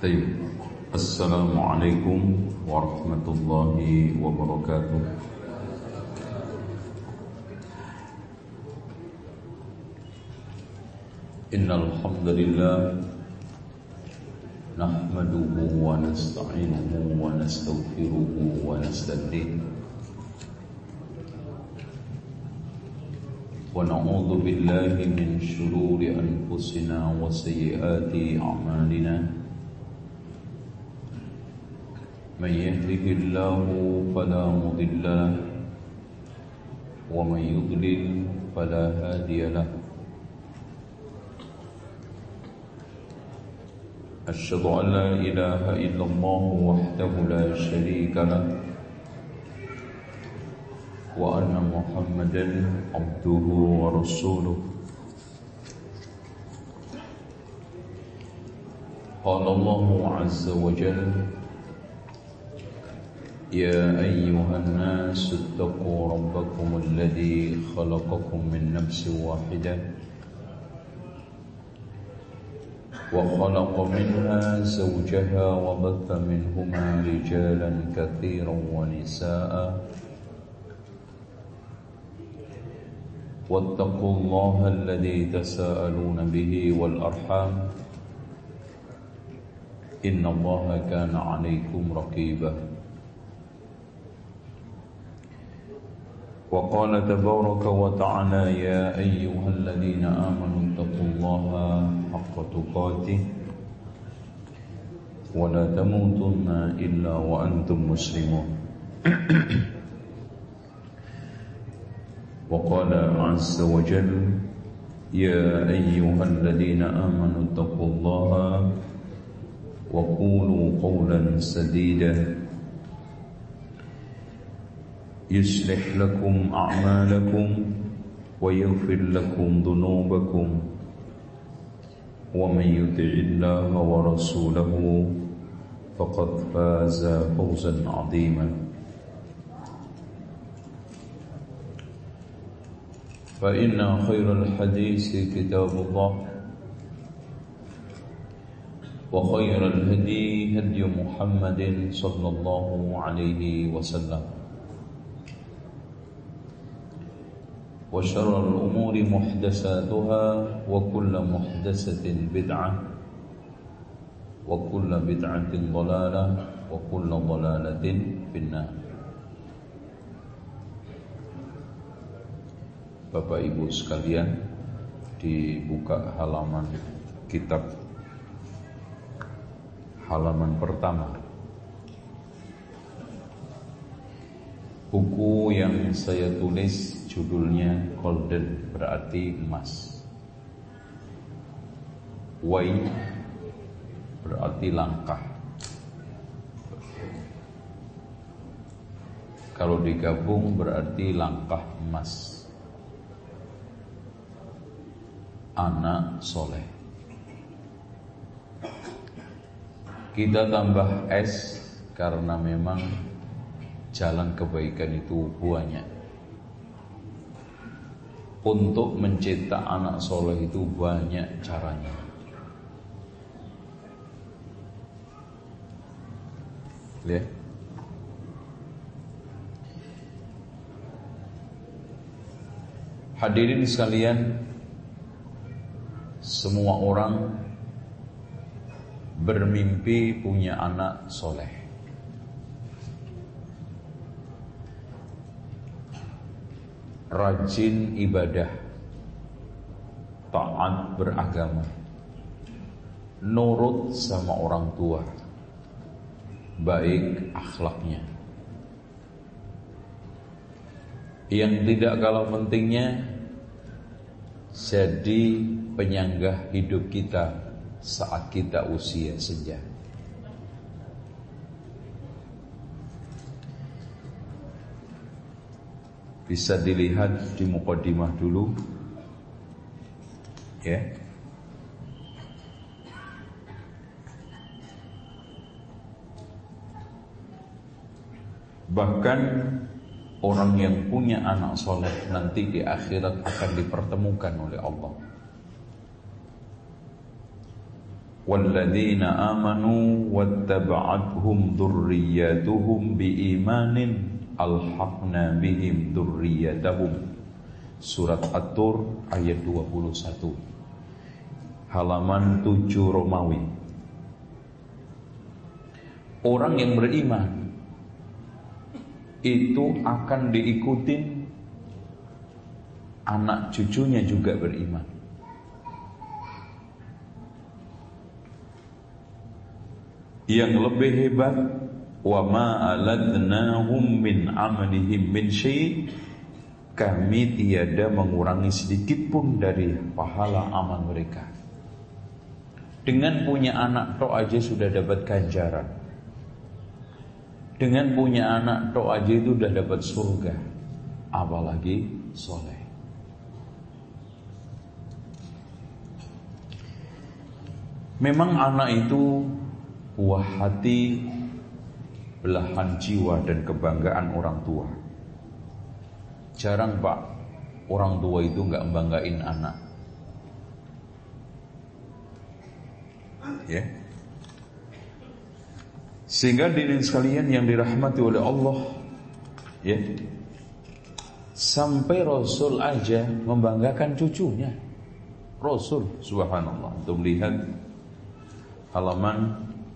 Baik. Assalamualaikum warahmatullahi wabarakatuh. Innal hamdalillah nahmaduhu wa nasta'inuhu wa nastaghfiruhu wa nastahdihi wa na'udzu billahi min shururi anfusina wa sayyiati a'malina. من يهده الله فلا مضل له ومن يضلل فلا هادي له. أشهد أن لا إله إلا الله وحده لا شريك له وأن محمدا عبده ورسوله. قال الله عز وجل: يا أيها الناس اتقوا ربكم الذي خلقكم من نفس واحدة وخلق منها زوجها وبث منهما رجالا كثيرا ونساء واتقوا الله الذي تساءلون به والأرحام إن الله كان عليكم رقيبا. وقال تبارك وتعالى: يا أيها الذين آمنوا اتقوا الله حق تقاته ولا تموتن إلا وأنتم مسلمون. وقال عز وجل: يا أيها الذين آمنوا اتقوا الله وقولوا قولا سديدا يصلح لكم أعمالكم ويغفر لكم ذنوبكم ومن يطع الله ورسوله فقد فاز فوزا عظيما. فإن خير الحديث كتاب الله وخير الهدي هدي محمد صلى الله عليه وسلم وشر الأمور محدثاتها وكل محدثة بدعة وكل بدعة ضلالة وكل ضلالة في النار. Bapak Ibu sekalian, dibuka halaman kitab halaman pertama. Buku yang saya tulis judulnya Golden, berarti emas. Way berarti langkah. Kalau digabung berarti langkah emas. Anak soleh. Kita tambah S karena memang jalan kebaikan itu banyak. Untuk mencetak anak soleh itu banyak caranya. Lihat. Hadirin sekalian, semua orang bermimpi punya anak soleh. Rajin ibadah, taat beragama, nurut sama orang tua, baik akhlaknya. Yang tidak kalah pentingnya, jadi penyanggah hidup kita saat kita usia senja. Bisa dilihat di mukadimah dulu, ya. Bahkan orang yang punya anak soleh nanti di akhirat akan dipertemukan oleh Allah. walladzina amanu wattaba'athum dzurriyyatuhum biimanin alhaqna bihim dzurriyyatahum. Surat At-Tur ayat 21, halaman 7 Romawi. Orang yang beriman itu akan diikutin anak cucunya juga beriman. Yang lebih hebat, wa ma aladnahum min amalihim min syai', kami tiada mengurangi sedikit pun dari pahala amal mereka. Dengan punya anak tok aja sudah dapat ganjaran. Dengan punya anak tok aja itu sudah dapat surga, apalagi soleh. Memang anak itu buah hati, belahan jiwa dan kebanggaan orang tua. Jarang Pak, orang tua itu nggak membanggain anak. Ya. Sehingga hadirin sekalian yang dirahmati oleh Allah, ya, sampai Rasul aja membanggakan cucunya. Rasul, subhanallah. Untuk melihat halaman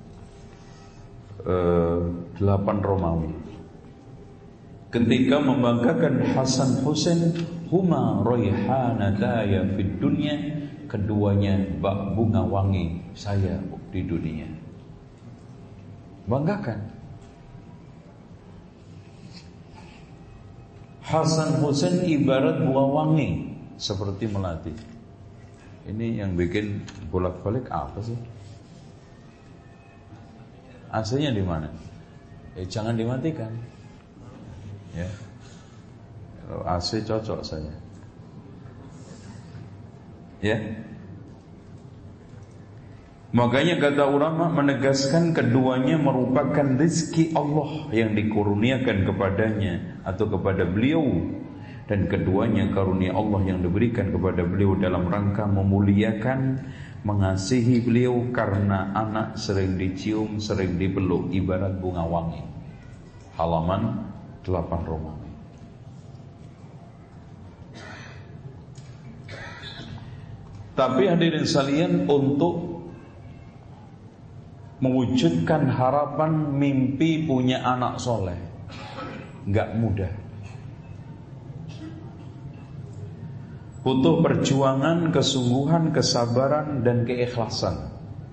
8 Romawi. Ketika membanggakan Hasan Husain, huma raihanataya fid dunya, keduanya bak bunga wangi saya di dunia. Banggakan. Hasan Husain ibarat bunga wangi, seperti melati. Ini yang bikin bolak-balik apa sih? AC-nya di mana? Jangan dimatikan. Ya. Kalau AC cocok saya. Ya. Makanya kata ulama menegaskan keduanya merupakan rezeki Allah yang dikurniakan kepadanya atau kepada beliau, dan keduanya karunia Allah yang diberikan kepada beliau dalam rangka memuliakan, mengasihi beliau karena anak sering dicium, sering dipeluk ibarat bunga wangi. Halaman 8 Romawi. Tapi hadirin sekalian, untuk mewujudkan harapan mimpi punya anak soleh enggak mudah. Butuh perjuangan, kesungguhan, kesabaran, dan keikhlasan.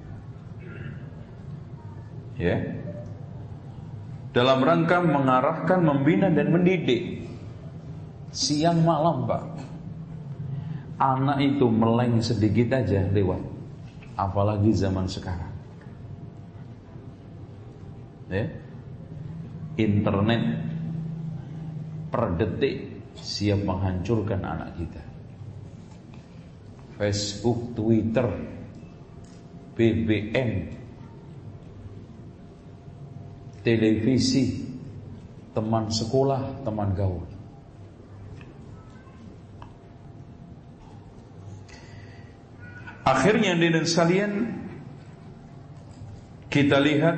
Ya. Dalam rangka mengarahkan, membina, dan mendidik. Siang malam Pak, anak itu meleng sedikit aja lewat. Apalagi zaman sekarang, ya. Internet per detik siap menghancurkan anak kita. Facebook, Twitter, BBM, televisi, teman sekolah, teman gaul. Akhirnya hadirin sekalian, kita lihat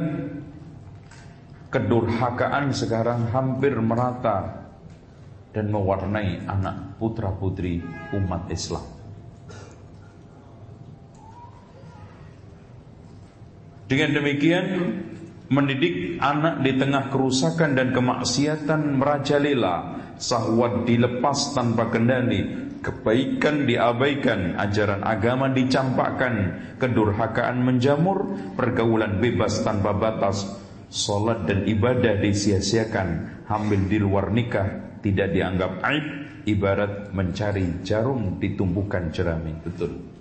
kedurhakaan sekarang hampir merata dan mewarnai anak putra-putri umat Islam. Dengan demikian, mendidik anak di tengah kerusakan dan kemaksiatan merajalela, syahwat dilepas tanpa kendali, kebaikan diabaikan, ajaran agama dicampakkan, kedurhakaan menjamur, pergaulan bebas tanpa batas, salat dan ibadah disia-siakan, hamil di luar nikah tidak dianggap aib, ibarat mencari jarum di tumpukan jerami. Betul.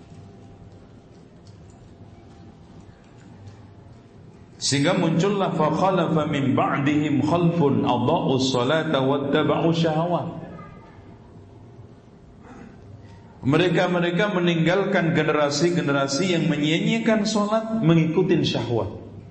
Sehingga muncullah fa khalafa min ba'dihim khalfun adha'us salata wattaba'u syahawat. Mereka meninggalkan generasi-generasi yang menyia-nyiakan salat, mengikuti syahwat.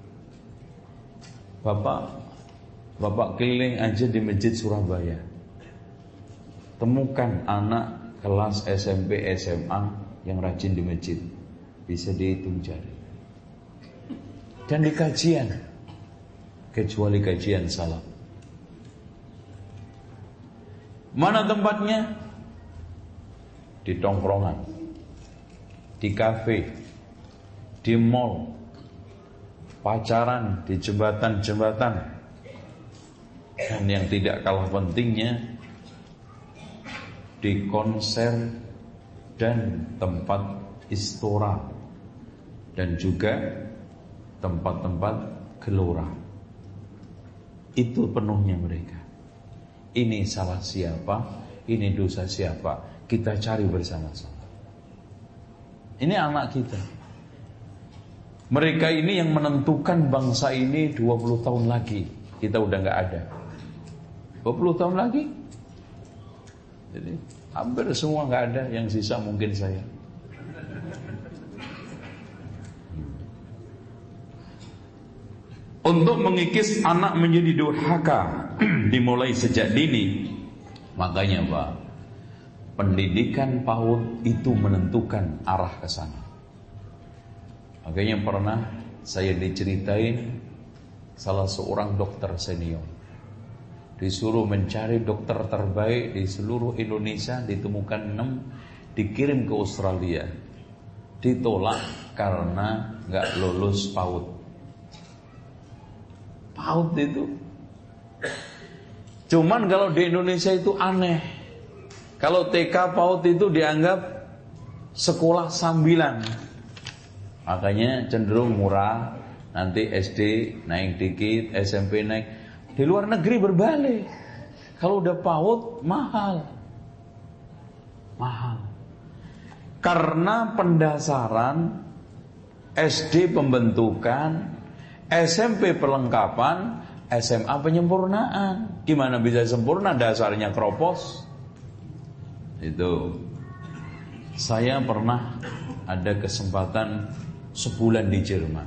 Bapak keliling aja di masjid Surabaya, temukan anak kelas SMP SMA yang rajin di masjid, bisa dihitung jari. dan di kajian, kecuali kajian salaf. Mana tempatnya? Di tongkrongan, di kafe, di mall, pacaran, di jembatan-jembatan, dan yang tidak kalah pentingnya, di konser dan tempat istora, dan juga tempat-tempat gelora. Itu penuhnya mereka. Ini salah siapa, ini dosa siapa, kita cari bersama-sama. Ini anak kita. Mereka ini yang menentukan bangsa ini 20 tahun lagi. Kita udah gak ada. 20 tahun lagi. Jadi hampir semua gak ada, yang sisa mungkin saya. Untuk mengikis anak menjadi durhaka dimulai sejak dini. Makanya Pak, pendidikan PAUD itu menentukan arah ke sana. Makanya pernah saya diceritain salah seorang dokter senior disuruh mencari dokter terbaik di seluruh Indonesia, ditemukan 6, dikirim ke Australia, ditolak karena gak lulus PAUD. PAUD itu cuman kalau di Indonesia itu aneh. Kalau TK PAUD itu dianggap sekolah sambilan, makanya cenderung murah. Nanti SD naik dikit, SMP naik. Di luar negeri berbalik. Kalau udah PAUD mahal. Karena pendasaran, SD pembentukan, SMP perlengkapan, SMA penyempurnaan. Gimana bisa sempurna, dasarnya kropos. Itu. Saya pernah ada kesempatan sebulan di Jerman.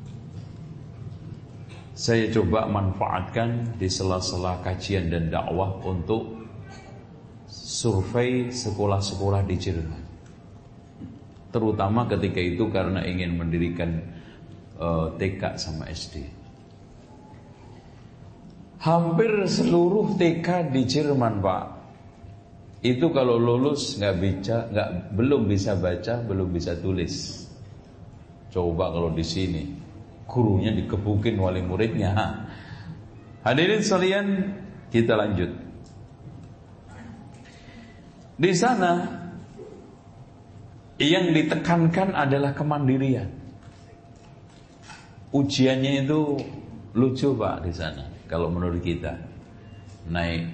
Saya coba manfaatkan di sela-sela kajian dan dakwah untuk survei sekolah-sekolah di Jerman. Terutama ketika itu karena ingin mendirikan TK sama SD. Hampir seluruh TK di Jerman, Pak, itu kalau lulus belum bisa baca, belum bisa tulis. Coba kalau di sini gurunya dikebukin wali muridnya. Hadirin sekalian, kita lanjut. Di sana yang ditekankan adalah kemandirian. Ujiannya itu lucu Pak di sana. Kalau menurut kita, naik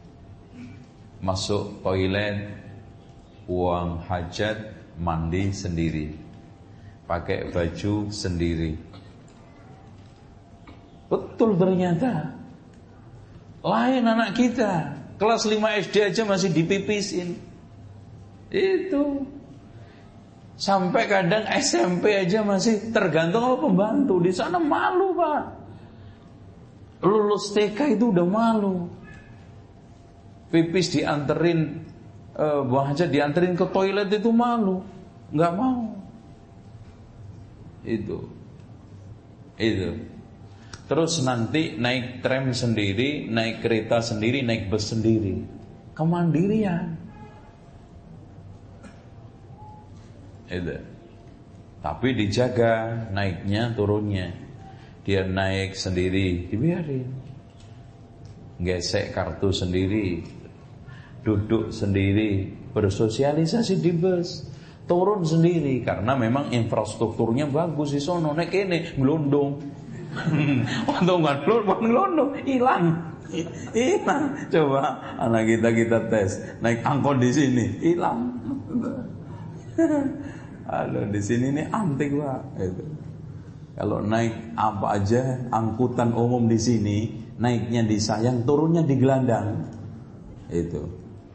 masuk toilet, buang hajat, mandi sendiri, pakai baju sendiri. Betul ternyata. Lain anak kita, kelas 5 SD aja masih dipipisin. Itu. Sampai kadang SMP aja masih tergantung sama pembantu. Di sana malu Pak. Lulus TK itu udah malu. Pipis dianterin, buang hajat dianterin ke toilet itu malu. Gak mau. Itu. Terus nanti naik tram sendiri, naik kereta sendiri, naik bus sendiri. Kemandirian. Itu. Tapi dijaga naiknya turunnya. Dia naik sendiri, dibiarin. Gesek kartu sendiri, duduk sendiri, bersosialisasi di bus, turun sendiri karena memang infrastrukturnya bagus di sono. Naik ini ngelondong. Untuk ngelondong hilang. Coba anak kita tes, naik angkot di sini hilang. Aduh, di sini nih antik Pak. Itu. Kalau naik apa aja angkutan umum di sini, naiknya di Sayang, turunnya di Gelandang. Itu.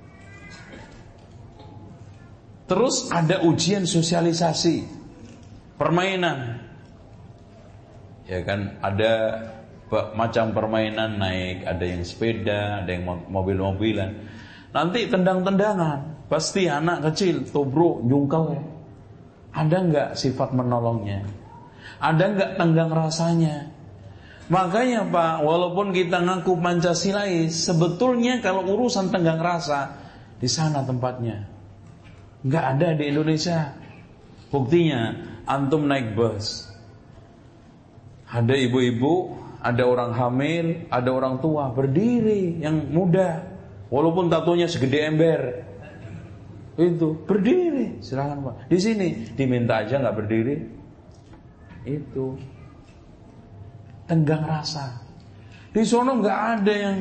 Terus ada ujian sosialisasi, permainan. Ya kan, ada macam permainan naik, ada yang sepeda, ada yang mobil-mobilan. Nanti tendang-tendangan, pasti anak kecil tobruk, jungkel. Ada enggak sifat menolongnya? Ada nggak tenggang rasanya? Makanya Pak, walaupun kita ngaku Pancasilais, sebetulnya kalau urusan tenggang rasa di sana tempatnya. Nggak ada di Indonesia. Buktinya, antum naik bus, ada ibu-ibu, ada orang hamil, ada orang tua berdiri yang muda, walaupun tatonya segede ember, itu berdiri. Silakan Pak. Di sini diminta aja nggak berdiri. Itu tenggang rasa. Di sono nggak ada yang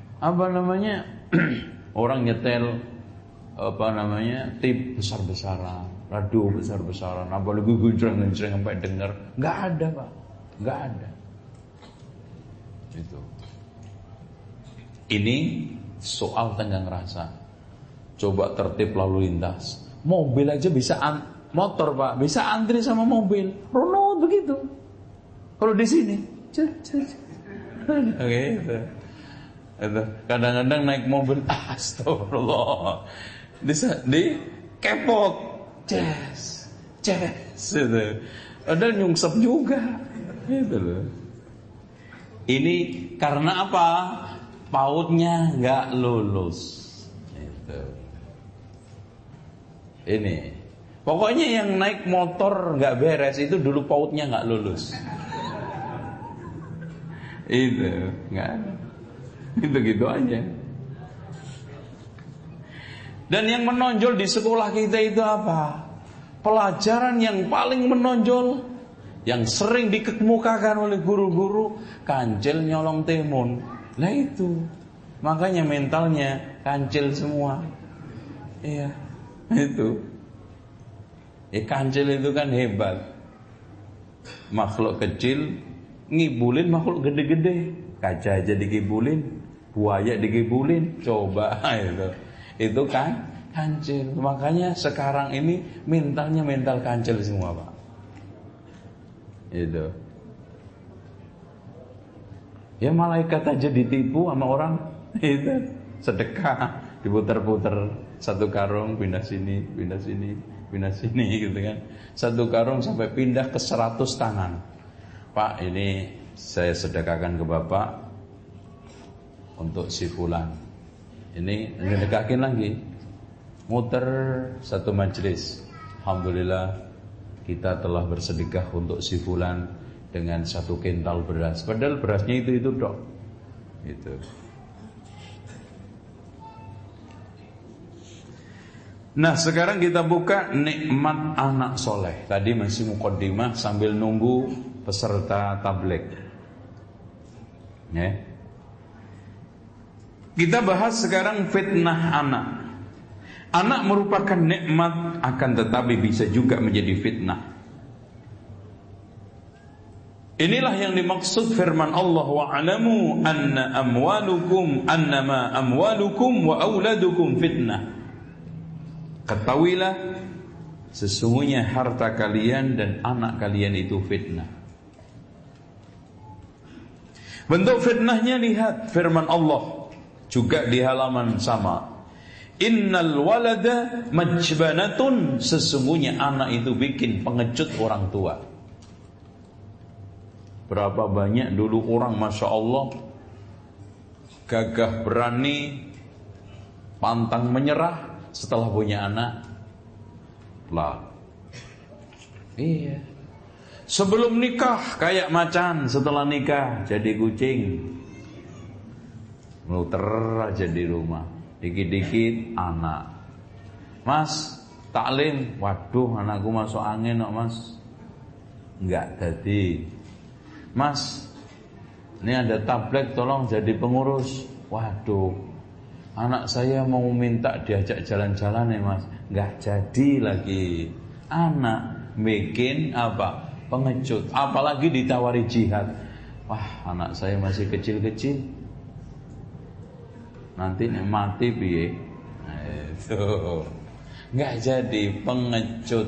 orang nyetel tip besar-besaran, radio besar-besaran, apalagi guncreng-guncreng sampai dengar. Nggak ada Pak, nggak ada. Itu. Ini soal tenggang rasa. Coba tertib lalu lintas. Mobil aja bisa motor Pak, bisa antri sama mobil. Runut begitu. Kalau di sini, oke, itu. Kadang-kadang naik mobil, astagfirullah, di kepot, ces, itu. Ada nyungsep juga, itu loh. Ini karena apa? Pautnya nggak lulus. Itu. Ini. Pokoknya yang naik motor nggak beres itu dulu pautnya nggak lulus. Itu nggak ada. Itu gitu aja. Dan yang menonjol di sekolah kita itu apa? Pelajaran yang paling menonjol, yang sering dikemukakan oleh guru-guru, kancil nyolong timun. Nah itu, makanya mentalnya kancil semua. Iya, itu. Kancil itu kan hebat. Makhluk kecil ngibulin makhluk gede-gede. Kaca aja dikibulin, buaya dikibulin. Coba itu kan kancil. Makanya sekarang ini mentalnya mental kancil semua Pak. Itu. Ya malaikat aja ditipu sama orang. Itu sedekah, diputar-putar satu karung, pindah sini, pindah sini, pindah sini gitu kan. Satu karung sampai pindah ke 100 tangan. Pak, ini saya sedekahkan ke Bapak untuk si fulan. Ini sedekahin lagi. Muter satu majelis. Alhamdulillah kita telah bersedekah untuk si fulan dengan 1 kintal beras. Padahal berasnya itu dok. Itu. Nah sekarang kita buka nikmat anak soleh. Tadi masih muqaddimah sambil nunggu peserta tabligh. Ya. Kita bahas sekarang fitnah anak. Anak merupakan nikmat, akan tetapi bisa juga menjadi fitnah. Inilah yang dimaksud firman Allah, wa'alamu annama amwalukum wa auladukum fitnah. Ketahuilah sesungguhnya harta kalian dan anak kalian itu fitnah. Bentuk fitnahnya lihat firman Allah juga di halaman sama. Innal walada majbanatun, sesungguhnya anak itu bikin pengecut orang tua. Berapa banyak dulu orang Masya Allah gagah berani, pantang menyerah setelah punya anak. Lah, iya. Sebelum nikah kayak macan, setelah nikah jadi kucing. Muter aja di rumah, dikit-dikit anak. Mas, taklim, waduh anakku masuk angin kok mas. Enggak jadi. Mas, ini ada tablet, tolong jadi pengurus. Waduh, anak saya mau minta diajak jalan-jalan ya mas. Enggak jadi lagi. Anak bikin apa? Pengecut. Apalagi ditawari jihad. Wah, anak saya masih kecil-kecil, nanti mati piye? Itu nggak jadi pengecut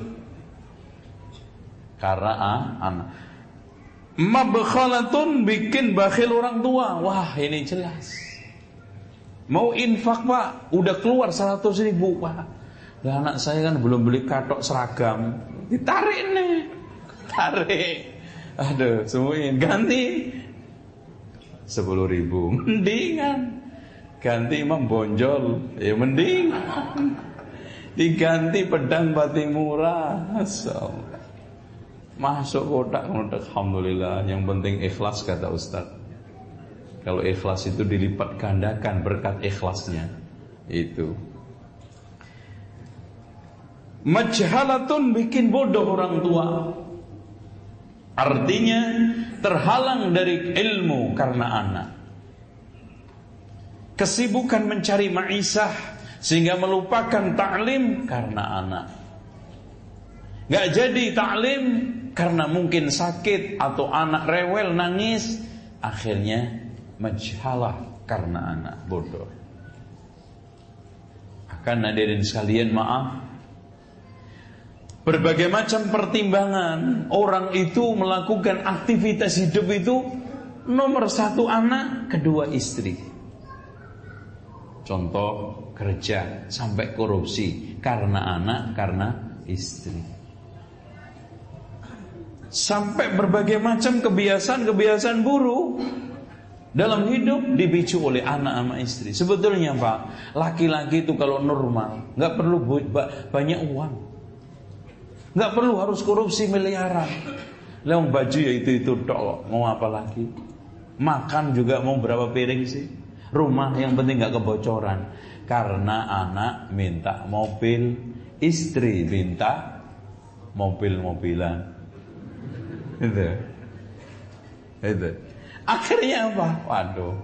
karena anak. Mabkhalatun, bikin bakhil orang tua. Wah ini jelas. Mau infak pak, udah keluar 100.000 pak. Lah anak saya kan belum beli katok seragam, ditarik nih, tarik. Aduh, semuanya ganti 10.000, mendingan ganti imam bonjol, ya mending diganti pedang pati murah. Masuk kotak, alhamdulillah. Yang penting ikhlas, kata Ustaz. Kalau ikhlas itu dilipat gandakan berkat ikhlasnya. Itu majhalatun, bikin bodoh orang tua. Artinya terhalang dari ilmu karena anak. Kesibukan mencari maisah sehingga melupakan ta'lim karena anak. Gak jadi ta'lim karena mungkin sakit atau anak rewel nangis. Akhirnya majhalah karena anak, bodoh. Akan hadirin sekalian, maaf, berbagai macam pertimbangan orang itu melakukan aktivitas hidup itu nomor 1 anak, kedua istri. Contoh kerja sampai korupsi karena anak, karena istri. Sampai berbagai macam kebiasaan buruk dalam hidup dipicu oleh anak sama istri. Sebetulnya Pak, laki-laki itu kalau normal nggak perlu banyak uang, nggak perlu harus korupsi miliaran. Leong baju ya itu tok, mau apa lagi? Makan juga mau berapa piring sih? Rumah yang penting nggak kebocoran. Karena anak minta mobil, istri minta mobil-mobilan. Itu. Akhirnya apa? Waduh,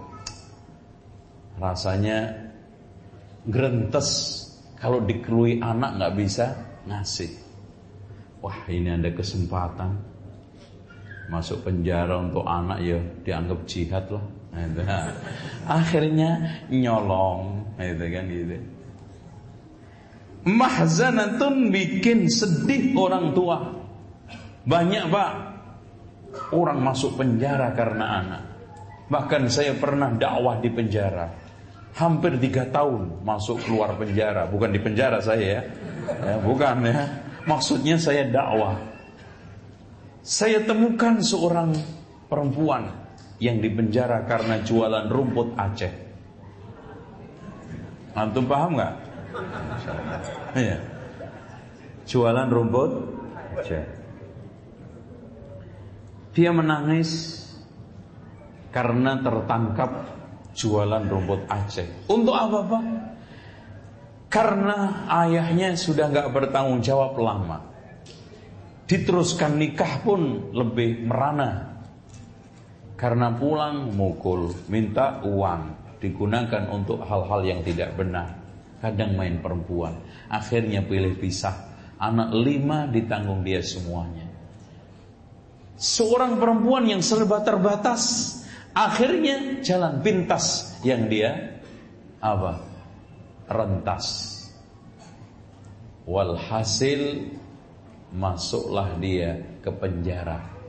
rasanya grentes kalau dikelui anak nggak bisa ngasih. Wah, ini ada kesempatan masuk penjara untuk anak, ya dianggap jihad lah. Nah, akhirnya nyolong, gitu kan gitu. Mahzanatun, bikin sedih orang tua. Banyak Pak orang masuk penjara karena anak. Bahkan saya pernah dakwah di penjara hampir 3 tahun, masuk keluar penjara. Bukan di penjara saya ya, bukan ya. Maksudnya saya dakwah. Saya temukan seorang perempuan yang dipenjara karena jualan rumput Aceh. Antum paham nggak? Iya. Jualan rumput Aceh. Dia menangis karena tertangkap jualan rumput Aceh. Untuk apa Pak? Karena ayahnya sudah nggak bertanggung jawab lama. Diteruskan nikah pun lebih merana. Karena pulang mukul, minta uang, digunakan untuk hal-hal yang tidak benar. Kadang main perempuan. Akhirnya pilih pisah. Anak 5 ditanggung dia semuanya. Seorang perempuan yang serba terbatas, akhirnya jalan pintas yang dia apa? Rentas. Walhasil masuklah dia ke penjara.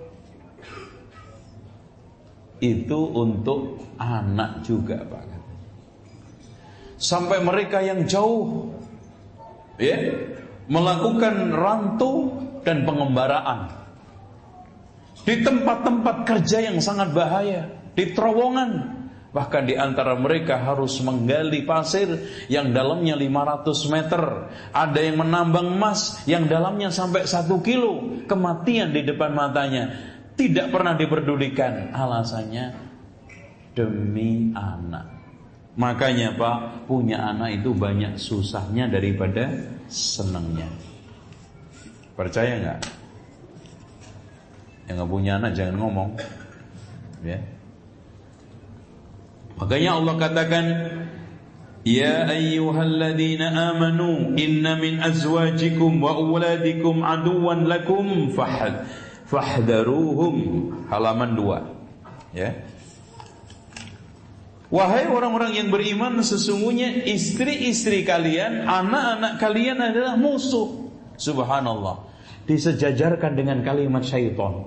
Itu untuk anak juga Pak. Sampai mereka yang jauh ya, melakukan rantau dan pengembaraan di tempat-tempat kerja yang sangat bahaya, di terowongan. Bahkan di antara mereka harus menggali pasir yang dalamnya 500 meter. Ada yang menambang emas yang dalamnya sampai 1 kilo. Kematian di depan matanya. Tidak pernah diperdulikan. Alasannya demi anak. Makanya Pak, punya anak itu banyak susahnya daripada senangnya. Percaya gak? Yang gak punya anak jangan ngomong ya. Makanya Allah katakan, ya ayyuhalladzina amanu inna min azwajikum wa auladikum aduwan lakum fahdharuhum. Halaman 2 ya. Wahai orang-orang yang beriman, sesungguhnya istri-istri kalian, anak-anak kalian adalah musuh. Subhanallah. Disejajarkan dengan kalimat syaitan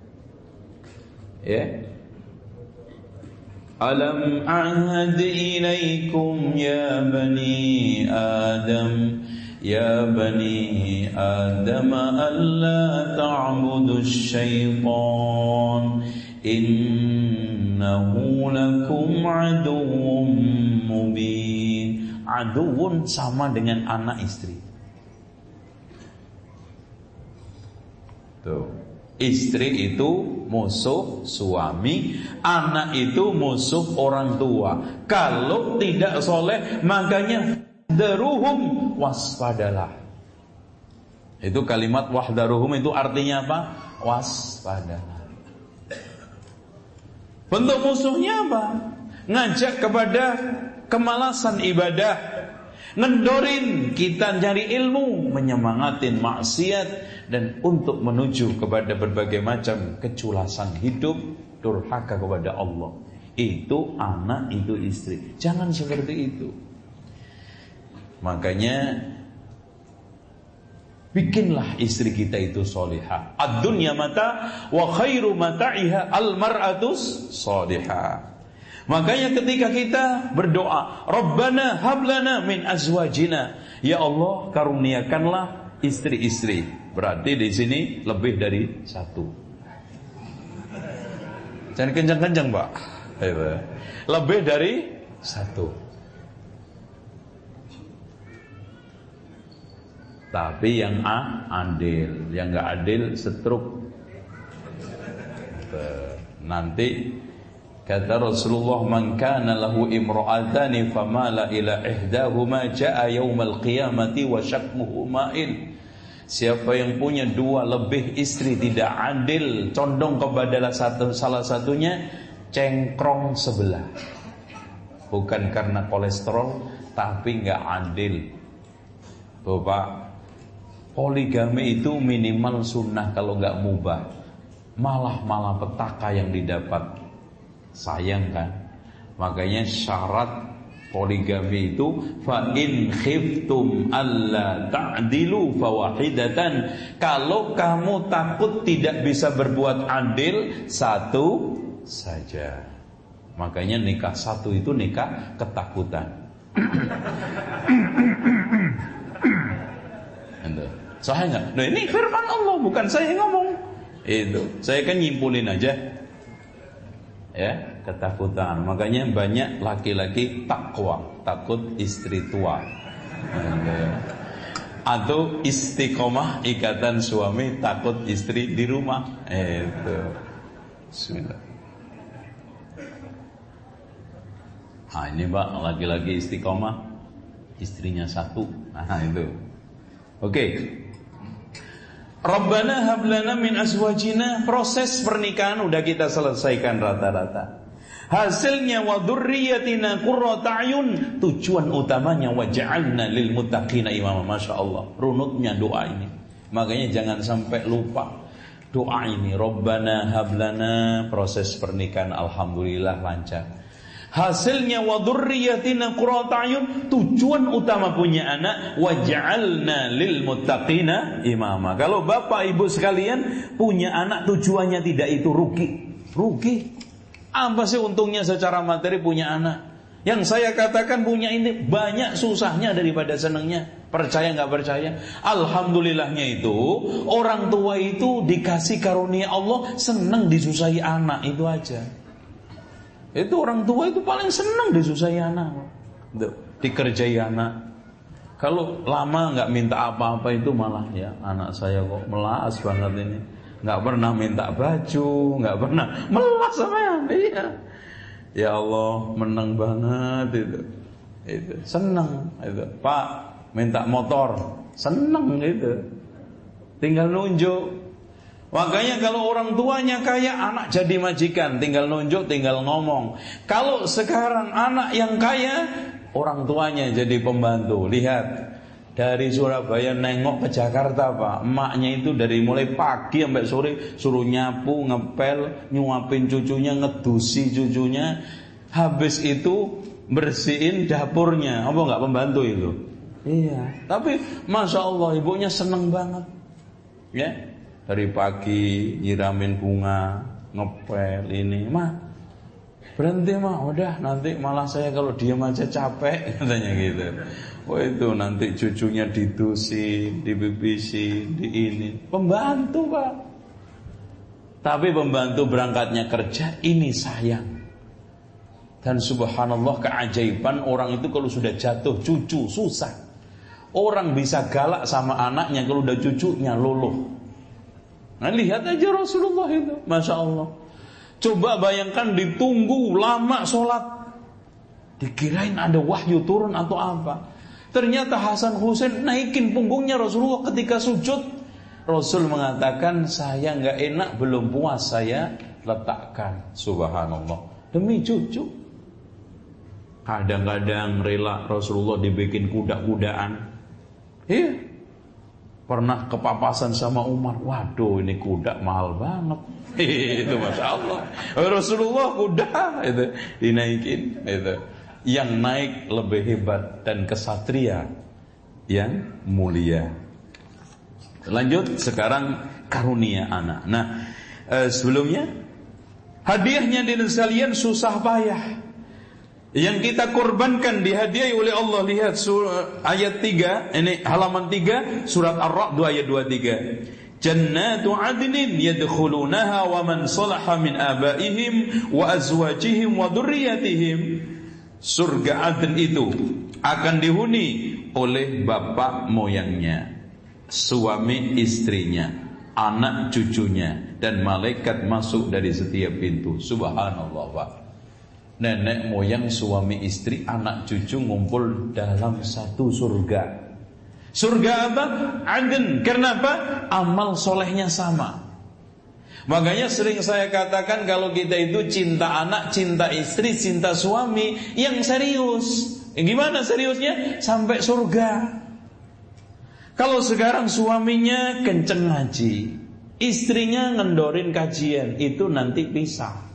ya. Alam ahad ilaikum ya bani Adam ya bani Adam alla ta'budu syaitan innahu lakum aduwwum mubin. Aduwun sama dengan anak istri. Tuh. Istri itu musuh suami, anak itu musuh orang tua. Kalau tidak soleh, makanya wahdaruhum, waspadalah. Itu kalimat wahdaruhum itu artinya apa? Waspadalah. Bentuk musuhnya apa? Ngajak kepada kemalasan ibadah, ngendorin kita cari ilmu, menyemangatin maksiat, dan untuk menuju kepada berbagai macam keculasan hidup, durhaka kepada Allah. Itu anak, itu istri. Jangan seperti itu. Makanya bikinlah istri kita itu solihah. Ad-dunya mata wa khairu mata'iha al-mar'atus solihah. Makanya ketika kita berdoa, Rabbana hablana min azwajina, ya Allah karuniakanlah istri-istri. Berarti di sini lebih dari satu. Jangan kencang-kencang, Pak. Lebih dari satu. Tapi yang adil, yang enggak adil setruk. Nanti kata Rasulullah, man kana lahu imra'atani famala ila ihdahuma jaa yaumal qiyamati wa syakmuhu ma'il. Siapa yang punya dua lebih istri tidak adil, condong kepada salah satunya, cengkrong sebelah. Bukan karena kolesterol, tapi enggak adil. Bapak, poligami itu minimal sunnah kalau enggak mubah. Malah petaka yang didapat. Sayang kan? Makanya syarat poligami itu fa in khiftum alla ta'dilu fawahidatan. Kalau kamu takut tidak bisa berbuat adil, satu saja. Makanya nikah satu itu nikah ketakutan. Sahih enggak? Nah, ini firman Allah, bukan saya yang ngomong. Itu, saya kan nyimpulin aja. Ya, ketakutan. Makanya banyak laki-laki takwa, takut istri tua. Atau istiqomah, ikatan suami, takut istri di rumah. Itu. Bismillah. Nah, ini Pak, laki-laki istiqomah, istrinya satu. Nah, itu. Oke. Rabbana hablana min azwajina. Proses pernikahan udah kita selesaikan rata-rata. Hasilnya wa dzurriyyatina qurrata a'yun. Tujuan utamanya waj'alna lil muttaqina imama. Masyaallah, runutnya doa ini. Makanya jangan sampai lupa doa ini. Rabbana hablana, proses pernikahan alhamdulillah lancar. Hasilnya wa dzurriyyatina qurrata a'yun, tujuan utama punya anak waj'alna lil muttaqina imama. Kalau bapak ibu sekalian punya anak tujuannya tidak itu rugi. Apa sih untungnya secara materi punya anak? Yang saya katakan punya ini banyak susahnya daripada senangnya. Percaya nggak percaya? Alhamdulillahnya itu orang tua itu dikasih karunia Allah, senang disusahi anak, itu aja. Itu orang tua itu paling senang disusahi anak, dikerjai anak. Kalau lama nggak minta apa-apa itu malah ya anak saya kok melas banget ini, nggak pernah minta baju, nggak pernah melas sama ya. Iya, ya Allah menang banget itu senang itu. Pak minta motor, senang itu, tinggal nunjuk. Makanya kalau orang tuanya kaya, anak jadi majikan, tinggal nunjuk, tinggal ngomong. Kalau sekarang anak yang kaya, orang tuanya jadi pembantu. Lihat, dari Surabaya nengok ke Jakarta Pak, emaknya itu dari mulai pagi sampai sore suruh nyapu, ngepel, nyuapin cucunya, ngedusi cucunya. Habis itu bersihin dapurnya. Apa enggak pembantu itu? Iya. Tapi Masya Allah ibunya seneng banget. Ya. Dari pagi nyiramin bunga, ngepel ini, mah Berhenti mah, udah nanti malah saya kalau diam aja capek katanya gitu. Oh itu nanti cucunya didusin, dibibisin, di ini. Pembantu Pak. Tapi pembantu berangkatnya kerja, ini sayang. Dan subhanallah keajaiban orang itu kalau sudah jatuh cucu susah. Orang bisa galak sama anaknya kalau udah cucunya luluh. Nah lihat aja Rasulullah itu, Masya Allah. Coba bayangkan ditunggu lama sholat, dikirain ada wahyu turun atau apa. Ternyata Hasan Husain naikin punggungnya Rasulullah ketika sujud. Rasul mengatakan, saya gak enak, belum puas, saya letakkan. Subhanallah, demi cucu. Kadang-kadang rela Rasulullah dibikin kuda-kudaan. Iya. Pernah kepapasan sama Umar. Waduh ini kuda mahal banget. Itu Masya Allah. Rasulullah kuda itu dinaikin itu. Yang naik lebih hebat dan kesatria yang mulia. Lanjut sekarang karunia anak. Nah sebelumnya hadiahnya di sekalian susah payah yang kita korbankan dihadiahi oleh Allah. Lihat ayat 3, ini halaman 3 surat Ar-Ra'd ayat 23. Jannatu adnin yadkhulunaha wa man salaha min abaihim wa azwajihim wa dzurriyyatihim. Surga Aden itu akan dihuni oleh bapak moyangnya, suami istrinya, anak cucunya, dan malaikat masuk dari setiap pintu. Subhanallah Pak. Nenek moyang, suami istri, anak cucu ngumpul dalam satu surga. Surga apa? Aden. Kenapa? Amal solehnya sama. Makanya sering saya katakan kalau kita itu cinta anak, cinta istri, cinta suami yang serius. Gimana seriusnya? Sampai surga. Kalau sekarang suaminya kenceng ngaji, istrinya ngendorin kajian, itu nanti pisah.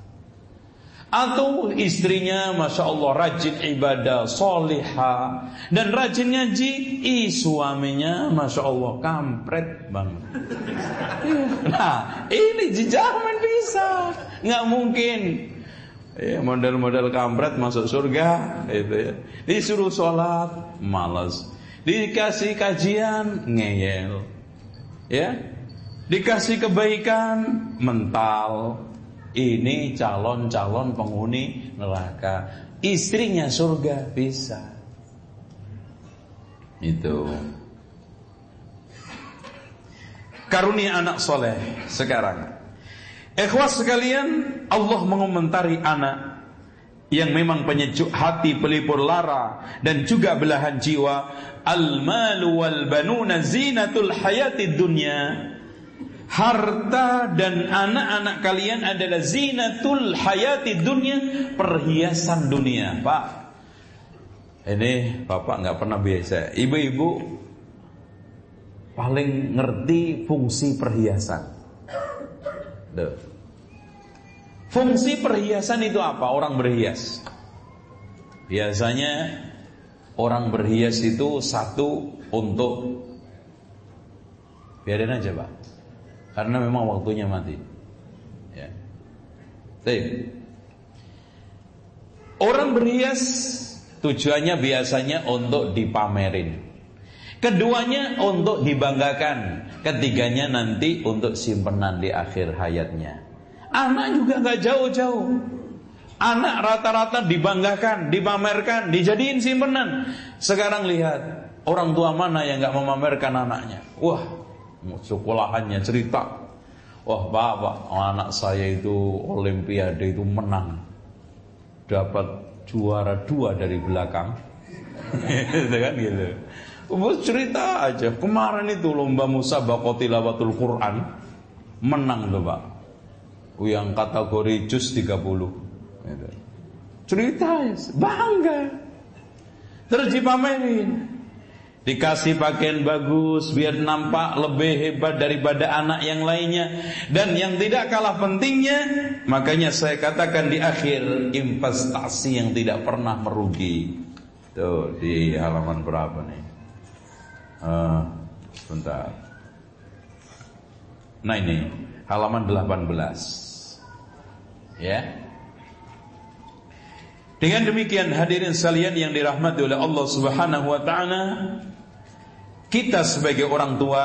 Atau istrinya Masya Allah rajin ibadah, solihah, dan rajin ngaji, suaminya Masya Allah kampret banget. Nah ini jajaman bisa, nggak mungkin. Model-model kampret masuk surga itu ya. Disuruh sholat malas, dikasih kajian ngeyel, ya, dikasih kebaikan mental. Ini calon-calon penghuni neraka. Istrinya surga bisa. Itu karunia anak soleh. Sekarang ikhwas sekalian, Allah mengomentari anak yang memang penyejuk hati, pelipur lara, dan juga belahan jiwa. Al-malu wal banuna zinatul hayatid dunya. Harta dan anak-anak kalian adalah zinatul hayati dunia, perhiasan dunia. Pak, ini bapak nggak pernah biasa. Ibu-ibu paling ngerti fungsi perhiasan. Fungsi perhiasan itu apa? Orang berhias. Biasanya orang berhias itu satu untuk, biarin aja Pak, karena memang waktunya mati. Ya. Orang berhias tujuannya biasanya untuk dipamerin. Keduanya untuk dibanggakan. Ketiganya nanti untuk simpenan di akhir hayatnya. Anak juga gak jauh-jauh. Anak rata-rata dibanggakan, dipamerkan, dijadiin simpenan. Sekarang lihat, orang tua mana yang gak memamerkan anaknya? Wah, sekolahannya cerita, wah bapak, anak saya itu olimpiade itu menang, dapat juara 2 dari belakang. Gitu kan gitu. Cerita aja, kemarin itu lomba musabaqah tilawatul Quran menang tuh Pak, yang kategori juz 30 gitu. Cerita bangga, terus dipamerin. Dikasih pakaian bagus biar nampak lebih hebat daripada anak yang lainnya. Dan yang tidak kalah pentingnya, makanya saya katakan di akhir, investasi yang tidak pernah merugi. Tuh di halaman berapa nih? Sebentar. Nah ini halaman 18. Ya. Dengan demikian hadirin sekalian yang dirahmati oleh Allah Subhanahu wa taala, kita sebagai orang tua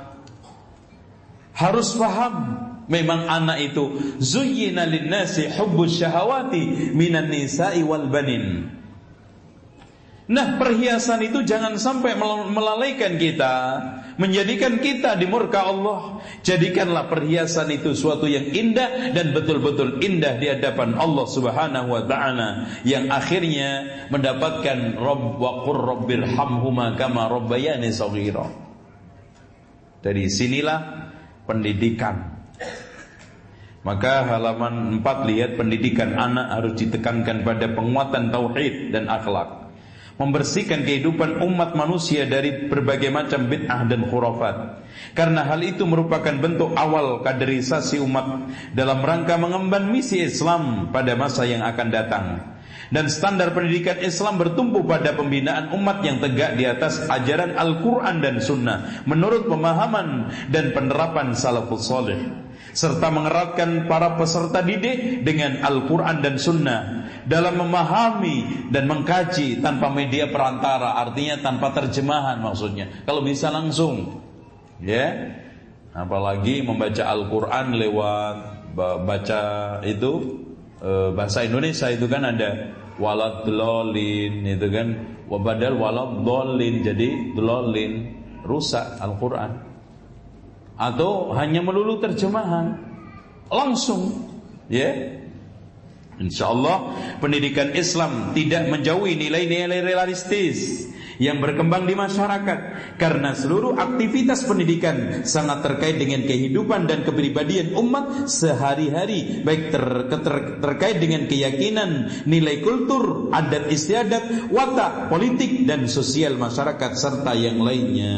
harus paham memang anak itu zuyyina lin-nasi hubbus syahawati minan nisa'i wal banin. Nah, perhiasan itu jangan sampai melalaikan kita, menjadikan kita dimurka Allah. Jadikanlah perhiasan itu suatu yang indah dan betul-betul indah di hadapan Allah Subhanahu wa taala, yang akhirnya mendapatkan Rabb wa qur rabbirhamhuma kama rabbayani shaghira. Dari sinilah pendidikan. Maka halaman 4 lihat, pendidikan anak harus ditekankan pada penguatan tauhid dan akhlak, membersihkan kehidupan umat manusia dari berbagai macam bid'ah dan khurafat. Karena hal itu merupakan bentuk awal kaderisasi umat dalam rangka mengemban misi Islam pada masa yang akan datang. Dan standar pendidikan Islam bertumpu pada pembinaan umat yang tegak di atas ajaran Al-Quran dan Sunnah menurut pemahaman dan penerapan salafus salih, serta mengeratkan para peserta didik dengan Al-Quran dan Sunnah dalam memahami dan mengkaji tanpa media perantara, artinya tanpa terjemahan maksudnya. Kalau bisa langsung, ya. Apalagi membaca Al-Quran lewat baca itu bahasa Indonesia itu kan ada waladhdallin itu kan, wabadal waladhdallin jadi dhalin, rusak Al-Quran. Atau hanya melulu terjemahan langsung, ya. InsyaAllah pendidikan Islam tidak menjauhi nilai-nilai realistis yang berkembang di masyarakat, karena seluruh aktivitas pendidikan sangat terkait dengan kehidupan dan kepribadian umat sehari-hari, baik terkait dengan keyakinan, nilai kultur, adat istiadat, watak, politik dan sosial masyarakat serta yang lainnya.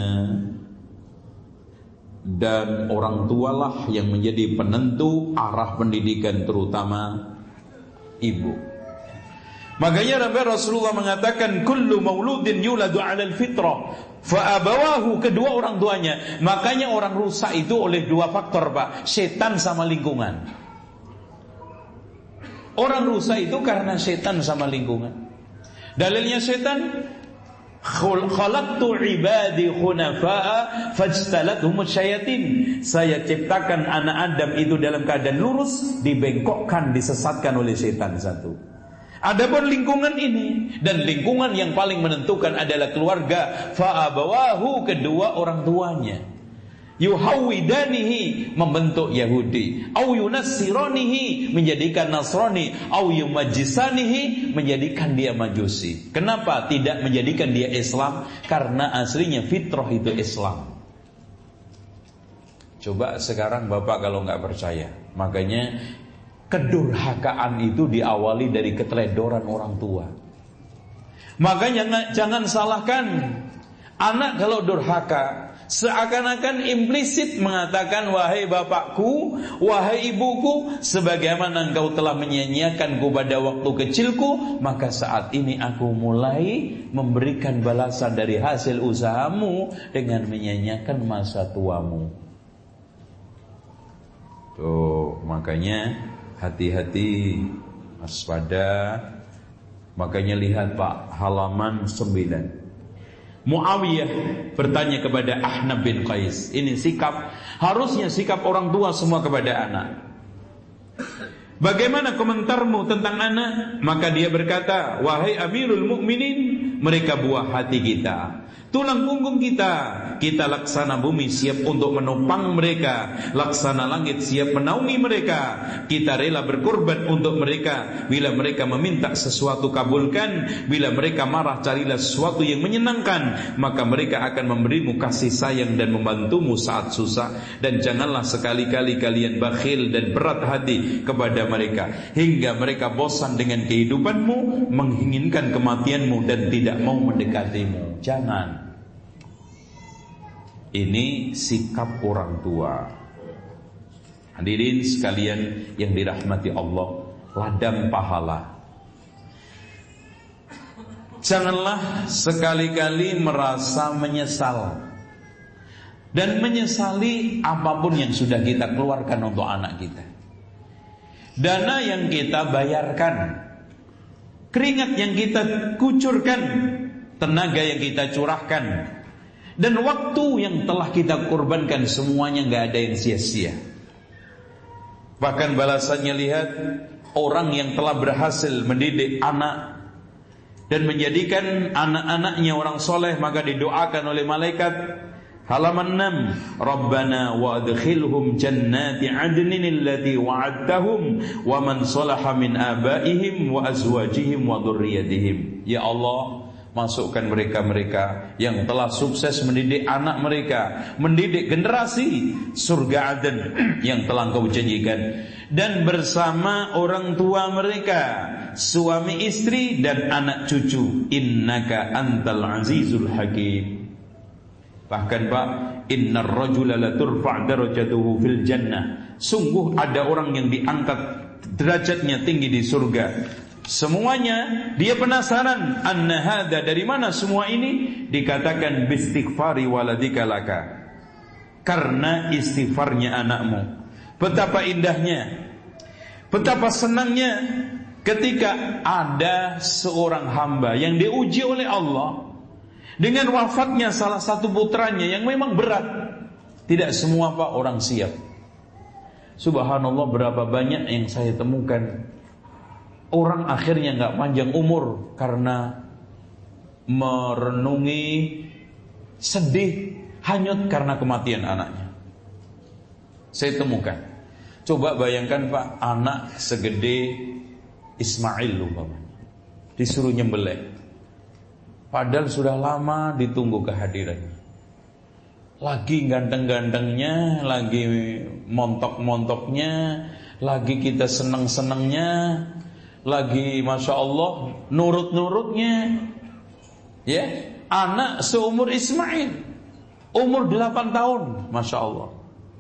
Dan orang tualah yang menjadi penentu arah pendidikan, terutama ibu. Makanya Rasulullah mengatakan kullu mauludin yuladu 'alal fitrah fa abawahu, kedua orang tuanya. Makanya orang rusak itu oleh dua faktor, Pak, setan sama lingkungan. Orang rusak itu karena setan sama lingkungan. Dalilnya setan, khalaqtu ibadi khunafa'a fajtalathum syayatin. Saya ciptakan anak Adam itu dalam keadaan lurus, dibengkokkan, disesatkan oleh setan satu. Adapun lingkungan ini, dan lingkungan yang paling menentukan adalah keluarga, fa'abawahu, kedua orang tuanya, yuhawidanihi, membentuk Yahudi, au yunassiranihi, menjadikan Nasrani, au yumajjisanihi, menjadikan dia Majusi. Kenapa tidak menjadikan dia Islam? Karena aslinya fitrah itu Islam. Coba sekarang Bapak kalau nggak percaya, makanya kedurhakaan itu diawali dari keteledoran orang tua. Makanya jangan salahkan anak kalau durhaka, seakan-akan implisit mengatakan, wahai bapakku, wahai ibuku, sebagaimana engkau telah menyia-nyiakanku pada waktu kecilku, maka saat ini aku mulai memberikan balasan dari hasil usahamu dengan menyia-nyiakan masa tuamu. Tuh, makanya hati-hati, waspada. Makanya lihat Pak, halaman 9. Muawiyah bertanya kepada Ahnaf bin Qais. Ini sikap, harusnya sikap orang tua semua kepada anak. Bagaimana komentarmu tentang anak? Maka dia berkata, wahai Amirul Mukminin, mereka buah hati kita, tulang punggung kita. Kita laksana bumi siap untuk menopang mereka, laksana langit siap menaungi mereka. Kita rela berkorban untuk mereka. Bila mereka meminta sesuatu kabulkan, bila mereka marah carilah sesuatu yang menyenangkan. Maka mereka akan memberimu kasih sayang dan membantumu saat susah. Dan janganlah sekali-kali kalian bakhil dan berat hati kepada mereka, hingga mereka bosan dengan kehidupanmu, menginginkan kematianmu dan tidak mau mendekatimu. Jangan. Ini sikap orang tua. Hadirin sekalian yang dirahmati Allah, ladang pahala. Janganlah sekali-kali merasa menyesal dan menyesali apapun yang sudah kita keluarkan untuk anak kita. Dana yang kita bayarkan keringat yang kita kucurkan, tenaga yang kita curahkan, dan waktu yang telah kita korbankan, semuanya gak ada yang sia-sia. Bahkan balasannya, lihat, orang yang telah berhasil mendidik anak dan menjadikan anak-anaknya orang soleh, maka didoakan oleh malaikat. Halaman 6, Rabbana wa adkhilhum jannati adnin allati wa'adtahum wa man salaha min abaihim wa azwajihim wa dhurriyyatihim. Ya Allah, masukkan mereka-mereka yang telah sukses mendidik anak mereka, mendidik generasi surga Aden yang telah Engkau janjikan, dan bersama orang tua mereka, suami istri dan anak cucu. Innaka antal azizul hakim. Bahkan Pak, innar rajula la turfa' darajatuhu fil jannah. Sungguh ada orang yang diangkat derajatnya tinggi di surga. Semuanya dia penasaran, anna hadza, dari mana semua ini? Dikatakan bistighfari waladika laka, karena istighfarnya anakmu. Betapa indahnya, betapa senangnya ketika ada seorang hamba yang diuji oleh Allah dengan wafatnya salah satu putranya yang memang berat. Tidak semua Pak orang siap. Subhanallah, berapa banyak yang saya temukan orang akhirnya gak panjang umur karena merenungi, sedih, hanyut karena kematian anaknya. Saya temukan. Coba bayangkan Pak, anak segede Ismail umpamanya disuruh nyembelih, padahal sudah lama ditunggu kehadirannya. Lagi ganteng-gantengnya, lagi montok-montoknya, lagi kita seneng-senengnya, lagi Masya Allah nurut-nurutnya. Ya, anak seumur Ismail, umur 8 tahun, Masya Allah,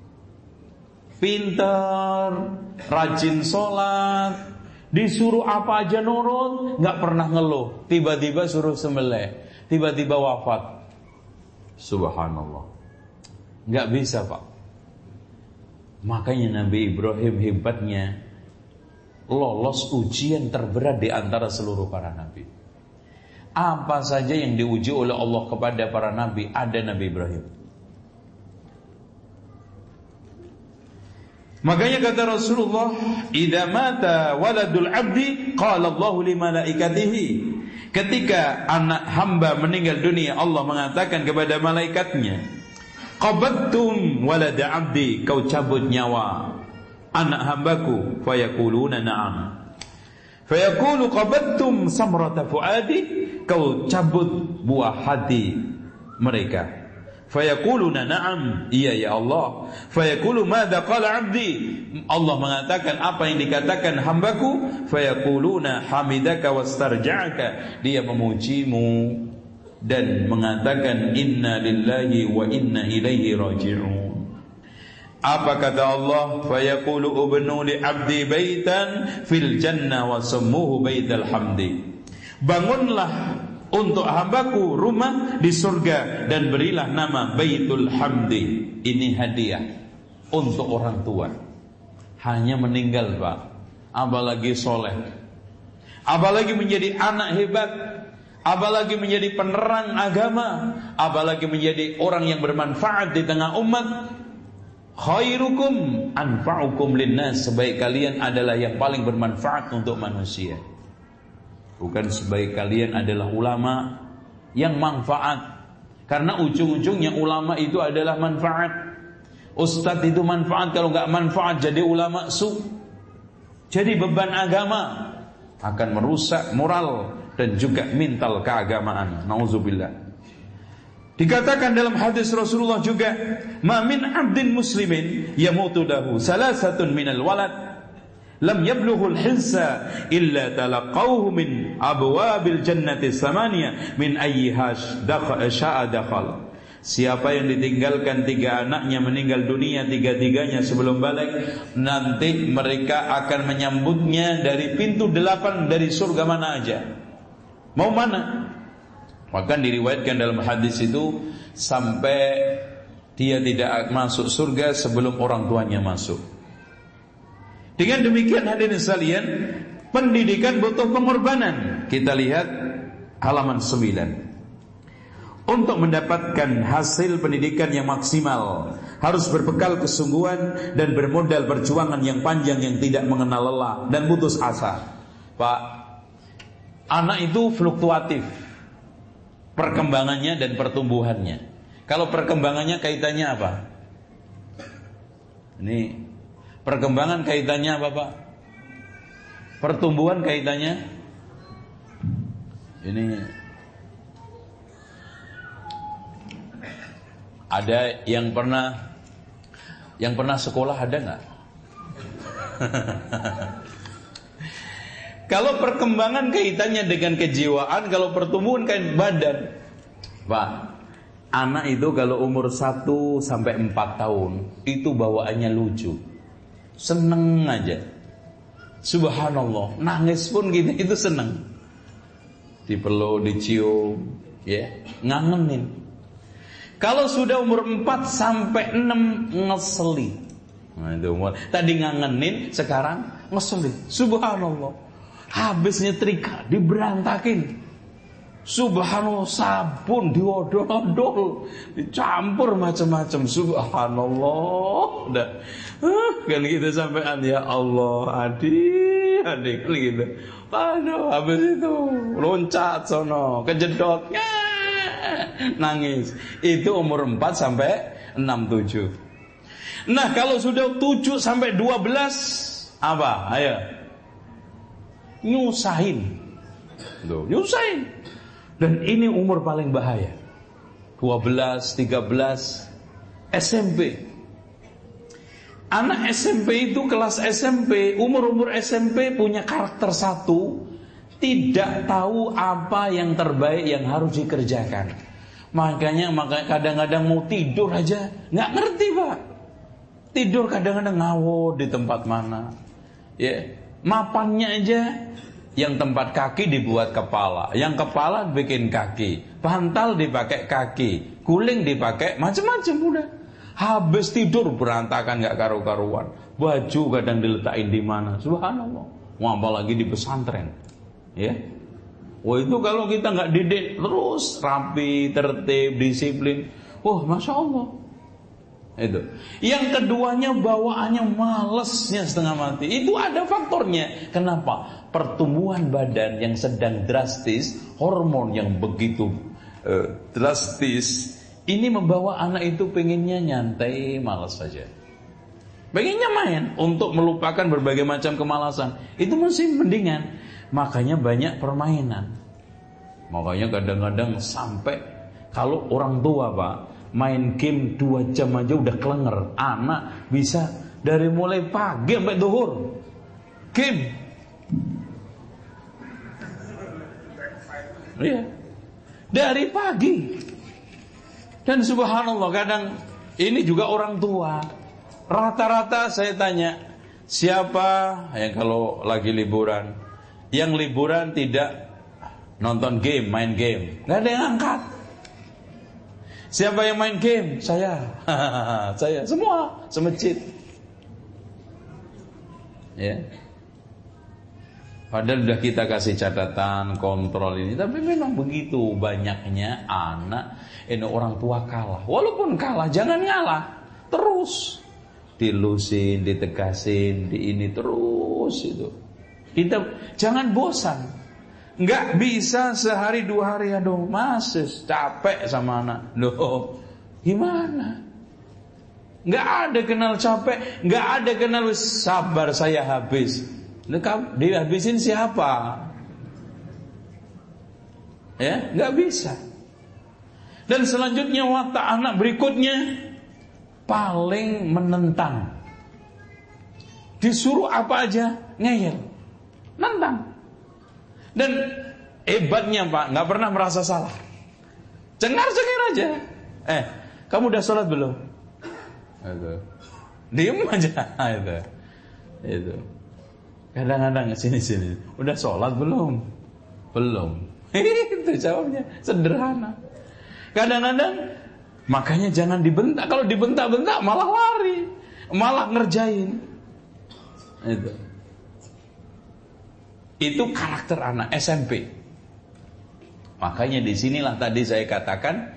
pintar, rajin sholat, disuruh apa aja nurut, gak pernah ngeluh. Tiba-tiba suruh sembelih, tiba-tiba wafat. Subhanallah, gak bisa Pak. Makanya Nabi Ibrahim hebatnya, lolos ujian terberat di antara seluruh para nabi. Apa saja yang diuji oleh Allah kepada para nabi, ada Nabi Ibrahim. Makanya kata Rasulullah, idza mata waladul abdi qala Allahu li malaikatihi. Ketika anak hamba meninggal dunia, Allah mengatakan kepada malaikatnya, qabattum walada abdi, kau cabut nyawa anak hambaku. Fayaquluna na'am. Fayaqulu qabattum samrata fuadi, kau cabut buah hati mereka. Fayaquluna na'am, iya ya Allah. Fayaqulu madza qala 'abdi, Allah mengatakan apa yang dikatakan hambaku. Fayaquluna hamidaka wastarja'aka, dia memujimu dan mengatakan inna lillahi wa inna ilaihi raji'un. Apa kata Allah? Fayaqulu ubnu li 'abdi baitan fil jannah wa sammuhu baital hamdi. Bangunlah untuk hambaku rumah di surga dan berilah nama Baitul Hamdi. Ini hadiah untuk orang tua. Hanya meninggal Pak, apalagi soleh, apalagi menjadi anak hebat, apalagi menjadi penerang agama, apalagi menjadi orang yang bermanfaat di tengah umat. Khairukum anfa'ukum linnas, sebaik kalian adalah yang paling bermanfaat untuk manusia. Bukan sebaik kalian adalah ulama yang manfaat, karena ujung-ujungnya ulama itu adalah manfaat. Ustadz itu manfaat, kalau gak manfaat jadi ulama su, jadi beban agama, akan merusak moral dan juga mental keagamaan. Nauzubillah. Dikatakan dalam hadis Rasulullah juga, ma min abdin muslimin yamutu lahu salasatun minal walad lam yablughul hinsa illa talaqawhu min abwabil jannati samaniyah min ayyiha sya'a dakhal. Siapa yang ditinggalkan 3 anaknya meninggal dunia, 3-3-nya sebelum balik, nanti mereka akan menyambutnya dari pintu 8 dari surga mana aja. Mau mana? Maka diriwayatkan dalam hadis itu sampai dia tidak masuk surga sebelum orang tuanya masuk. Dengan demikian hadirin sekalian, Pendidikan butuh pengorbanan. Kita lihat halaman 9. Untuk mendapatkan hasil pendidikan yang maksimal, harus berbekal kesungguhan dan bermodal perjuangan yang panjang yang tidak mengenal lelah dan putus asa. Pak, anak itu fluktuatif perkembangannya dan pertumbuhannya. Kalau perkembangannya kaitannya apa? Ini perkembangan kaitannya apa, Pak? Pertumbuhan kaitannya ini. Ada yang pernah sekolah, ada nggak? Kalau perkembangan kaitannya dengan kejiwaan, kalau pertumbuhan kaitan badan. Pak, anak itu kalau umur 1 sampai 4 tahun itu bawaannya lucu, seneng aja. Subhanallah, nangis pun gitu itu seneng. Dipeluk, dicium, ya, ngangenin. Kalau sudah umur 4 sampai 6 ngeseli. Nah, itu umur. Tadi ngangenin, sekarang ngeseli. Subhanallah. Habis nyetrika diberantakin. Subhanallah, sabun diodol-odol, dicampur macam-macam. Subhanallah. Udah. Kan gitu sampean, ya Allah, adik gitu. Aduh, habis itu loncat sono, kejedotnya. Nangis. Itu umur 4 sampai 6-7. Nah, kalau sudah 7 sampai 12 apa? Ayo. Nyusahin. Tuh, nyusahin. Dan ini umur paling bahaya. 12, 13 SMP. Anak SMP itu kelas SMP, umur-umur SMP punya karakter satu, tidak tahu apa yang terbaik yang harus dikerjakan. Makanya kadang-kadang mau tidur aja nggak ngerti, Pak. Tidur kadang-kadang ngawur di tempat mana. Ya, mapannya aja yang tempat kaki dibuat kepala, yang kepala bikin kaki, bantal dipakai kaki, guling dipakai macam-macam udah. Habis tidur berantakan nggak karu-karuan. Baju kadang diletakin di mana. Subhanallah. Wah, apalagi di pesantren. Ya, wah itu kalau kita nggak didik terus rapi, tertib, disiplin, wah masya Allah. Itu. Yang keduanya bawaannya malesnya setengah mati. Itu ada faktornya. Kenapa? Pertumbuhan badan yang sedang drastis, hormon yang begitu drastis, ini membawa anak itu pengennya nyantai, malas saja. Pengennya main untuk melupakan berbagai macam kemalasan. Itu masih mendingan. Makanya banyak permainan. Makanya kadang-kadang sampai kalau orang tua, Pak, main game 2 jam aja udah kelenger. Anak bisa dari mulai pagi sampai zuhur game. Iya. Dari pagi. Dan subhanallah kadang ini juga orang tua. Rata-rata saya tanya, siapa yang kalau lagi liburan, yang liburan tidak nonton game, main game? Gak ada yang angkat. Siapa yang main game? Saya. Saya, semua semecit. Ya. Padahal sudah kita kasih catatan, kontrol ini, tapi memang begitu banyaknya anak ini orang tua kalah. Walaupun kalah, jangan ngalah. Terus dilusin, ditegasin, di ini terus itu. Kita jangan bosan. Enggak bisa sehari 2 hari, aduh masih capek sama anak. Loh, gimana? Enggak ada kenal capek, enggak ada kenal sabar saya habis. Dihabisin siapa? Ya, enggak bisa. Dan selanjutnya watak anak berikutnya paling menentang. Disuruh apa aja ngeyel, nentang. Dan hebatnya, Pak, nggak pernah merasa salah. Cengar-cengir aja. Kamu udah sholat belum? Itu. Diem aja. Itu. Kadang-kadang sini. Udah sholat belum? Belum. Itu jawabnya sederhana. Kadang-kadang makanya jangan dibentak. Kalau dibentak-bentak malah lari, malah ngerjain. Itu. Itu karakter anak SMP. Makanya disinilah tadi saya katakan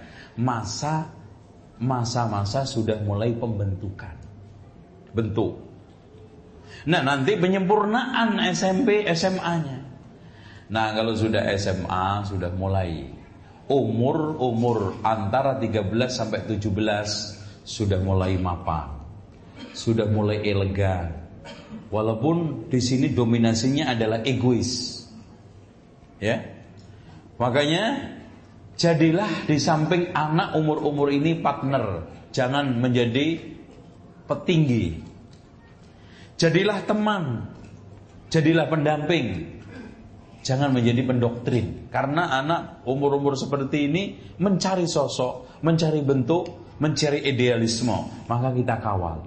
masa-masa sudah mulai pembentukan. Bentuk. Nah, nanti penyempurnaan SMP, SMA-nya. Nah, kalau sudah SMA sudah mulai umur antara 13 sampai 17 sudah mulai mapan. Sudah mulai elegan. Walaupun di sini dominasinya adalah egois. Ya. Makanya jadilah di samping anak umur-umur ini partner, jangan menjadi petinggi. Jadilah teman, jadilah pendamping. Jangan menjadi pendoktrin. Karena anak umur-umur seperti ini mencari sosok, mencari bentuk, mencari idealisme, maka kita kawal.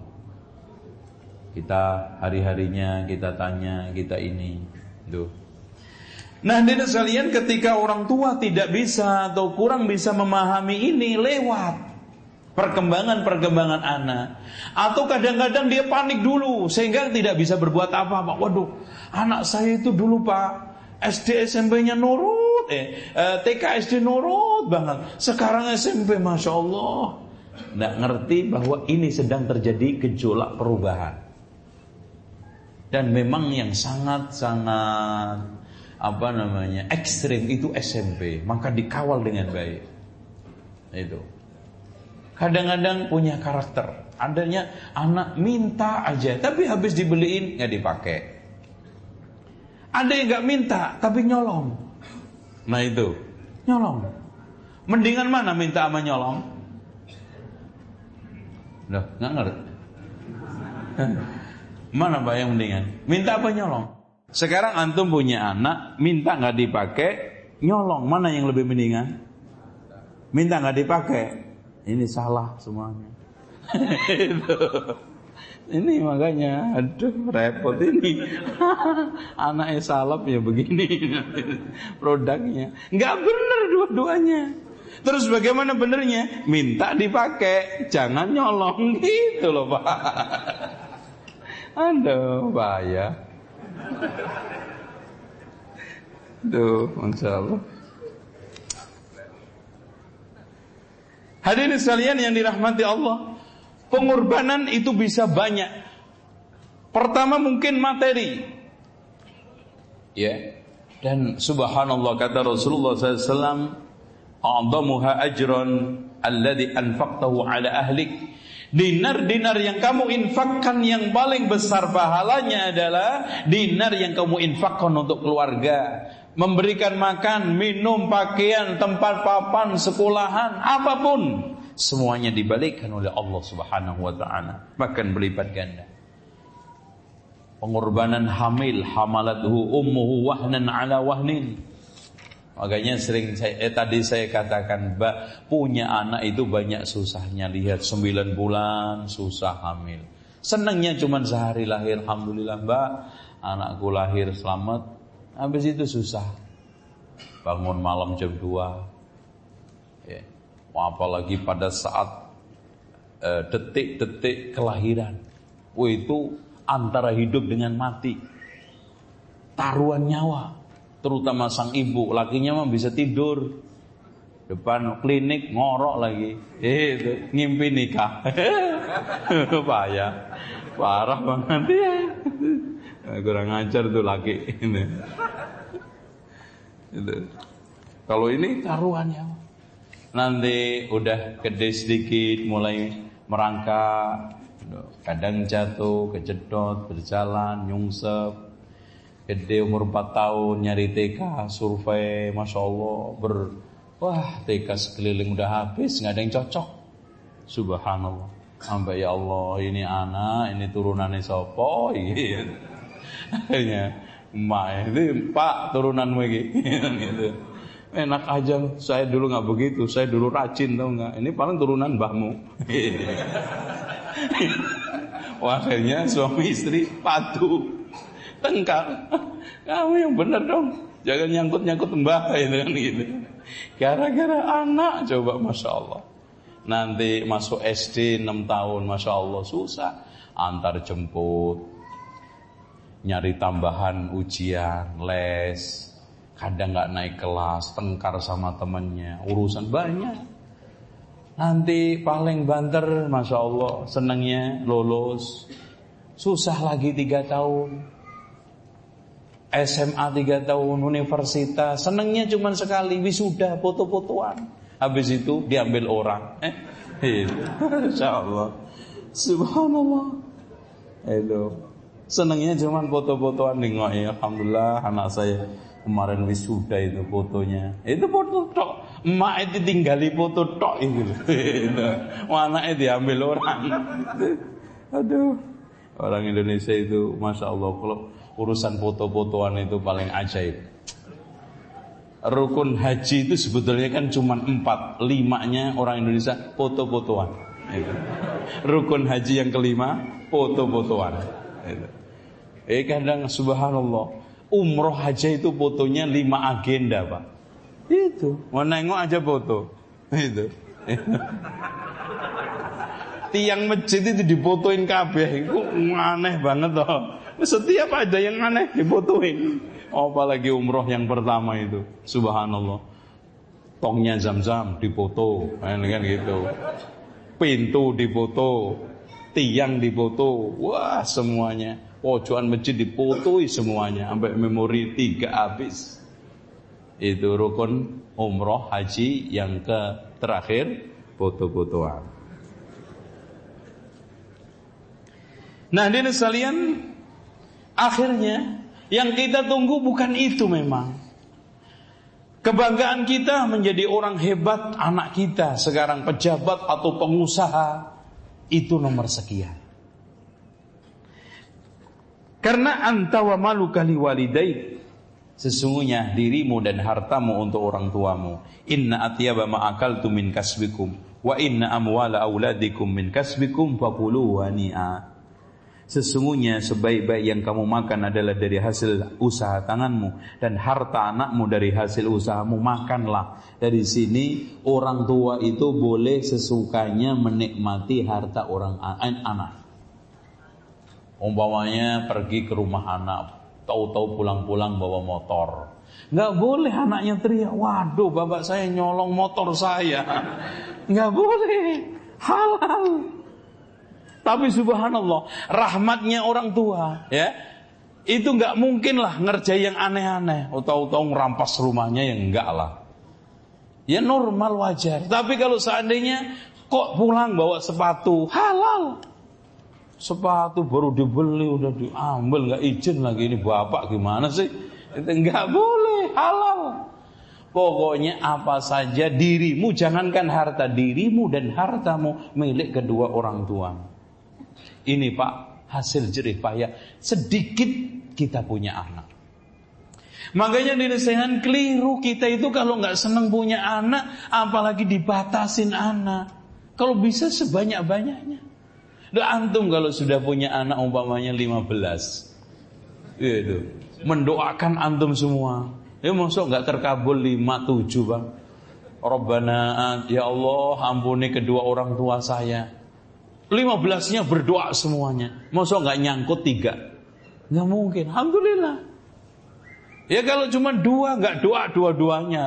Kita hari-harinya kita tanya, kita ini tuh. Nah, hadirin sekalian, ketika orang tua tidak bisa atau kurang bisa memahami ini lewat perkembangan anak, atau kadang-kadang dia panik dulu sehingga tidak bisa berbuat apa-apa. Waduh, anak saya itu dulu Pak SD SMP-nya nurut, TK SD nurut banget. Sekarang SMP, Masya Allah. Nggak ngerti bahwa ini sedang terjadi gejolak perubahan. Dan memang yang sangat-sangat ekstrim itu SMP, maka dikawal dengan baik. Itu. Kadang-kadang punya karakter. Adanya anak minta aja, tapi habis dibeliin nggak dipakai. Ada yang nggak minta, tapi nyolong. Nah itu, nyolong. Mendingan mana minta sama nyolong? Loh, nggak ngerti. Mana Pak yang mendingan? Minta apa nyolong? Sekarang antum punya anak, minta nggak dipakai, nyolong. Mana yang lebih mendingan? Minta nggak dipakai. Ini salah semuanya. Ini makanya, aduh repot ini. Anaknya salap ya begini produknya. Nggak bener dua-duanya. Terus bagaimana benernya? Minta dipakai, jangan nyolong gitu loh Pak. Aduh, bahaya. Duh, Masya Allah. Hadirin sekalian yang dirahmati Allah, pengorbanan itu bisa banyak. Pertama mungkin materi. Ya. Dan subhanallah kata Rasulullah SAW, "A'dhamuha ajran alladhi anfaqtahu ala ahlik." Dinar-dinar yang kamu infakkan yang paling besar pahalanya adalah dinar yang kamu infakkan untuk keluarga. Memberikan makan, minum, pakaian, tempat papan, sekolahan, apapun. Semuanya dibalikkan oleh Allah Subhanahu wa ta'ala. Bahkan berlipat ganda. Pengorbanan hamil, hamalathu ummuhu wahnan ala wahnin. Makanya sering tadi saya katakan, punya anak itu banyak susahnya. Lihat 9 bulan susah hamil. Senangnya cuma sehari lahir, alhamdulillah Mbak, anakku lahir selamat. Habis itu susah. Bangun malam jam 2. Ya. Apalagi pada saat detik-detik kelahiran. Itu antara hidup dengan mati. Taruhan nyawa. Terutama sang ibu, lakinya mah bisa tidur depan klinik ngorok lagi, itu ngimpi nikah. Parah banget ya. Kurang ajar tuh laki ini. Itu. Kalau ini taruhannya, nanti udah gede sedikit, mulai merangkak, kadang jatuh, kejedot, berjalan, nyungsep. Gede umur 4 tahun nyari TK, survei, Masya Allah, TK sekeliling udah habis, gak ada yang cocok. Subhanallah. Sampai ya Allah, ini anak, ini turunannya sopo, gitu. Akhirnya, emak itu, Pak, turunanmu gitu. Enak aja, saya dulu gak begitu, saya dulu rajin, tau gak? Ini paling turunan mbahmu. Akhirnya suami istri padu. Tengkar, kamu yang benar dong, jangan nyangkut-nyangkut mbah gitu. Gara-gara anak, coba Masya Allah. Nanti masuk SD 6 tahun, Masya Allah susah. Antar jemput, nyari tambahan ujian, les, kadang nggak naik kelas, tengkar sama temennya, urusan banyak. Nanti paling banter, masya Allah, senangnya lulus, susah lagi 3 tahun. SMA 3 tahun, universitas, senangnya cuma sekali, wisuda, foto-fotoan. Habis itu diambil orang. Masya Allah, subhanallah. Itu senangnya cuma foto-fotoan, nengok ya, alhamdulillah anak saya kemarin wisuda itu fotonya. Itu foto tok, emak itu tinggali foto tok itu. Anaknya diambil orang. Aduh, orang Indonesia itu masya Allah, kalau urusan foto-fotoan itu paling ajaib. Rukun haji itu sebetulnya kan cuma 4, 5-nya orang Indonesia foto-fotoan. Rukun haji yang kelima foto-fotoan. Kadang subhanallah, umroh haji itu fotonya 5 agenda Pak. Itu mau nengok aja foto. Itu tiang masjid itu difotoin kabeh. Itu aneh banget toh. Setiap ada yang aneh difotoin. Apalagi umroh yang pertama itu, subhanallah. Tongnya Zam-Zam difoto, kan gitu. Pintu difoto, tiang difoto, wah semuanya. Pojokan masjid dipotoi semuanya, sampai memori 3 habis. Itu rukun umroh haji yang terakhir, foto-fotoan. Nah, hadirin sekalian, akhirnya yang kita tunggu bukan itu memang. Kebanggaan kita menjadi orang hebat, anak kita sekarang pejabat atau pengusaha, itu nomor sekian. Karena anta wa maluka liwalidaik, sesungguhnya dirimu dan hartamu untuk orang tuamu. Inna atyaba ma akaltu min kasbikum wa inna amwala auladikum min kasbikum fakulu hani'a. Sesungguhnya sebaik-baik yang kamu makan adalah dari hasil usaha tanganmu, dan harta anakmu dari hasil usahamu, makanlah. Dari sini orang tua itu boleh sesukanya menikmati harta orang anak. Umpamanya pergi ke rumah anak, tahu-tahu pulang-pulang bawa motor, nggak boleh anaknya teriak, waduh bapak saya nyolong motor saya. Nggak boleh, halal. Tapi subhanallah, rahmatnya orang tua, ya, itu nggak mungkin lah ngerjain yang aneh-aneh. Tahu-tahu ngerampas rumahnya, yang enggak lah. Ya normal, wajar. Tapi kalau seandainya kok pulang bawa sepatu, halal. Sepatu baru dibeli udah diambil, nggak izin lagi, ini bapak gimana sih? Itu nggak boleh, halal. Pokoknya apa saja dirimu, jangankan harta, dirimu dan hartamu milik kedua orang tuamu. Ini Pak, hasil jerih payah sedikit kita punya anak. Makanya dinasihatkan, keliru kita itu kalau nggak senang punya anak, apalagi dibatasin anak. Kalau bisa sebanyak-banyaknya. Dan antum kalau sudah punya anak umpamanya 15, itu mendoakan antum semua. Ya maksud nggak terkabul 5-7 Bang. Rabbana, ya Allah ampuni kedua orang tua saya. 15-nya berdoa semuanya. Masa nggak nyangkut 3? Nggak mungkin. Alhamdulillah. Ya kalau cuma 2 nggak doa dua-duanya,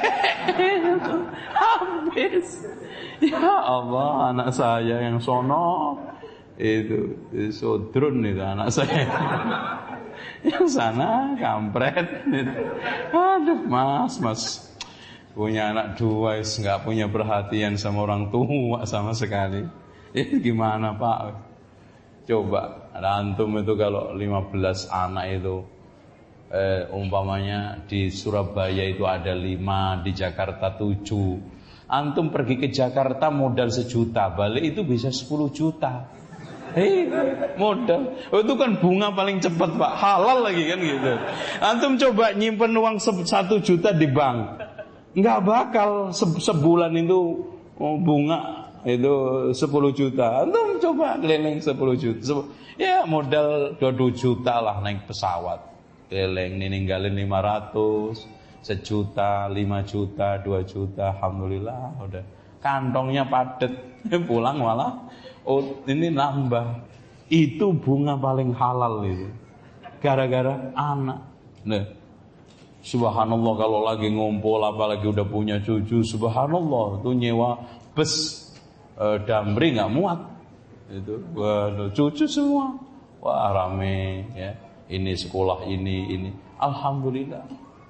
habis. Ya Allah, anak saya yang sono itu sodrun itu anak saya. Yang sana kampret. Aduh mas punya anak 2 nggak punya perhatian sama orang tua sama sekali. Gimana Pak? Coba antum itu kalau 15 anak itu, umpamanya di Surabaya itu ada 5, di Jakarta 7. Antum pergi ke Jakarta modal 1 juta, balik itu bisa 10 juta. Modal. Itu kan bunga paling cepat Pak, halal lagi kan gitu. Antum coba nyimpen uang 1 juta di bank, nggak bakal sebulan itu bunga itu 10 juta. Antum coba keliling 10 juta. Ya modal 2 juta lah naik pesawat. Keliling ninggalin 500, 1 juta, 5 juta, 2 juta. Alhamdulillah udah kantongnya padet. Pulang malah ini nambah. Itu bunga paling halal itu. gara-gara anak. Nah, subhanallah kalau lagi ngumpul apalagi udah punya cucu, subhanallah tuh nyewa bus Damri nggak muat. Itu waduh cucu semua. Wah rame ya. Ini sekolah ini. Alhamdulillah.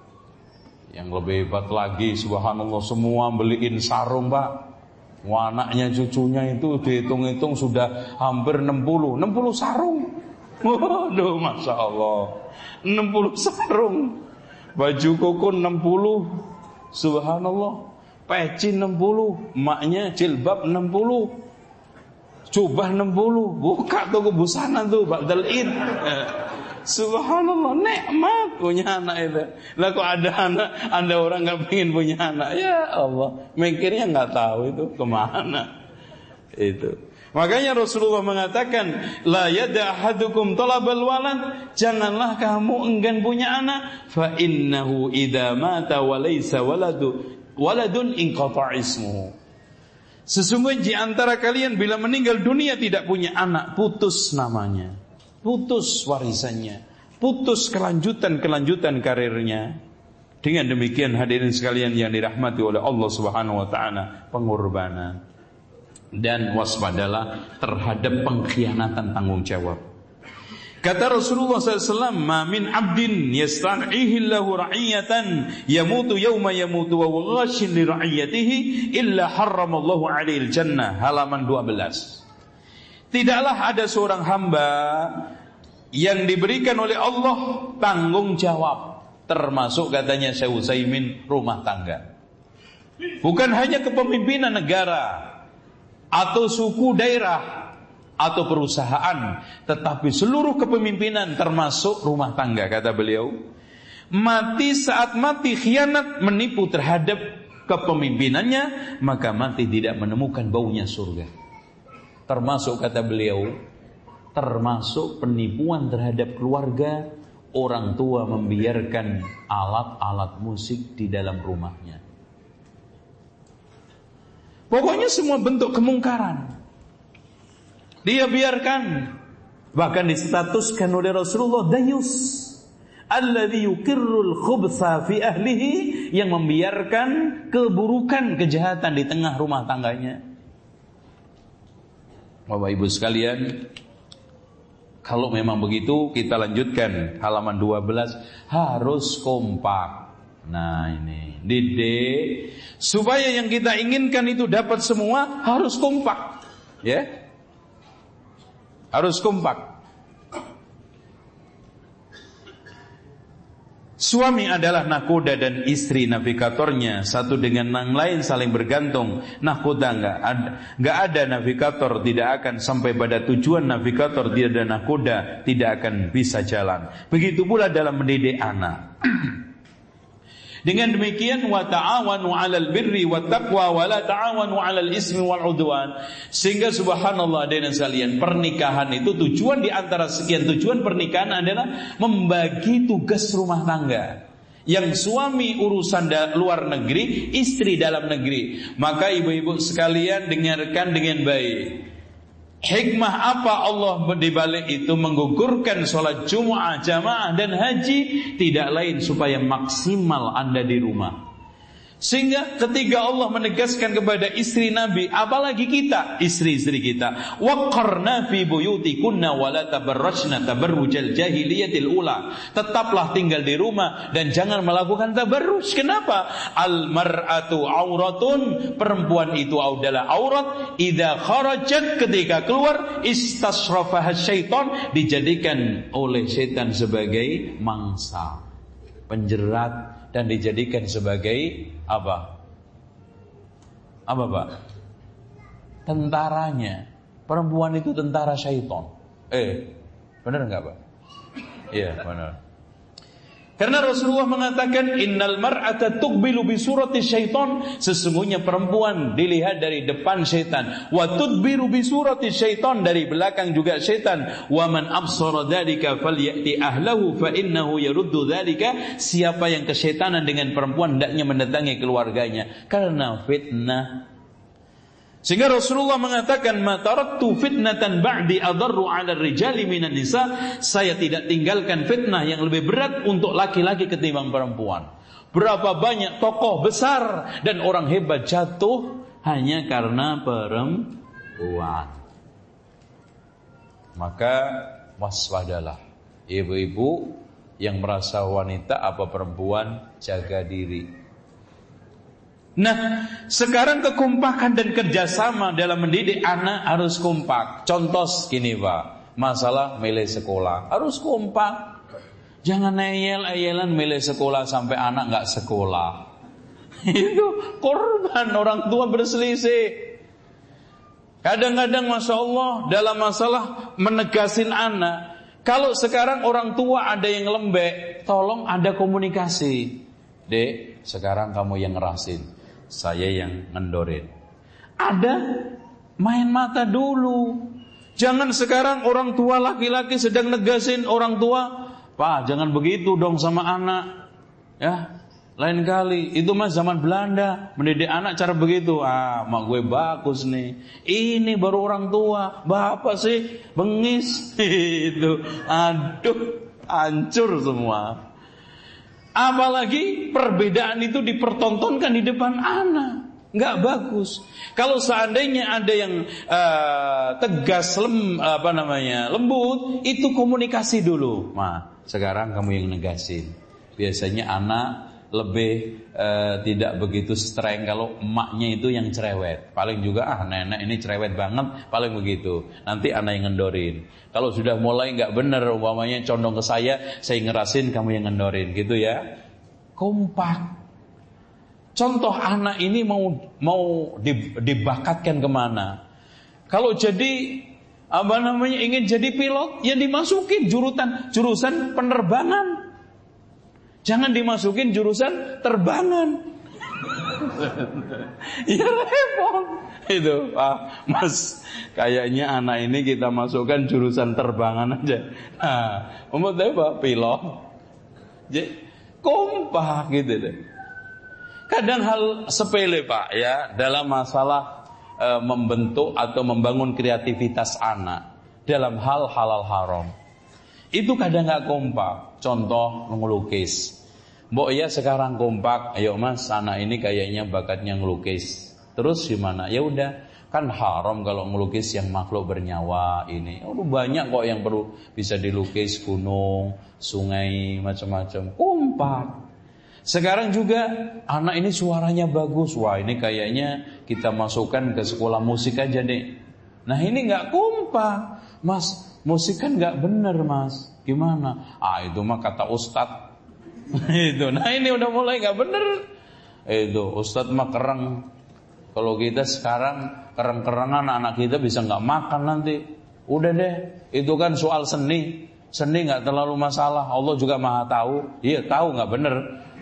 Yang lebih hebat lagi subhanallah semua beliin sarung, Pak. Wah, anaknya cucunya itu dihitung-hitung sudah hampir 60 sarung. Waduh, Masya Allah 60 sarung. Baju koko 60. Subhanallah. Peci 60. Maknya jilbab 60. Jubah 60. Buka toko busana tuh Ba'dal Id. Subhanallah, nikmat punya anak itu. Lah kok ada orang gak pengen punya anak. Ya Allah, mikirnya gak tahu itu kemana. Itu. Makanya Rasulullah mengatakan, la yada ahadukum talabal walad, janganlah kamu enggan punya anak, fa innahu idza mata wa laysa waladun inqata ismuhu. Sesungguhnya di antara kalian bila meninggal dunia tidak punya anak, putus namanya, putus warisannya, putus kelanjutan karirnya. Dengan demikian hadirin sekalian yang dirahmati oleh Allah Subhanahu wa taala, pengorbanan dan waspadalah terhadap pengkhianatan tanggung jawab. Kata Rasulullah SAW, "Ma min 'abdin yasta'hihi Allahu ra'iyatan yamutu yawma yamutu wa ghashin li ra'iyatihi illa harramallahu 'alaihi al-jannah." Halaman 12. Tidaklah ada seorang hamba yang diberikan oleh Allah tanggung jawab, termasuk katanya Syekh Utsaimin rumah tangga. Bukan hanya kepemimpinan negara atau suku daerah atau perusahaan, tetapi seluruh kepemimpinan termasuk rumah tangga. Kata beliau, mati saat mati khianat menipu terhadap kepemimpinannya, maka mati tidak menemukan baunya surga. Termasuk kata beliau, termasuk penipuan terhadap keluarga, orang tua membiarkan alat-alat musik di dalam rumahnya. Pokoknya semua bentuk kemungkaran dia biarkan. Bahkan distatuskan oleh Rasulullah dayus, alladzi yuqirrul khubtha fi ahlihi, yang membiarkan keburukan, kejahatan di tengah rumah tangganya. Bapak Ibu sekalian, kalau memang begitu kita lanjutkan halaman 12, harus kompak. Nah ini didik supaya yang kita inginkan itu dapat semua, harus kompak. Ya, harus kompak. Suami adalah nakoda dan istri navigatornya, satu dengan yang lain saling bergantung. Nakoda enggak ada navigator tidak akan sampai pada tujuan, navigator tidak ada nakoda tidak akan bisa jalan. Begitu pula dalam mendidik anak. Dengan demikian, wa ta'awanu 'alal birri wat taqwa wa la ta'awanu 'alal ismi wal 'udwan. Sehingga subhanallah hadirin sekalian, pernikahan itu tujuan di antara sekian tujuan pernikahan adalah membagi tugas rumah tangga. Yang suami urusan luar negeri, istri dalam negeri. Maka ibu-ibu sekalian dengarkan dengan baik. Hikmah apa Allah dibalik itu menggugurkan sholat Jumu'ah, jamaah dan haji, tidak lain supaya maksimal Anda di rumah. Sehingga ketika Allah menegaskan kepada istri Nabi, apalagi kita, istri-istri kita, waqarna fi buyutikunna wa la tabarrajna tabarrujal jahiliyatil ula. Tetaplah tinggal di rumah dan jangan melakukan tabarruj. Kenapa? Al mar'atu auratun, perempuan itu adalah aurat. Idza kharajat, ketika keluar, istasrafaha syaitan, dijadikan oleh setan sebagai mangsa, penjerat, dan dijadikan sebagai apa? Apa Pak? Tentaranya. Perempuan itu tentara syaitan. Benar enggak Pak? Iya benar. Karena Rasulullah mengatakan, innal mar'ata tuqbilu bi surati syaitan, sesungguhnya perempuan dilihat dari depan syaitan, wa tudbiru bi surati syaitan, dari belakang juga syaitan. Wa man absara dzalika falyati ahlahu fa innahu yaruddu dzalika, siapa yang kesyaitanan dengan perempuan hendaknya mendatangi keluarganya, karena fitnah. Sehingga Rasulullah mengatakan, "Ma taraktu fitnatan ba'di adarru 'ala rijali minan nisa." Saya tidak tinggalkan fitnah yang lebih berat untuk laki-laki ketimbang perempuan. Berapa banyak tokoh besar dan orang hebat jatuh hanya karena perempuan. Maka waspadalah ibu-ibu yang merasa wanita apa perempuan, jaga diri. Nah, sekarang kekompakan dan kerjasama dalam mendidik anak harus kompak. Contoh gini Pak, masalah milih sekolah harus kompak. Jangan ngeyel-ngeyelan milih sekolah sampai anak gak sekolah. Itu korban orang tua berselisih. Kadang-kadang Masya Allah dalam masalah menegasin anak, kalau sekarang orang tua ada yang lembek, tolong ada komunikasi. Dek, sekarang kamu yang ngerasin, saya yang ngendorin. Ada main mata dulu. Jangan sekarang orang tua laki-laki sedang negasin orang tua, Pak jangan begitu dong sama anak. Ya, lain kali. Itu mas zaman Belanda mendidik anak cara begitu. Mak gue bagus nih. Ini baru orang tua. Bapak sih bengis. Itu, aduh, hancur semua. Apalagi perbedaan itu dipertontonkan di depan anak, nggak bagus. Kalau seandainya ada yang tegas, lembut, itu komunikasi dulu. Sekarang kamu yang negasin. Biasanya anak lebih tidak begitu streng kalau emaknya itu yang cerewet. Paling juga nenek ini cerewet banget, paling begitu. Nanti anak yang ngendorin. Kalau sudah mulai nggak benar, umpamanya condong ke saya ngerasin, kamu yang ngendorin, gitu ya. Kompak. Contoh anak ini mau dibakatkan kemana? Kalau jadi ingin jadi pilot, ya dimasukin jurusan penerbangan. Jangan dimasukin jurusan terbangan. Ya repot. Itu, Mas, kayaknya anak ini kita masukkan jurusan terbangan aja. Maksudnya apa? Pilot. Jadi kompak gitu deh. Kadang hal sepele Pak ya, dalam masalah membentuk atau membangun kreativitas anak dalam hal halal haram. Itu kadang gak kompak. Contoh ngelukis. Mbok ya sekarang kompak, ayo mas, anak ini kayaknya bakatnya ngelukis. Terus gimana? Ya udah, kan haram kalau ngelukis yang makhluk bernyawa ini. Banyak kok yang perlu bisa dilukis, gunung, sungai, macam-macam. Kompak. Sekarang juga anak ini suaranya bagus. Wah, ini kayaknya kita masukkan ke sekolah musik aja deh. Nah, ini gak kompak. Mas, musik kan gak bener mas. Gimana? Itu mah kata ustadz. Itu. Nah ini udah mulai gak bener. Itu ustadz mah kereng. Kalau kita sekarang kereng-kerengan, anak kita bisa gak makan nanti. Udah deh, itu kan soal seni. Seni gak terlalu masalah. Allah juga maha tahu. Iya tahu gak bener.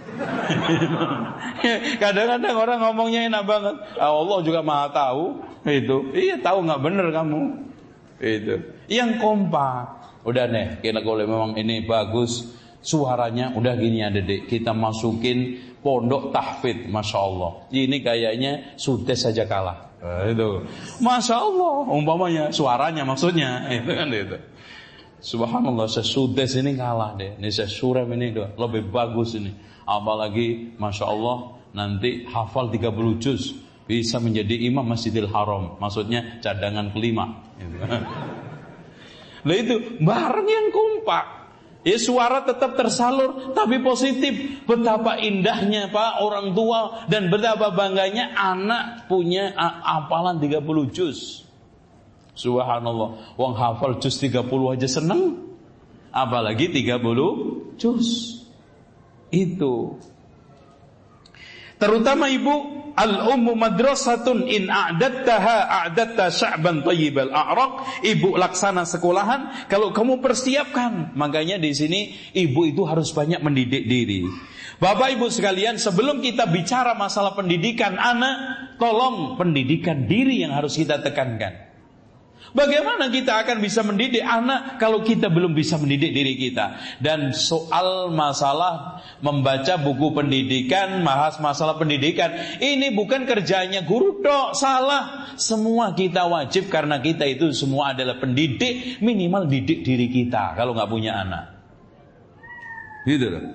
Kadang-kadang orang ngomongnya enak banget. Allah juga maha tahu. Itu. Iya tahu gak bener kamu. Itu. Yang kompak. Udah nih, kita kalau memang ini bagus suaranya, udah gini ya dedek, kita masukin pondok tahfidz, masya Allah. Ini kayaknya sudah saja kalah. Itu, masya Allah, umpamanya suaranya maksudnya, itu kan itu. Subhanallah, sesudes ini kalah deh. Ini sesurem ini lebih bagus ini. Apalagi masya Allah nanti hafal 30 juz bisa menjadi imam Masjidil Haram. Maksudnya cadangan kelima. Gitu. Nah itu bareng yang kompak. Ya suara tetap tersalur tapi positif. Betapa indahnya Pak orang tua dan betapa bangganya anak punya hafalan 30 juz. Subhanallah, wong hafal juz 30 aja seneng. Apalagi 30 juz. Itu. Terutama ibu, al-ummu madrasatun in a'dattaha a'datta sya'ban thayyibal a'raq. Ibu laksana sekolahan kalau kamu persiapkan. Makanya di sini ibu itu harus banyak mendidik diri. Bapak Ibu sekalian, sebelum kita bicara masalah pendidikan anak, tolong pendidikan diri yang harus kita tekankan. Bagaimana kita akan bisa mendidik anak kalau kita belum bisa mendidik diri kita? Dan soal masalah membaca buku pendidikan, bahas masalah pendidikan, ini bukan kerjanya guru dok, salah. Semua kita wajib karena kita itu semua adalah pendidik, minimal didik diri kita kalau nggak punya anak. Gitu loh.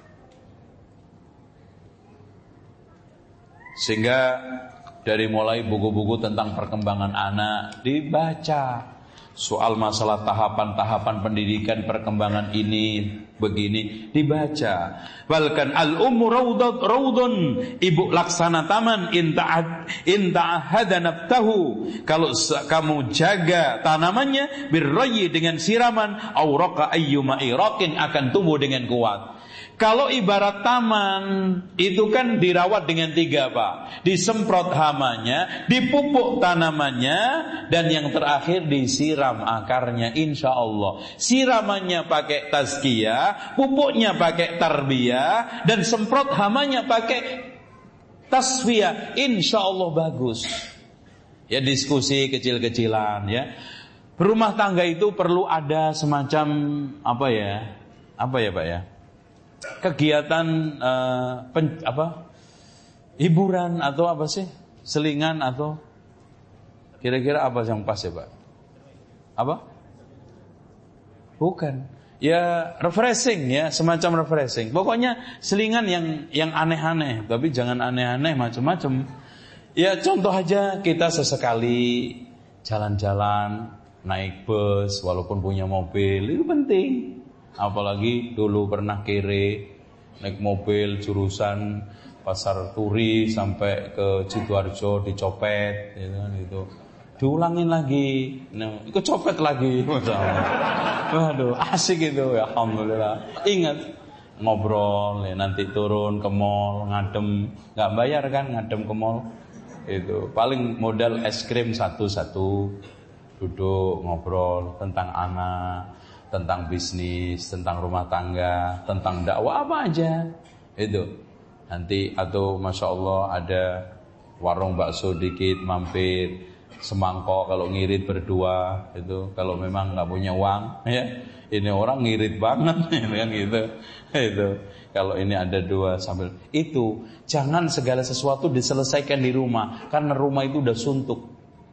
Sehingga dari mulai buku-buku tentang perkembangan anak dibaca, soal masalah tahapan-tahapan pendidikan perkembangan ini begini dibaca. Bahkan al-ummu raudun, ibu laksana taman, in ta'ahada naftahu, kalau kamu jaga tanamannya birrayyi dengan siraman, auraqa ayyuma iraqin, akan tumbuh dengan kuat. Kalau ibarat taman itu kan dirawat dengan 3 Pak. Disemprot hamanya, dipupuk tanamannya, dan yang terakhir disiram akarnya, insya Allah. Siramannya pakai tazkiyah, pupuknya pakai tarbiyah, dan semprot hamanya pakai tasfiyah, insya Allah bagus. Ya, diskusi kecil-kecilan ya. Rumah tangga itu perlu ada semacam apa ya Pak ya? Kegiatan hiburan atau apa sih, selingan atau kira-kira apa yang pas ya Pak? Apa? Bukan. Ya refreshing ya, semacam refreshing. Pokoknya selingan yang aneh-aneh, tapi jangan aneh-aneh macam-macam. Ya contoh aja, kita sesekali jalan-jalan naik bus walaupun punya mobil, itu penting. Apalagi dulu pernah kere naik mobil jurusan Pasar Turi sampai ke Sidoarjo dicopet, gitu. Diulangin lagi, kecopet lagi, waduh asik itu ya, alhamdulillah. Ingat ngobrol ya, nanti turun ke mall ngadem, nggak bayar kan ngadem ke mall, itu paling modal es krim satu-satu, duduk ngobrol tentang anak, tentang bisnis, tentang rumah tangga, tentang dakwah, apa aja itu. Nanti atau masya Allah ada warung bakso dikit mampir, semangkok kalau ngirit berdua itu, kalau memang nggak punya uang ya, ini orang ngirit banget kan gitu. Itu kalau ini ada 2 sambil itu, jangan segala sesuatu diselesaikan di rumah karena rumah itu udah suntuk.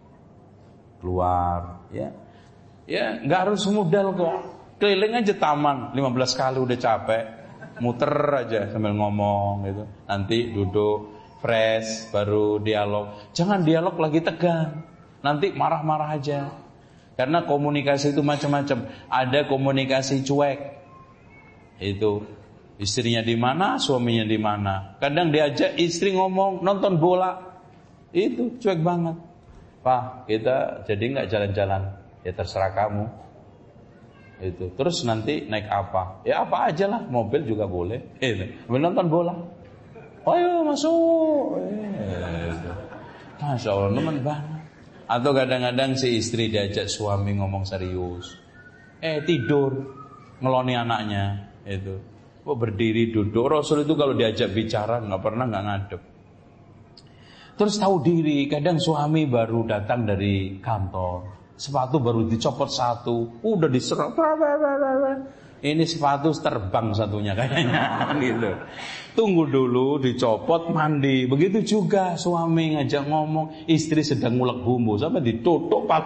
Keluar ya. Ya nggak harus modal kok, keliling aja taman 15 kali udah capek, muter aja sambil ngomong gitu. Nanti duduk fresh baru dialog. Jangan dialog lagi tegang, nanti marah-marah aja. Karena komunikasi itu macam-macam. Ada komunikasi cuek, itu istrinya di mana, suaminya di mana. Kadang diajak istri ngomong nonton bola, itu cuek banget. Pak, kita jadi nggak jalan-jalan? Ya terserah kamu. Itu. Terus nanti naik apa? Ya apa aja lah, mobil juga boleh. Nonton bola. Ayo masuk. Masya Allah, teman banget. Atau kadang-kadang si istri diajak suami ngomong serius, tidur ngeloni anaknya. Itu. Kok berdiri duduk? Rasul itu kalau diajak bicara nggak pernah nggak ngadep. Terus tahu diri. Kadang suami baru datang dari kantor, sepatu baru dicopot 1, udah diserap. Ini sepatu terbang satunya kayaknya gitu. Tunggu dulu, dicopot, mandi. Begitu juga suami ngajak ngomong, istri sedang ngulek bumbu sampai ditutup Pak.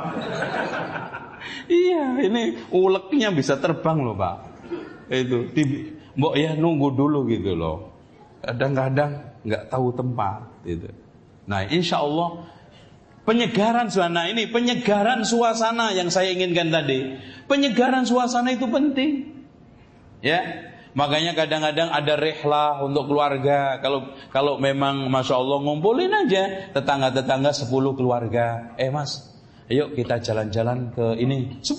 Iya, ini uleknya bisa terbang loh Pak. Itu mbok ya nunggu dulu gitu loh. Kadang-kadang nggak tahu tempat gitu. Nah, insya Allah penyegaran suasana ini, penyegaran suasana yang saya inginkan tadi. Penyegaran suasana itu penting. Ya, makanya kadang-kadang ada rihlah untuk keluarga. Kalau memang masya Allah ngumpulin aja tetangga-tetangga 10 keluarga. Mas, ayo kita jalan-jalan ke ini 10.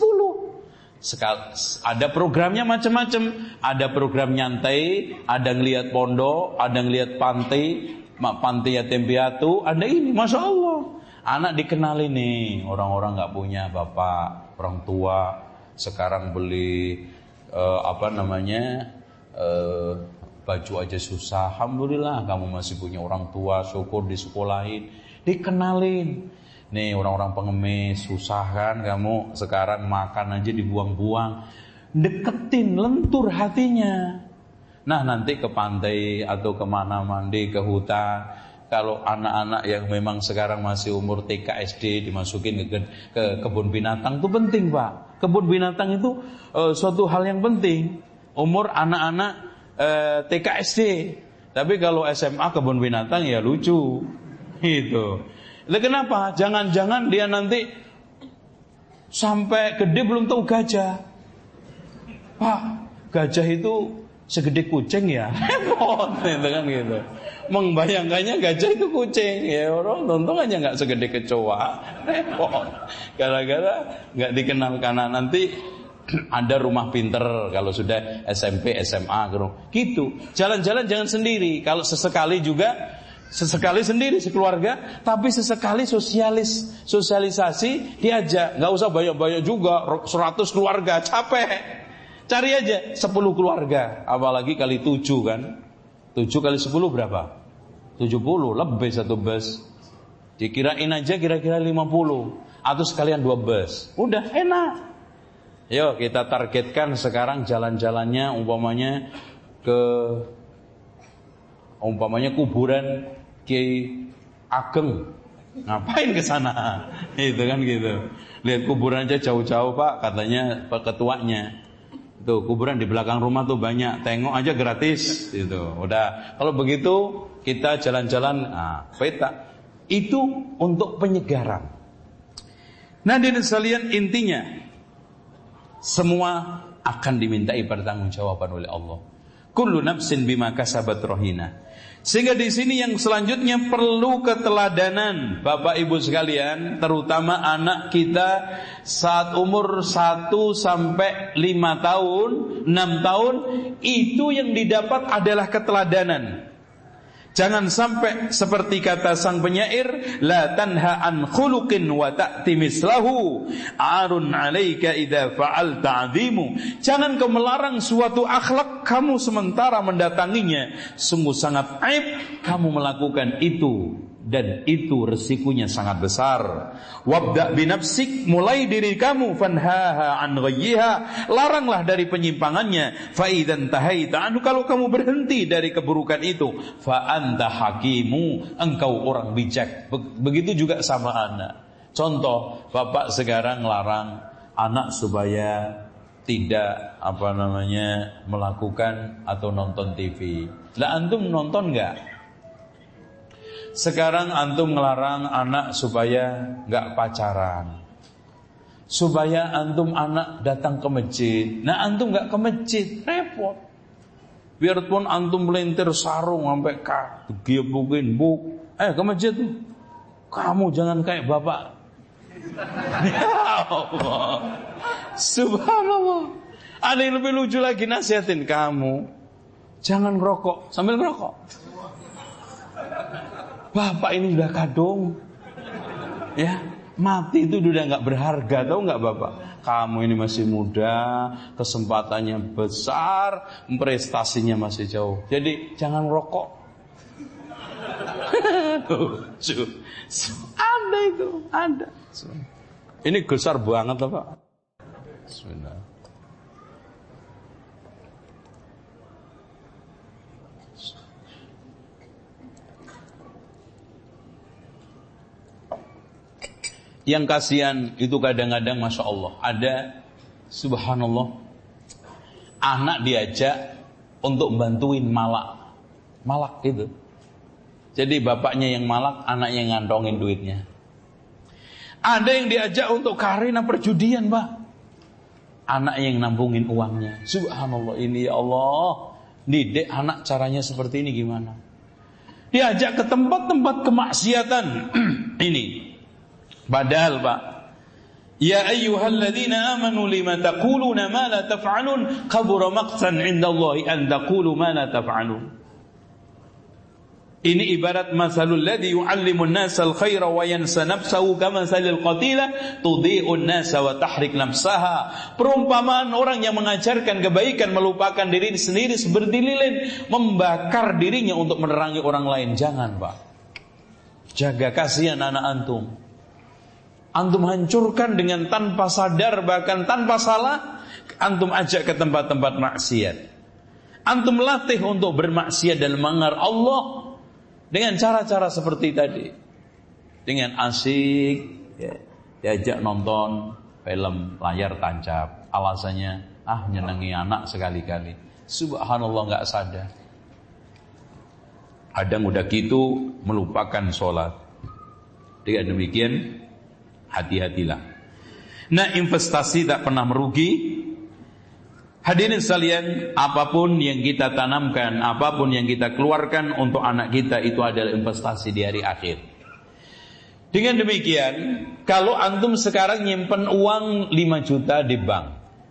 Ada programnya macam-macam. Ada program nyantai, ada ngelihat pondok, ada ngelihat panti yatim piatu, ada ini, masya Allah. Anak dikenali nih, orang-orang nggak punya bapak, orang tua sekarang beli baju aja susah. Alhamdulillah kamu masih punya orang tua, syukur disekolahin, dikenalin. Nih orang-orang pengemis, susah kan kamu sekarang makan aja dibuang-buang. Deketin, lentur hatinya. Nah nanti ke pantai atau kemana mandi, ke hutan. Kalau anak-anak yang memang sekarang masih umur TK SD dimasukin ke kebun binatang itu penting Pak. Kebun binatang itu suatu hal yang penting. Umur anak-anak TK SD. Tapi kalau SMA kebun binatang ya lucu. Gitu. Lalu kenapa? Jangan-jangan dia nanti sampai gede belum tahu gajah. Pak, gajah itu segede kucing ya. Repot gitu kan gitu. Membayangkannya gajah itu kucing. Ya orang tonton aja gak segede kecoa. Repot. Gara-gara gak dikenal karena nanti ada rumah pinter kalau sudah SMP, SMA gitu. Jalan-jalan jangan sendiri. Kalau sesekali juga sesekali sendiri sekeluarga, tapi sesekali sosialisasi diajak. Nggak usah banyak-banyak juga 100 keluarga, capek. Cari aja 10 keluarga, apalagi kali 7 kan. 7 kali 10 berapa? 70, lebih satu bus. Dikirain aja kira-kira 50 atau sekalian 2 bus. Udah enak. Yuk kita targetkan sekarang jalan-jalannya umpamanya kuburan Kiai Ageng. Ngapain ke sana? Itu kan gitu. Lihat kuburan aja jauh-jauh Pak, katanya Pak ketuanya. Tuh kuburan di belakang rumah tuh banyak, tengok aja gratis gitu. Udah, kalau begitu kita jalan-jalan peta. Itu untuk penyegaran. Nah, dan sekalian intinya semua akan dimintai pertanggungjawaban oleh Allah. Kullu nafsin bima kasabat rahina. Sehingga di sini yang selanjutnya perlu keteladanan Bapak Ibu sekalian, terutama anak kita saat umur 1 sampai 5 tahun, 6 tahun, itu yang didapat adalah keteladanan. Jangan sampai seperti kata sang penyair, la tanha an khuluqin wa ta'ti mislahu, arun 'alaika idza fa'alta 'azimu. Jangan kau melarang suatu akhlak kamu sementara mendatanginya, sungguh sangat aib kamu melakukan itu, dan itu resikonya sangat besar. Wabda binafsik, mulai diri kamu, fanhaha an ghayyiha, laranglah dari penyimpangannya. Fa idzan tahaita anhu, kalau kamu berhenti dari keburukan itu, fa anta hakimu, engkau orang bijak. Begitu juga sama anak. Contoh, bapak sekarang larang anak supaya tidak melakukan atau nonton TV. Lah antum nonton enggak? Sekarang antum ngelarang anak supaya gak pacaran, supaya antum anak datang ke masjid. Nah antum gak ke masjid, repot. Biarpun antum melintir sarung sampai gebukin ke masjid tuh. Kamu jangan kayak bapak. Ya Allah, subhanallah. Ada yang lebih lucu lagi, nasihatin kamu jangan ngerokok sambil ngerokok. Bapak ini sudah kadung, ya mati itu udah nggak berharga, tahu nggak bapak? Kamu ini masih muda, kesempatannya besar, prestasinya masih jauh. Jadi jangan rokok. Ada itu, ada. Ini besar banget loh Pak. Bismillah. Yang kasihan itu kadang-kadang Masya Allah, ada subhanallah, anak diajak untuk bantuin malak gitu. Jadi bapaknya yang malak, anaknya yang ngantongin duitnya. Ada yang diajak untuk karena perjudian Pak, anaknya yang nampungin uangnya. Subhanallah, ini ya Allah, didik anak caranya seperti ini gimana? Diajak ke tempat-tempat kemaksiatan ini. Padahal Pak, ya ayyuhalladzina amanu lima taquluna ma la taf'alun, kabura maqtan 'indallahi an taqulu ma la taf'alun. Ini ibarat masalul ladzi yu'allimun nasa al-khaira wa yansa nafsahu kamasalil qatila tudhi'un nasa wa tahrik nafsaha. Perumpamaan orang yang mengajarkan kebaikan melupakan diri sendiri seperti lilin membakar dirinya untuk menerangi orang lain. Jangan Pak, jaga, kasihan anak antum. Antum hancurkan dengan tanpa sadar, bahkan tanpa salah. Antum ajak ke tempat-tempat maksiat. Antum latih untuk bermaksiat dan melanggar Allah dengan cara-cara seperti tadi. Dengan asik, ya, diajak nonton film layar tancap. Alasannya, nyenengi anak sekali-kali. Subhanallah, gak sadar. Kadang udah gitu melupakan sholat. Dengan demikian, hati-hatilah. Nah, investasi tak pernah merugi. Hadirin sekalian, apapun yang kita tanamkan, apapun yang kita keluarkan untuk anak kita, itu adalah investasi di hari akhir. Dengan demikian, kalau antum sekarang nyimpen uang 5 juta di bank,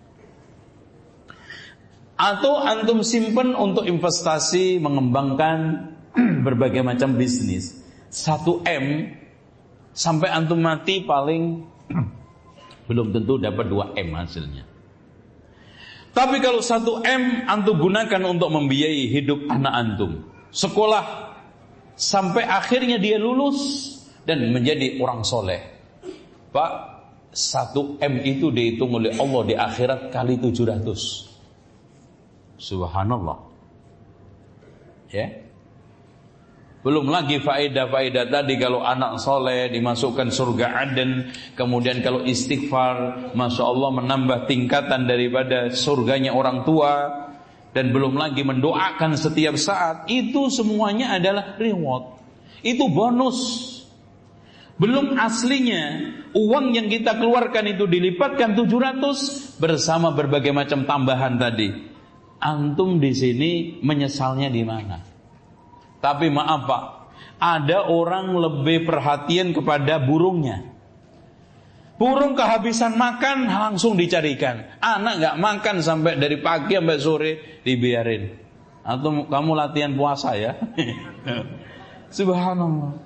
atau antum simpen untuk investasi mengembangkan berbagai macam bisnis, 1M sampai antum mati paling belum tentu dapat 2M hasilnya. Tapi kalau 1M antum gunakan untuk membiayai hidup anak antum, sekolah sampai akhirnya dia lulus dan menjadi orang soleh, Pak, 1M itu dihitung oleh Allah di akhirat kali 700. Subhanallah. Ya. Belum lagi faedah-faedah tadi, kalau anak soleh dimasukkan surga Aden, kemudian kalau istighfar, Masya Allah menambah tingkatan daripada surganya orang tua, dan belum lagi mendoakan setiap saat, itu semuanya adalah reward. Itu bonus. Belum aslinya uang yang kita keluarkan itu dilipatkan 700 bersama berbagai macam tambahan tadi. Antum di sini menyesalnya di mana? Tapi maaf Pak, ada orang lebih perhatian kepada burungnya. Burung kehabisan makan langsung dicarikan. Anak gak makan sampai dari pagi sampai sore dibiarin. Atau kamu latihan puasa ya. Subhanallah.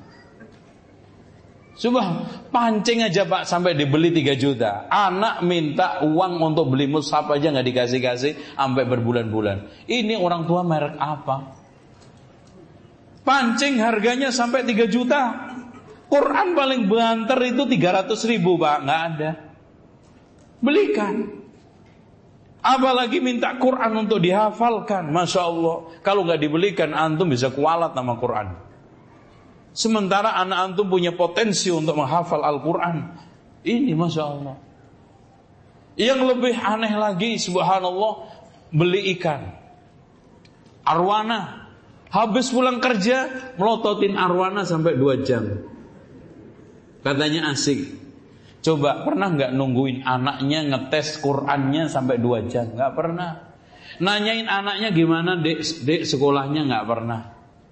Pancing aja Pak sampai dibeli 3 juta. Anak minta uang untuk beli mushaf aja gak dikasih-kasih sampai berbulan-bulan. Ini orang tua merek apa? Pancing harganya sampai 3 juta. Quran paling banter itu 300.000 Pak, gak ada. Belikan. Apalagi minta Quran untuk dihafalkan, Masya Allah. Kalau gak dibelikan, antum bisa kualat nama Quran. Sementara anak antum punya potensi untuk menghafal Al-Quran. Ini Masya Allah. Yang lebih aneh lagi, subhanallah, beli ikan arwana. Habis pulang kerja, melototin arwana sampai 2 jam. Katanya asik. Coba, pernah gak nungguin anaknya ngetes Qur'annya sampai 2 jam? Gak pernah. Nanyain anaknya gimana dek sekolahnya? Gak pernah.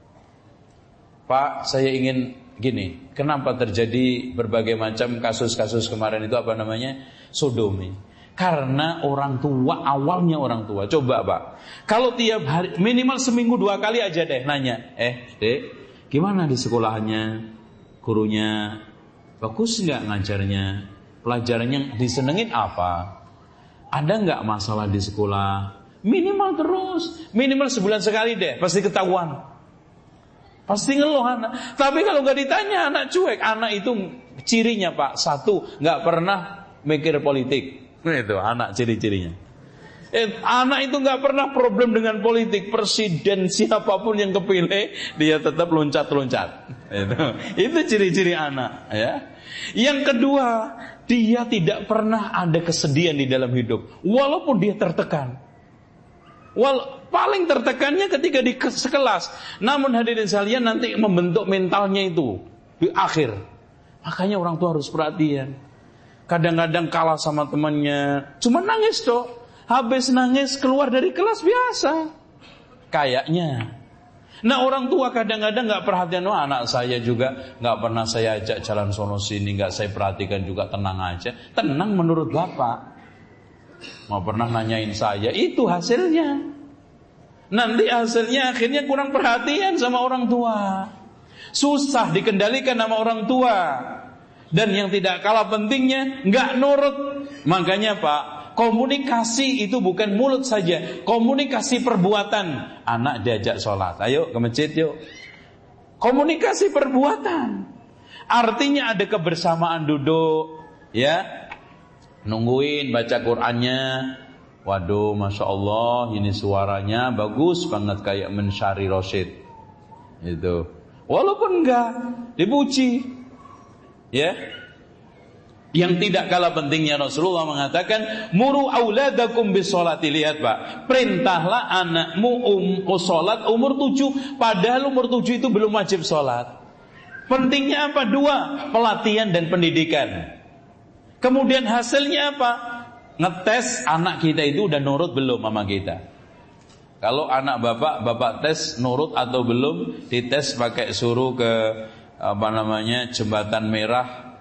Pak, saya ingin gini, kenapa terjadi berbagai macam kasus-kasus kemarin itu sodomi? Karena orang tua, awalnya orang tua. Coba Pak, kalau tiap hari minimal seminggu 2 kali aja deh nanya, dek, gimana di sekolahnya? Gurunya bagus nggak ngajarnya? Pelajarannya disenengin apa? Ada nggak masalah di sekolah? Minimal terus, minimal sebulan sekali deh, pasti ketahuan. Pasti ngeluh anak. Tapi kalau nggak ditanya, anak cuek. Anak itu cirinya Pak, 1, nggak pernah mikir politik. Itu anak ciri-cirinya. Anak itu nggak pernah problem dengan politik. Presiden siapapun yang kepilih, dia tetap loncat-loncat. Itu ciri-ciri anak. Ya. Yang kedua, dia tidak pernah ada kesedihan di dalam hidup, walaupun dia tertekan. Paling tertekannya ketika di sekelas. Namun hadirin sekalian, nanti membentuk mentalnya itu di akhir. Makanya orang tua harus perhatian. Kadang-kadang kalah sama temannya, cuma nangis toh. Habis nangis keluar dari kelas biasa. Kayaknya. Nah orang tua kadang-kadang gak perhatian. Anak saya juga gak pernah saya ajak jalan sono sini, gak saya perhatikan juga, tenang aja. Tenang menurut Bapak. Mau pernah nanyain saya, itu hasilnya. Nanti hasilnya akhirnya kurang perhatian sama orang tua. Susah dikendalikan sama orang tua. Dan yang tidak kalah pentingnya, gak nurut. Makanya Pak, komunikasi itu bukan mulut saja, komunikasi perbuatan. Anak diajak sholat, ayo ke masjid yuk. Komunikasi perbuatan. Artinya ada kebersamaan duduk, Ya, nungguin baca Qur'annya. Waduh, Masya Allah, ini suaranya bagus banget kayak Mensyari Rosyid. Itu. Walaupun enggak, dipuji. Ya. Yang tidak kalah pentingnya Rasulullah mengatakan, muru auladakum bisolati. Lihat Pak, perintahlah anakmu sholat umur 7. Padahal umur 7 itu belum wajib sholat. Pentingnya apa? 2, pelatihan dan pendidikan. Kemudian hasilnya apa? Ngetes anak kita itu udah nurut belum sama kita. Kalau anak bapak tes nurut atau belum, dites pakai suruh ke jembatan merah,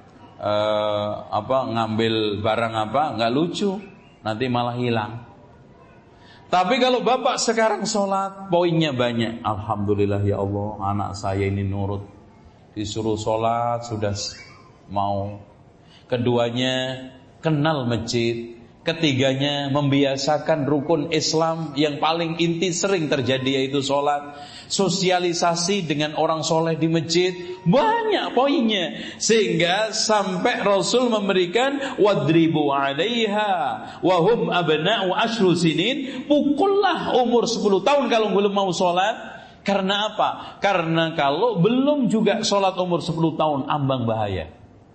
ngambil barang nggak lucu, nanti malah hilang. Tapi kalau bapak sekarang sholat, poinnya banyak. Alhamdulillah ya Allah, anak saya ini nurut, disuruh sholat sudah mau. Keduanya kenal masjid. Ketiganya membiasakan rukun Islam yang paling inti sering terjadi, yaitu sholat. Sosialisasi dengan orang soleh di masjid. Banyak poinnya. Sehingga sampai Rasul memberikan wadribu alaiha wahum abna'u asyru sinin. Pukullah umur 10 tahun kalau belum mau sholat. Karena apa? Karena kalau belum juga sholat umur 10 tahun, ambang bahaya.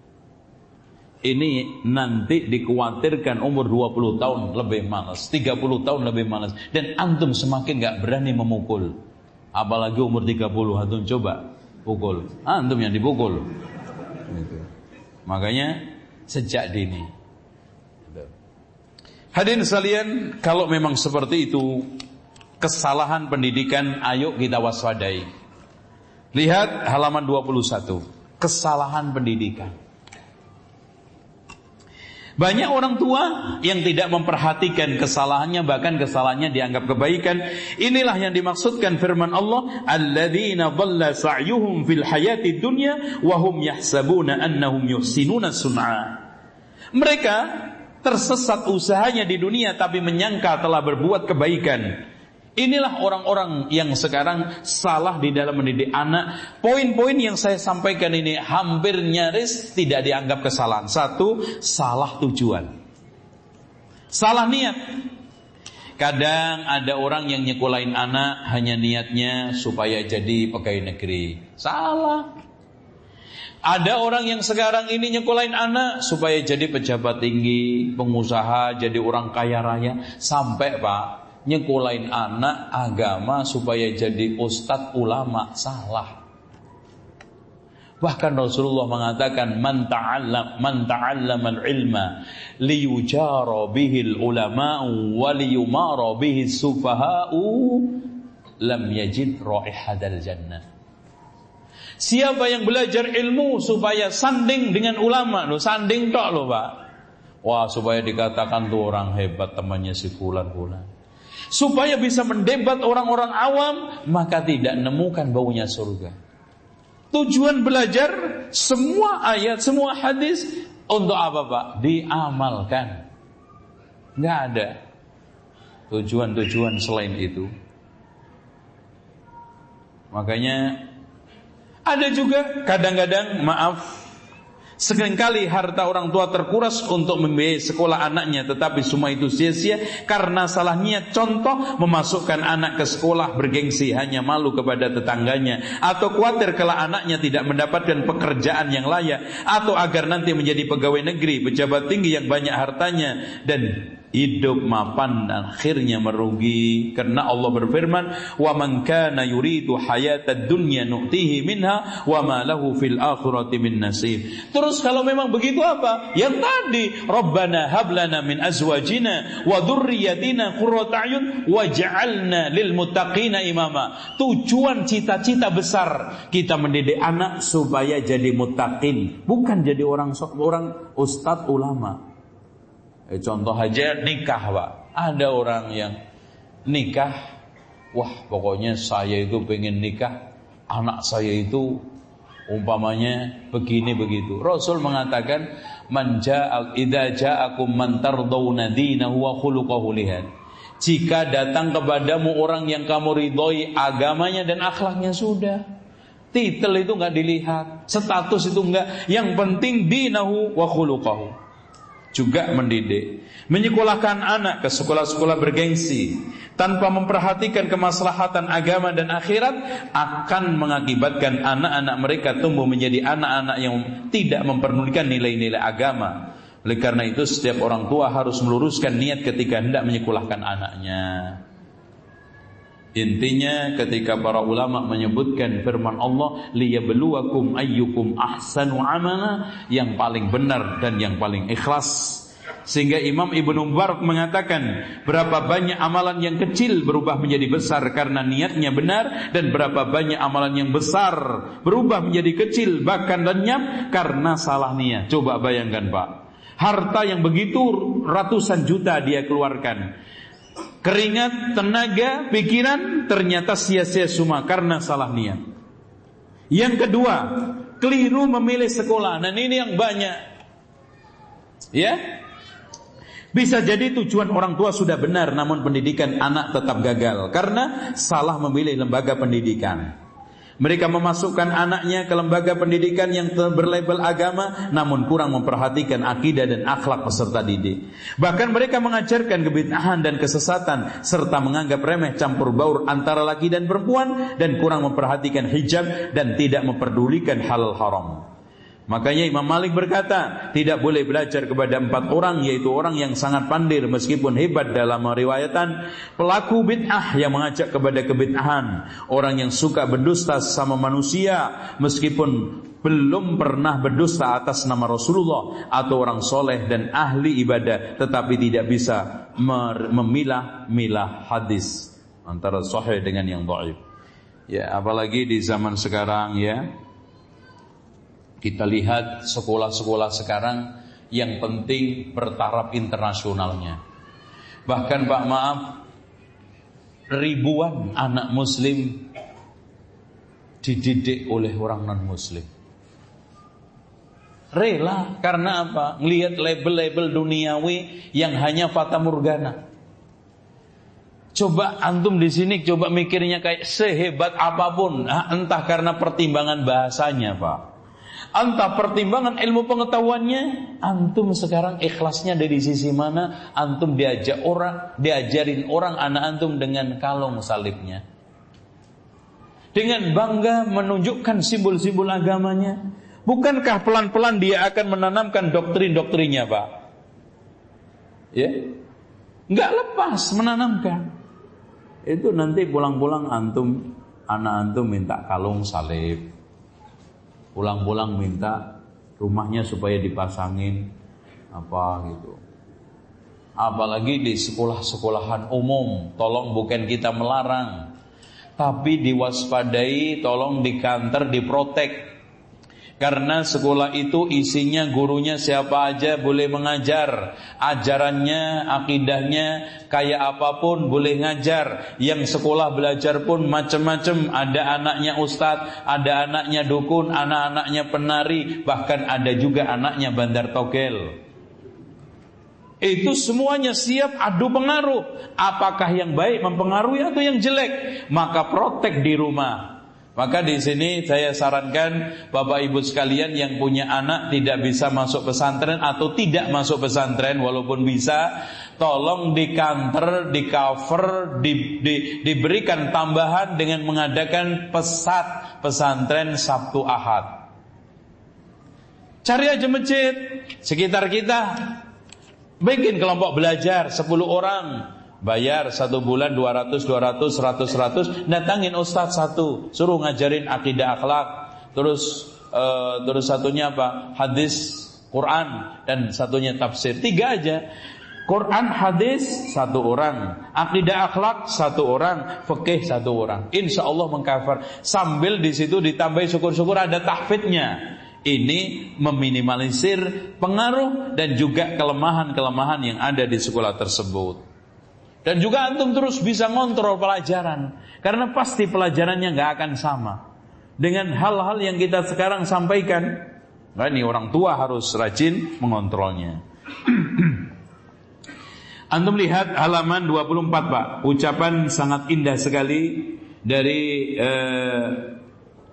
Ini nanti dikhawatirkan umur 20 tahun lebih malas, 30 tahun lebih malas. Dan antum semakin gak berani memukul. Apalagi umur 30, antum coba pukul, antum yang dipukul. Gitu. Makanya sejak dini. Hadirin sekalian, kalau memang seperti itu, kesalahan pendidikan ayo kita waspadai. Lihat halaman 21. Kesalahan pendidikan. Banyak orang tua yang tidak memperhatikan kesalahannya, bahkan kesalahannya dianggap kebaikan. Inilah yang dimaksudkan firman Allah, alladzina dhalla sa'yuhum fil hayatid dunya wa hum yahsabuna annahum yuhsinuna sun'a. Mereka tersesat usahanya di dunia tapi menyangka telah berbuat kebaikan. Inilah orang-orang yang sekarang salah di dalam mendidik anak. Poin-poin yang saya sampaikan ini hampir nyaris tidak dianggap kesalahan. 1, salah tujuan, salah niat. Kadang ada orang yang nyekolahin anak hanya niatnya supaya jadi pegawai negeri. Salah. Ada orang yang sekarang ini nyekolahin anak supaya jadi pejabat tinggi, pengusaha, jadi orang kaya raya. Sampai Pak, nyekolahin anak agama supaya jadi ustadz ulama. Salah. Bahkan Rasulullah mengatakan, man ta'allama al-ilma liyujara bihil ulama'u wa liyumara bihis sufaha'u lam yajid raihadal jannah. Siapa yang belajar ilmu supaya sanding dengan ulama, lo sanding tok lo Pak. Wah, supaya dikatakan tuh orang hebat, temannya si fulan-fulan, supaya bisa mendebat orang-orang awam, maka tidak nemukan baunya surga. Tujuan belajar semua ayat, semua hadis untuk apa Pak? Diamalkan. Nggak ada tujuan-tujuan selain itu. Makanya ada juga kadang-kadang, maaf, seringkali harta orang tua terkuras untuk membiayai sekolah anaknya, tetapi semua itu sia-sia karena salah niat. Contoh, memasukkan anak ke sekolah bergengsi, hanya malu kepada tetangganya, atau khawatir kalau anaknya tidak mendapatkan pekerjaan yang layak, atau agar nanti menjadi pegawai negeri, pejabat tinggi yang banyak hartanya, dan hidup mapan dan akhirnya merugi. Karena Allah berfirman, wa man kana yuridu hayatad dunya nu'tihi minha wa ma lahu fil akhirati min nasib. Terus kalau memang begitu apa? Yang tadi, Rabbana hab lana min azwajina wa dzurriyyatina qurrata a'yun waj'alna lil muttaqina imama. Tujuan cita-cita besar kita mendidik anak supaya jadi muttaqin, bukan jadi orang ustadz ulama. Contoh aja nikah Pak. Ada orang yang nikah, wah pokoknya saya itu pengen nikah, anak saya itu umpamanya begini begitu. Rasul mengatakan, idza ja'akum man tardawna dinahu wa khuluquhu lihat. Jika datang kepadamu orang yang kamu ridhoi agamanya dan akhlaknya, sudah. Titel itu enggak dilihat, status itu enggak. Yang penting dinahu wa khuluqahu. Juga mendidik, menyekolahkan anak ke sekolah-sekolah bergengsi tanpa memperhatikan kemaslahatan agama dan akhirat akan mengakibatkan anak-anak mereka tumbuh menjadi anak-anak yang tidak memperdulikan nilai-nilai agama. Oleh karena itu setiap orang tua harus meluruskan niat ketika hendak menyekolahkan anaknya. Intinya ketika para ulama menyebutkan firman Allah, liyabluwakum ayyukum ahsanu amala, yang paling benar dan yang paling ikhlas. Sehingga Imam Ibnu Mubarak mengatakan, berapa banyak amalan yang kecil berubah menjadi besar karena niatnya benar, dan berapa banyak amalan yang besar berubah menjadi kecil bahkan lenyap karena salah niat. Coba bayangkan Pak, harta yang begitu ratusan juta dia keluarkan, keringat, tenaga, pikiran, ternyata sia-sia semua karena salah niat. Yang kedua, keliru memilih sekolah. Dan ini yang banyak. Ya, bisa jadi tujuan orang tua sudah benar, namun pendidikan anak tetap gagal karena salah memilih lembaga pendidikan. Mereka memasukkan anaknya ke lembaga pendidikan yang berlabel agama, namun kurang memperhatikan akidah dan akhlak peserta didik. Bahkan mereka mengajarkan kebid'ahan dan kesesatan, serta menganggap remeh campur baur antara laki dan perempuan, dan kurang memperhatikan hijab dan tidak memperdulikan halal haram. Makanya Imam Malik berkata, tidak boleh belajar kepada 4 orang, yaitu orang yang sangat pandai meskipun hebat dalam meriwayatan, pelaku bid'ah yang mengajak kepada kebid'ahan, orang yang suka berdusta sama manusia meskipun belum pernah berdusta atas nama Rasulullah, atau orang soleh dan ahli ibadah tetapi tidak bisa memilah-milah hadis antara sahih dengan yang dhaif. Ya, apalagi di zaman sekarang ya. Kita lihat sekolah-sekolah sekarang yang penting bertaraf internasionalnya. Bahkan Pak maaf, ribuan anak muslim dididik oleh orang non-muslim. Rela, karena apa? Melihat label-label duniawi yang hanya fata morgana. Coba antum di sini coba mikirnya kayak sehebat apapun, entah karena pertimbangan bahasanya Pak, entah pertimbangan ilmu pengetahuannya, antum sekarang ikhlasnya dari sisi mana? Antum diajarin orang anak antum dengan kalung salibnya, dengan bangga menunjukkan simbol-simbol agamanya. Bukankah pelan-pelan dia akan menanamkan doktrin-doktrinnya Pak? Ya, nggak lepas menanamkan. Itu nanti pulang-pulang anak antum minta kalung salib, pulang-pulang minta rumahnya supaya dipasangin apa gitu. Apalagi di sekolah-sekolahan umum, tolong bukan kita melarang, tapi diwaspadai, tolong dikanter, diprotek. Karena sekolah itu isinya gurunya siapa aja boleh mengajar, ajarannya, akidahnya kayak apapun boleh ngajar. Yang sekolah belajar pun macam-macam, ada anaknya ustadz, ada anaknya dukun, anak-anaknya penari, bahkan ada juga anaknya bandar togel. Itu semuanya siap adu pengaruh. Apakah yang baik mempengaruhi atau yang jelek? Maka protek di rumah. Maka di sini saya sarankan Bapak Ibu sekalian yang punya anak tidak bisa masuk pesantren atau tidak masuk pesantren, walaupun bisa, tolong dikanter, di cover, diberikan tambahan dengan mengadakan pesantren Sabtu Ahad. Cari aja masjid sekitar kita, bikin kelompok belajar 10 orang. Bayar 1 bulan 200, 100, datangin ustadz satu, suruh ngajarin akidah akhlak. Terus satunya apa? Hadis, Quran, dan satunya tafsir. 3 aja. Quran, hadis 1 orang, akidah akhlak 1 orang, fikih 1 orang. Insya Allah mengcover. Sambil di situ ditambah syukur-syukur ada tahfidnya. Ini meminimalisir pengaruh dan juga kelemahan-kelemahan yang ada di sekolah tersebut. Dan juga antum terus bisa ngontrol pelajaran, karena pasti pelajarannya gak akan sama dengan hal-hal yang kita sekarang sampaikan. Nah, ini orang tua harus rajin mengontrolnya. Antum lihat halaman 24 Pak, ucapan sangat indah sekali dari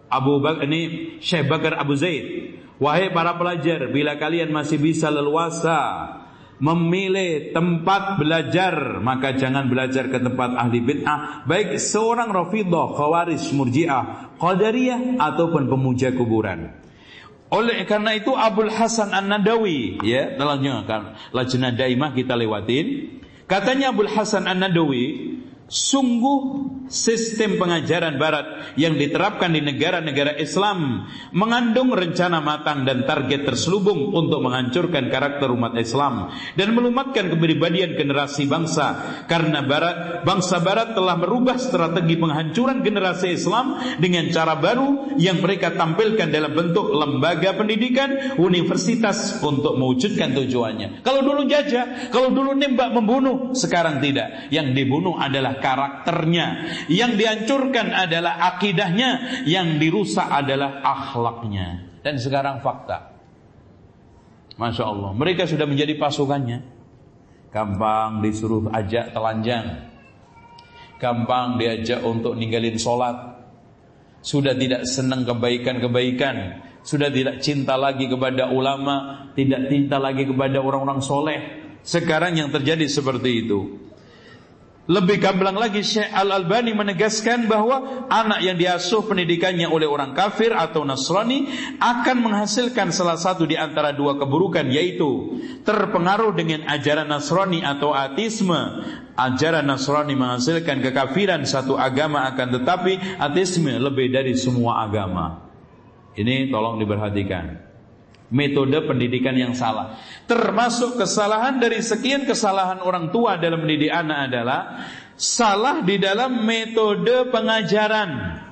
Syekh Bakar Abu Zaid, wahai para pelajar, bila kalian masih bisa leluasa memilih tempat belajar, maka jangan belajar ke tempat ahli bid'ah, baik seorang Rafidhah, Khawarij, Murji'ah, Qadariyah ataupun pemuja kuburan. Oleh karena itu Abul Hasan An-Nadawi, ya, dalam Lajnah Daimah kita lewatin. Katanya Abul Hasan An-Nadawi, sungguh sistem pengajaran barat yang diterapkan di negara-negara Islam mengandung rencana matang dan target terselubung untuk menghancurkan karakter umat Islam dan melumatkan kepribadian generasi bangsa. Karena bangsa barat telah merubah strategi penghancuran generasi Islam dengan cara baru yang mereka tampilkan dalam bentuk lembaga pendidikan, universitas untuk mewujudkan tujuannya. Kalau dulu jajah, kalau dulu nembak membunuh, sekarang tidak. Yang dibunuh adalah karakternya, yang dihancurkan adalah akidahnya, yang dirusak adalah akhlaknya. Dan sekarang fakta, Masya Allah, mereka sudah menjadi pasukannya. Gampang disuruh ajak telanjang, gampang diajak untuk ninggalin sholat, sudah tidak senang kebaikan-kebaikan, sudah tidak cinta lagi kepada ulama, tidak cinta lagi kepada orang-orang soleh. Sekarang yang terjadi seperti itu. Lebih gamblang lagi, Syekh Al-Albani menegaskan bahwa anak yang diasuh pendidikannya oleh orang kafir atau Nasrani akan menghasilkan salah satu di antara dua keburukan, yaitu terpengaruh dengan ajaran Nasrani atau ateisme. Ajaran Nasrani menghasilkan kekafiran satu agama, akan tetapi ateisme lebih dari semua agama. Ini tolong diperhatikan. Metode pendidikan yang salah, termasuk kesalahan dari sekian kesalahan orang tua dalam mendidik anak adalah salah di dalam metode pengajaran.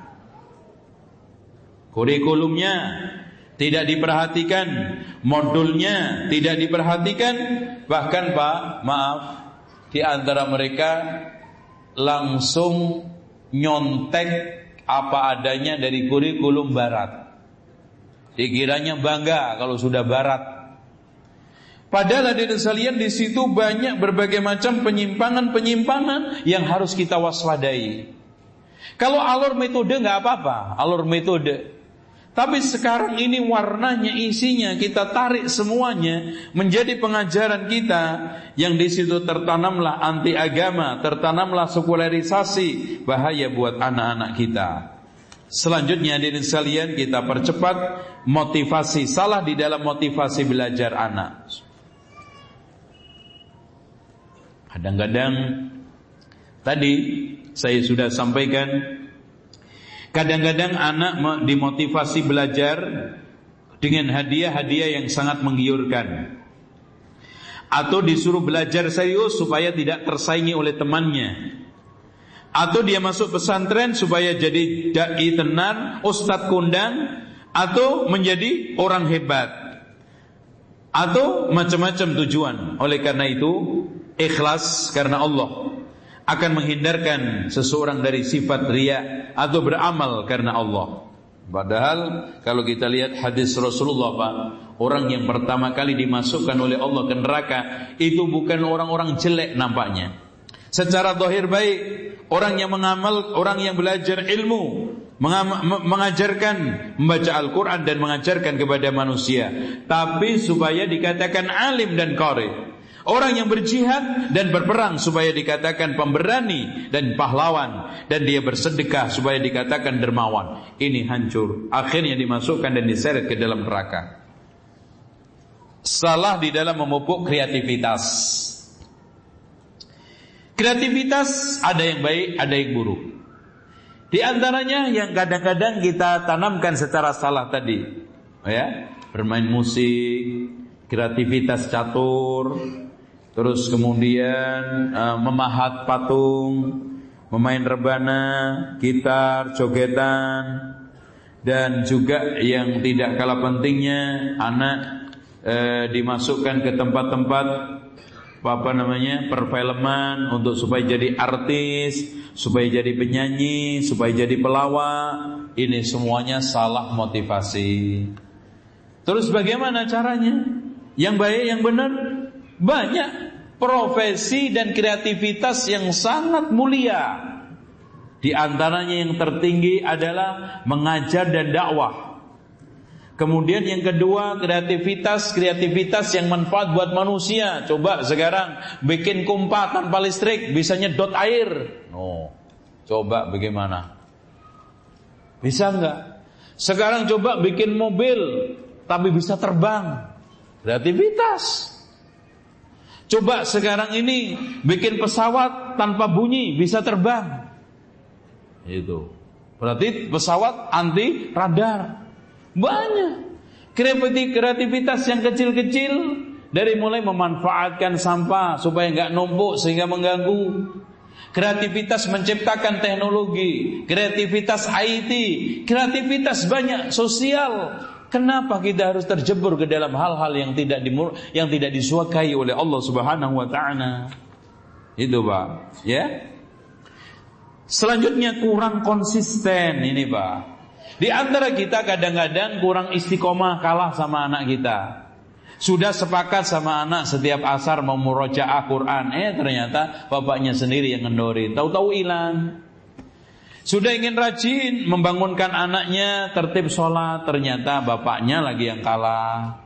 Kurikulumnya tidak diperhatikan, modulnya tidak diperhatikan, bahkan di antara mereka langsung nyontek apa adanya dari kurikulum barat. Dikiranya bangga kalau sudah barat. Padahal hadirin sekalian, di situ banyak berbagai macam penyimpangan-penyimpangan yang harus kita waspadai. Kalau alur metode nggak apa-apa, alur metode. Tapi sekarang ini warnanya, isinya kita tarik semuanya menjadi pengajaran kita, yang di situ tertanamlah anti agama, tertanamlah sekularisasi, bahaya buat anak-anak kita. Selanjutnya hadirin sekalian, kita percepat motivasi, salah di dalam motivasi belajar anak. Kadang-kadang tadi saya sudah sampaikan, kadang-kadang anak dimotivasi belajar dengan hadiah-hadiah yang sangat menggiurkan, atau disuruh belajar serius supaya tidak tersaingi oleh temannya, atau dia masuk pesantren supaya jadi dai tenar, ustadz kondang, atau menjadi orang hebat, atau macam-macam tujuan. Oleh karena itu, ikhlas karena Allah akan menghindarkan seseorang dari sifat riya atau beramal karena Allah. Padahal kalau kita lihat hadis Rasulullah, Pak, orang yang pertama kali dimasukkan oleh Allah ke neraka itu bukan orang-orang jelek nampaknya. Secara zahir baik, orang yang mengamal, orang yang belajar ilmu, mengajarkan, membaca Al-Quran dan mengajarkan kepada manusia, tapi supaya dikatakan alim dan qari. Orang yang berjihad dan berperang supaya dikatakan pemberani dan pahlawan, dan dia bersedekah supaya dikatakan dermawan. Ini hancur, akhirnya dimasukkan dan diseret ke dalam neraka. Salah di dalam memupuk kreativitas. Kreativitas ada yang baik, ada yang buruk. Di antaranya yang kadang-kadang kita tanamkan secara salah tadi, ya, bermain musik, kreativitas catur, terus kemudian memahat patung, memain rebana, gitar, jogetan, dan juga yang tidak kalah pentingnya anak dimasukkan ke tempat-tempat perfilman untuk supaya jadi artis, supaya jadi penyanyi, supaya jadi pelawak. Ini semuanya salah motivasi. Terus bagaimana caranya? Yang baik, yang benar? Banyak profesi dan kreativitas yang sangat mulia. Di antaranya yang tertinggi adalah mengajar dan dakwah. Kemudian yang kedua, kreativitas yang manfaat buat manusia. Coba sekarang bikin kumpa tanpa listrik, bisa nyedot air. Coba bagaimana? Bisa enggak? Sekarang coba bikin mobil tapi bisa terbang. Kreativitas. Coba sekarang ini bikin pesawat tanpa bunyi bisa terbang. Itu. Berarti pesawat anti radar. Banyak. Kreativitas yang kecil-kecil, dari mulai memanfaatkan sampah supaya enggak numpuk sehingga mengganggu. Kreativitas menciptakan teknologi, kreativitas IT, kreativitas banyak sosial. Kenapa kita harus terjebur ke dalam hal-hal yang tidak disukai oleh Allah Subhanahu wa taala? Itu, Pak, ya. Selanjutnya kurang konsisten ini, Pak. Di antara kita kadang-kadang kurang istiqomah, kalah sama anak kita. Sudah sepakat sama anak setiap asar mau murojaah Quran, ternyata bapaknya sendiri yang ngendorin, tahu-tahu hilang. Sudah ingin rajin membangunkan anaknya tertib sholat, ternyata bapaknya lagi yang kalah.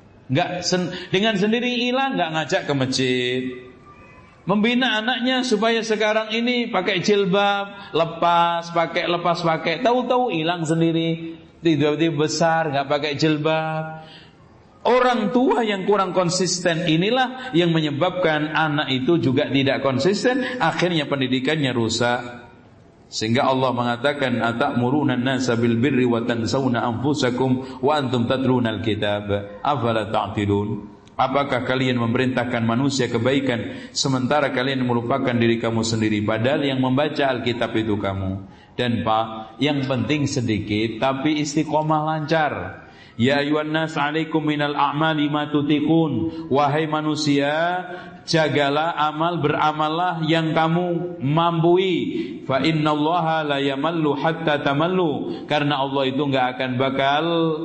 Dengan sendiri hilang, nggak ngajak ke masjid. Membina anaknya supaya sekarang ini pakai jilbab, lepas pakai, tahu-tahu hilang sendiri. Tiba-tiba besar nggak pakai jilbab. Orang tua yang kurang konsisten inilah yang menyebabkan anak itu juga tidak konsisten, akhirnya pendidikannya rusak. Sehingga Allah mengatakan, atamuruna an-nasa bil birri wa tansawna anfusakum wa antum tatluna al-kitab afala ta'qilun. Apakah kalian memerintahkan manusia kebaikan sementara kalian melupakan diri kamu sendiri, padahal yang membaca Alkitab itu kamu. Dan Pak, yang penting sedikit tapi istiqomah lancar. Ya ayuhan nas alaikum minal a'mali ma tutiqun. Wahai manusia, jagalah amal, beramallah yang kamu mampu. Fa innallaha la yamallu hatta tamallu. Karena Allah itu enggak akan bakal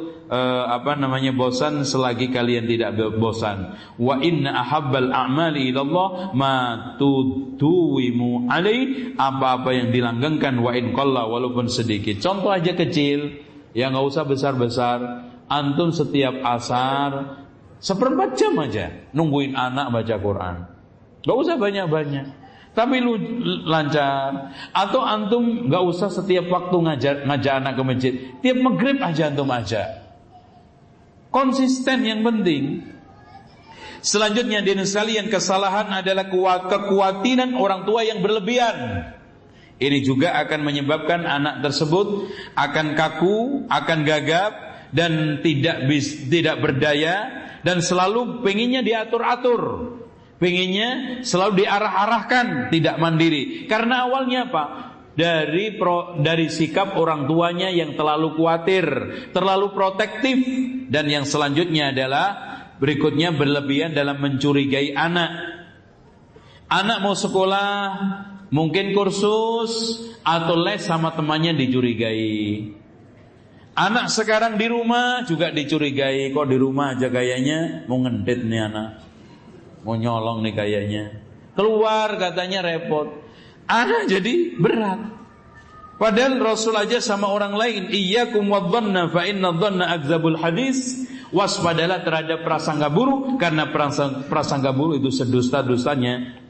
bosan selagi kalian tidak bosan. Wa inna ahabbal a'mali ilallah ma tuduwimu alai. Apa-apa yang dilanggengkan wa in qalla, walaupun sedikit. Contoh aja kecil, ya enggak usah besar-besar. Antum setiap asar 1/4 jam aja nungguin anak baca Quran. Gak usah banyak-banyak, tapi lu lancar. Atau antum gak usah setiap waktu ngajak anak ke masjid, tiap maghrib aja antum ajak. Konsisten yang penting. Selanjutnya hadirin sekalian, kesalahan adalah kekhawatiran orang tua yang berlebihan. Ini juga akan menyebabkan anak tersebut akan kaku, akan gagap, dan tidak berdaya, dan selalu pengennya diatur-atur, pengennya selalu diarah-arahkan, tidak mandiri. Karena awalnya Pak, dari sikap orang tuanya yang terlalu khawatir, terlalu protektif, dan yang selanjutnya adalah berikutnya berlebihan dalam mencurigai anak. Anak mau sekolah, mungkin kursus atau les sama temannya dicurigai. Anak sekarang di rumah juga dicurigai, kok di rumah aja kayaknya mau ngendet nih anak, mau nyolong nih kayaknya. Keluar katanya repot. Anak jadi berat. Padahal Rasul aja sama orang lain, iyyakum wadhanna fa inna dhanna akdzabul hadis. Waspadalah terhadap prasangka buruk, karena prasangka buruk itu sedusta-dustanya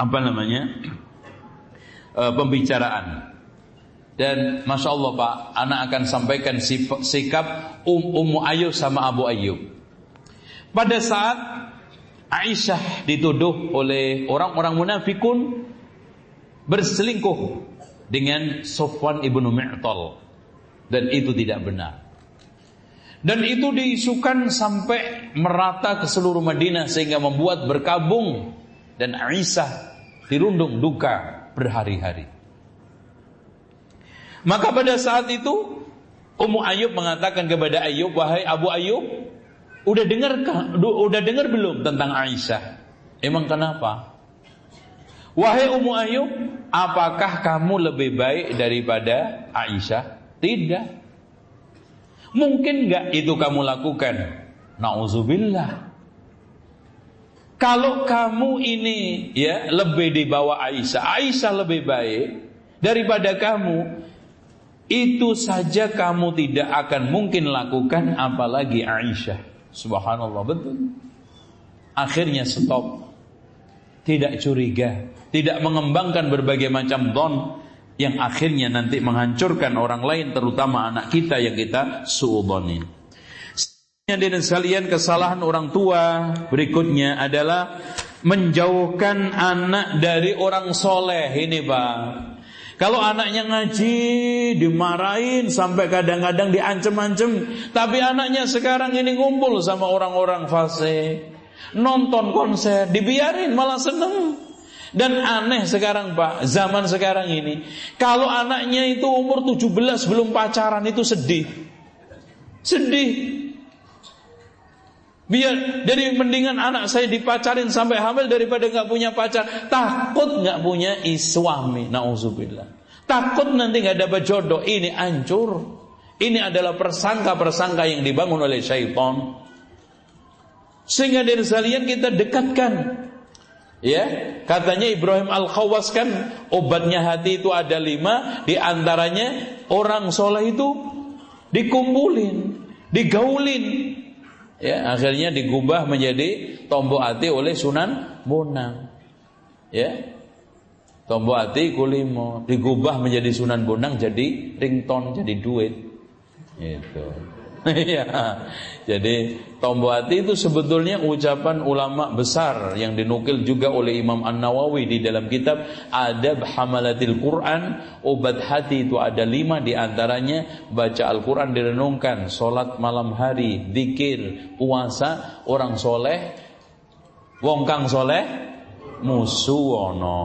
pembicaraan. Dan Masya Allah Pak, anak akan sampaikan sikap Ummu Ayyub sama Abu Ayyub. Pada saat Aisyah dituduh oleh orang-orang munafikun berselingkuh dengan Sofwan ibnu Mu'tal, dan itu tidak benar. Dan itu diisukan sampai merata ke seluruh Madinah, sehingga membuat berkabung, dan Aisyah dirundung duka berhari-hari. Maka pada saat itu Ummu Ayyub mengatakan kepada Ayyub, wahai Abu Ayyub, udah dengar belum tentang Aisyah? Emang kenapa? Wahai Ummu Ayyub, apakah kamu lebih baik daripada Aisyah? Tidak. Mungkin enggak itu kamu lakukan? Nauzubillah. Kalau kamu ini lebih di bawah Aisyah lebih baik, daripada kamu, itu saja kamu tidak akan mungkin lakukan, apalagi Aisyah. Subhanallah, betul. Akhirnya stop, tidak curiga, tidak mengembangkan berbagai macam dhon yang akhirnya nanti menghancurkan orang lain, terutama anak kita yang kita suudzoni. Dan sekalian, kesalahan orang tua berikutnya adalah menjauhkan anak dari orang soleh. Ini Pak, kalau anaknya ngaji dimarahin sampai kadang-kadang diancem-ancem, tapi anaknya sekarang ini ngumpul sama orang-orang fasik, nonton konser, dibiarin malah seneng. Dan aneh sekarang Pak, zaman sekarang ini, kalau anaknya itu umur 17 belum pacaran, itu sedih. Biar, jadi mendingan anak saya dipacarin sampai hamil daripada gak punya pacar. Takut gak punya suami, na'udzubillah. Takut nanti gak dapat jodoh. Ini hancur. Ini adalah persangka-persangka yang dibangun oleh syaitan. Sehingga dari sekalian kita dekatkan. Ya, katanya Ibrahim Al-Khawas kan, obatnya hati itu ada 5. Di antaranya orang soleh itu dikumpulin, digaulin. Ya, akhirnya digubah menjadi tombok hati oleh Sunan Bonang. Ya, tombok hati kulimo digubah menjadi Sunan Bonang, jadi ringtone, jadi duit. Gitu. Ya, jadi tombok hati itu sebetulnya ucapan ulama besar yang dinukil juga oleh Imam An-Nawawi di dalam kitab Adab Hamalatil Quran. Obat hati itu ada 5, di antaranya baca Al-Quran direnungkan, sholat malam hari, zikir, puasa. Orang soleh, wong kang soleh musuh ono.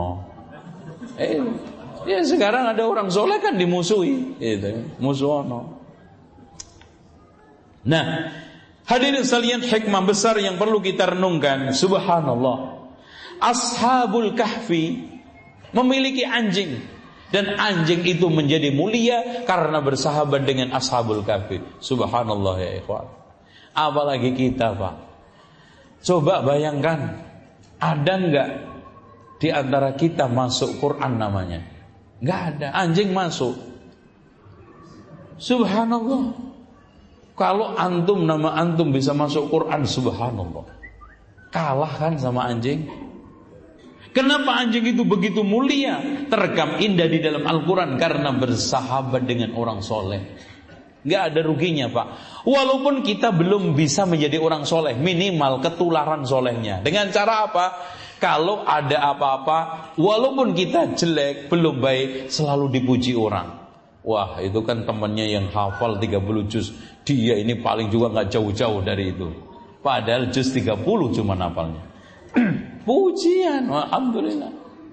Ya sekarang ada orang soleh kan dimusuhi, gitu, musuh ono. Nah, hadirin sekalian, hikmah besar yang perlu kita renungkan. Subhanallah, Ashabul Kahfi memiliki anjing, dan anjing itu menjadi mulia karena bersahabat dengan Ashabul Kahfi. Subhanallah ya ikhwan. Apalagi kita Pak, coba bayangkan, ada enggak di antara kita masuk Quran namanya? Enggak ada, anjing masuk. Subhanallah. Kalau antum, nama antum bisa masuk Quran, subhanallah, kalah kan sama anjing? Kenapa anjing itu begitu mulia, terekam indah di dalam Al-Quran? Karena bersahabat dengan orang soleh. Gak ada ruginya Pak. Walaupun kita belum bisa menjadi orang soleh, minimal ketularan solehnya. Dengan cara apa? Kalau ada apa-apa, walaupun kita jelek, belum baik, selalu dipuji orang. Wah, itu kan temannya yang hafal 30 juz, dia ini paling juga gak jauh-jauh dari itu. Padahal juz 30 cuma hafalnya. Pujian, alhamdulillah.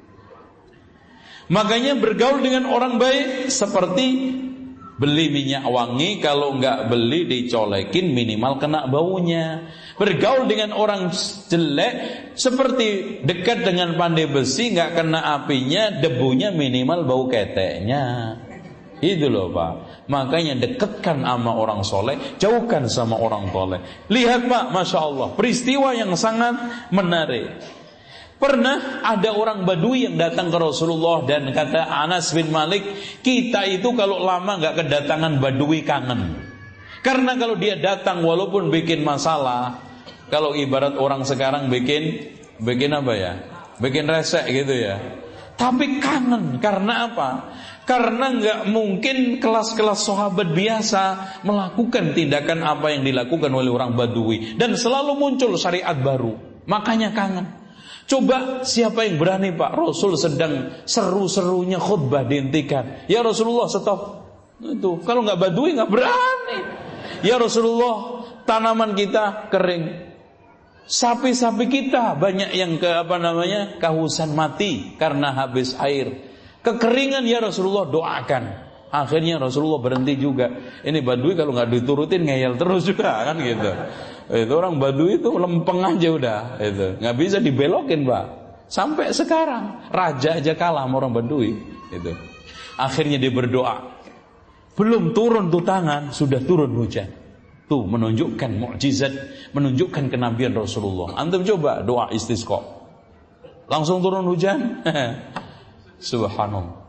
Makanya bergaul dengan orang baik seperti beli minyak wangi, kalau enggak beli dicolekin, minimal kena baunya. Bergaul dengan orang jelek seperti dekat dengan pandai besi, enggak kena apinya, debunya minimal bau keteknya. Itu loh Pak. Makanya dekatkan sama orang soleh, jauhkan sama orang soleh. Lihat Pak, Masya Allah, peristiwa yang sangat menarik. Pernah ada orang Badui yang datang ke Rasulullah, dan kata Anas bin Malik, kita itu kalau lama gak kedatangan Badui kangen. Karena kalau dia datang walaupun bikin masalah, kalau ibarat orang sekarang bikin apa ya, bikin resek gitu ya, tapi kangen. Karena apa? Karena gak mungkin kelas-kelas sahabat biasa melakukan tindakan apa yang dilakukan oleh orang Badui, dan selalu muncul syariat baru, makanya kangen. Coba siapa yang berani Pak, Rasul sedang seru-serunya khutbah dihentikan, ya Rasulullah stop. Itu kalau gak Badui gak berani. Ya Rasulullah, tanaman kita kering, sapi-sapi kita banyak yang kehausan mati karena habis air, kekeringan, ya Rasulullah doakan. Akhirnya Rasulullah berhenti juga. Ini Badui kalau nggak diturutin ngeyel terus juga kan gitu. Itu orang Badui itu lempeng aja udah. Itu nggak bisa dibelokin Pak. Sampai sekarang raja aja kalah sama orang Badui. Itu. Akhirnya dia berdoa. Belum turun tuh tangan, sudah turun hujan. Tuh menunjukkan mukjizat, menunjukkan kenabian Rasulullah. Antum coba doa istisqa, langsung turun hujan. Subhanallah.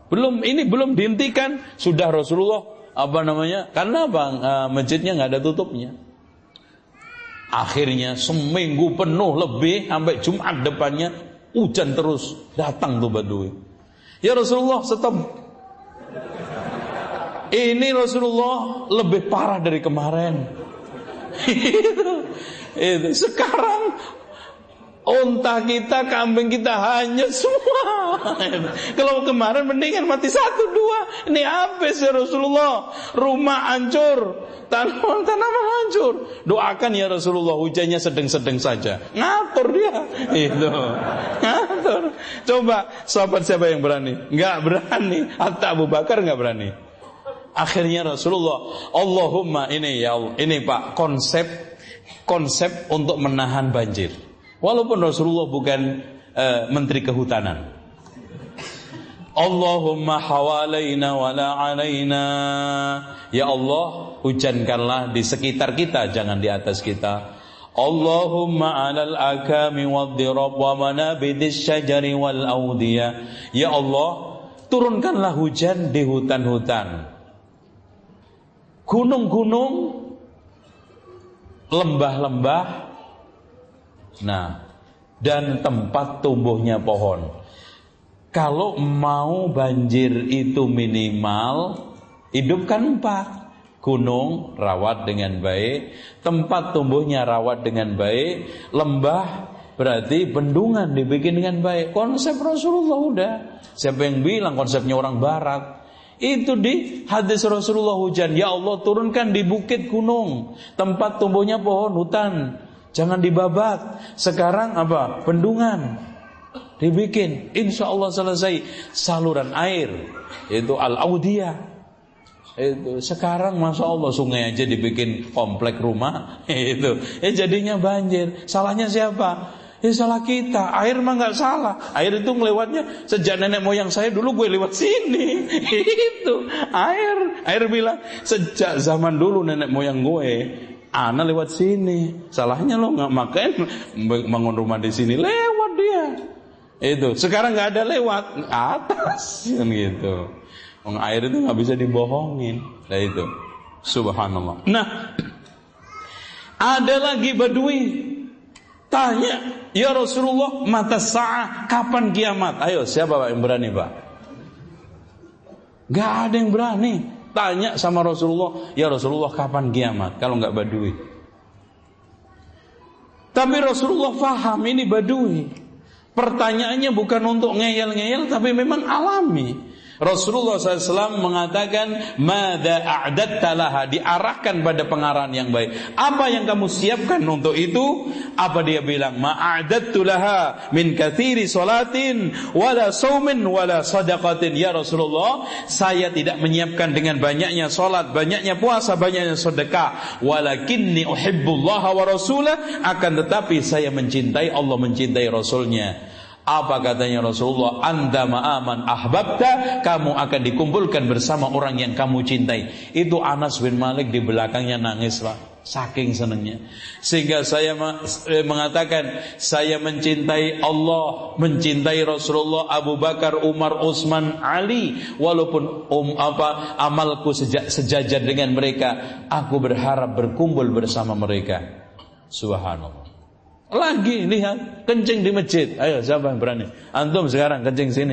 belum dihentikan, sudah Rasulullah karena masjidnya nggak ada tutupnya. Akhirnya seminggu penuh lebih sampai Jumat depannya hujan terus, datang tuh Badui. Ya Rasulullah, stop. Ini Rasulullah lebih parah dari kemarin. itu. Sekarang unta kita, kambing kita hanyut semua. Kalau kemarin mendingan mati 1-2. Ini habis ya Rasulullah. Rumah hancur, tanaman hancur. Doakan ya Rasulullah, hujannya sedang-sedang saja. Ngatur dia. Itu. Ngatur. Coba sahabat siapa yang berani? Enggak berani. Hatta Abu Bakar enggak berani. Akhirnya Rasulullah, Allahumma ini ya Allah, ini Pak, konsep untuk menahan banjir. Walaupun Rasulullah bukan menteri kehutanan. Allahumma hawalaina wala alaina. Ya Allah, hujankanlah di sekitar kita, jangan di atas kita. Allahumma alal akami wadh-dhirab wa manabidis syajari wal awdiyah. Ya Allah, turunkanlah hujan di hutan-hutan, gunung-gunung, lembah-lembah, dan tempat tumbuhnya pohon. Kalau mau banjir itu minimal, hidupkan 4. Gunung rawat dengan baik, tempat tumbuhnya rawat dengan baik, lembah berarti bendungan dibikin dengan baik. Konsep Rasulullah udah. Siapa yang bilang konsepnya orang barat? Itu di hadis Rasulullah hujan. Ya Allah, turunkan di bukit gunung, tempat tumbuhnya pohon, hutan, jangan dibabat. Sekarang bendungan dibikin, insya Allah selesai. Saluran air itu al-audiyah. Itu sekarang masya Allah sungai aja dibikin komplek rumah. Itu jadinya banjir. Salahnya siapa? Ya salah kita. Air mah nggak salah. Air itu ngelewatnya sejak nenek moyang saya dulu, gue lewat sini. Itu air bilang sejak zaman dulu nenek moyang gue, ana lewat sini. Salahnya lo nggak makan bangun rumah di sini, lewat dia. Itu sekarang nggak ada lewat atas kan gitu. Air itu nggak bisa dibohongin. Nah itu subhanallah. Nah, ada lagi Badui tanya, ya Rasulullah, mata sa'ah, kapan kiamat? Ayo, siapa Pak yang berani Pak? Gak ada yang berani. Tanya sama Rasulullah, ya Rasulullah, kapan kiamat? Kalau gak Badui. Tapi Rasulullah faham ini Badui. Pertanyaannya bukan untuk ngeyel-ngeyel, tapi memang alami. Rasulullah SAW mengatakan, "Mada a'datta laha," diarahkan pada pengarahan yang baik. Apa yang kamu siapkan untuk itu? Apa dia bilang? "Ma'adattu laha min katsiri salatin wala saumin wala sadaqatin." Ya Rasulullah, saya tidak menyiapkan dengan banyaknya salat, banyaknya puasa, banyaknya sedekah. Walakinni uhibbullaha wa rasulah, akan tetapi saya mencintai Allah, mencintai Rasulnya. Apa katanya Rasulullah? Anta ma'aman ahbabta, kamu akan dikumpulkan bersama orang yang kamu cintai. Itu Anas bin Malik di belakangnya nangis Pak, saking senangnya. Sehingga saya mengatakan, saya mencintai Allah, mencintai Rasulullah, Abu Bakar, Umar, Utsman, Ali. Walaupun amalku sejajar dengan mereka, aku berharap berkumpul bersama mereka. Subhanallah. Lagi lihat kencing di masjid. Ayo siapa yang berani? Antum sekarang kencing sini.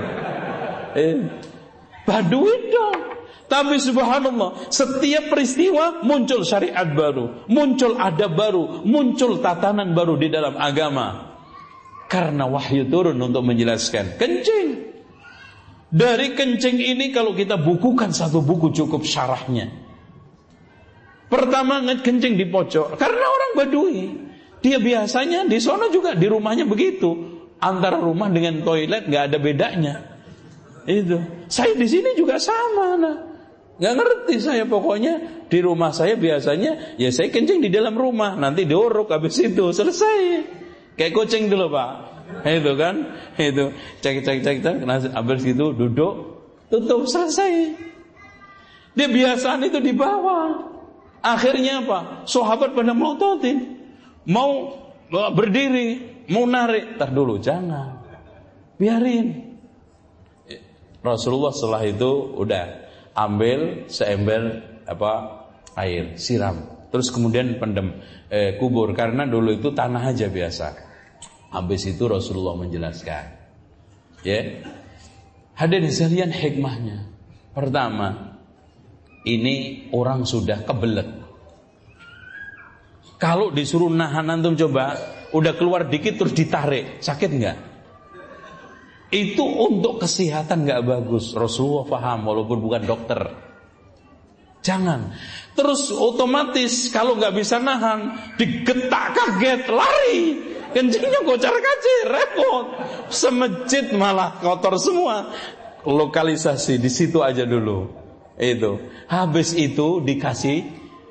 Badui dong. Tapi subhanallah, setiap peristiwa muncul syariat baru, muncul adab baru, muncul tatanan baru di dalam agama. Karena wahyu turun untuk menjelaskan. Kencing. Dari kencing ini kalau kita bukukan satu buku cukup syarahnya. Pertama kencing di pojok. Karena orang Badui, dia biasanya di sana juga di rumahnya begitu. Antara rumah dengan toilet nggak ada bedanya. Itu. Saya di sini juga sama. Nggak ngerti saya, pokoknya di rumah saya biasanya ya saya kencing di dalam rumah, nanti diorok, habis itu selesai. Kayak kucing dulu Pak. Itu kan, itu cek, habis itu duduk, tutup, selesai. Dia biasaan itu di bawah. Akhirnya apa? Sahabat pada melototin. Mau berdiri, mau narik, tar dulu, jangan, biarin. Rasulullah setelah itu udah ambil seember air, siram. Terus kemudian kubur, karena dulu itu tanah aja biasa. Habis itu Rasulullah menjelaskan. Ya. Hadirin sekalian, hikmahnya. Pertama, ini orang sudah kebelet. Kalau disuruh nahan, antum coba, udah keluar dikit terus ditarik, sakit enggak? Itu untuk kesehatan enggak bagus. Rasulullah paham walaupun bukan dokter. Jangan. Terus otomatis kalau enggak bisa nahan, digetak kaget, lari. Kencingnya kocar-kacir, repot. Semejit malah kotor semua. Lokalisasi di situ aja dulu. Itu. Habis itu dikasih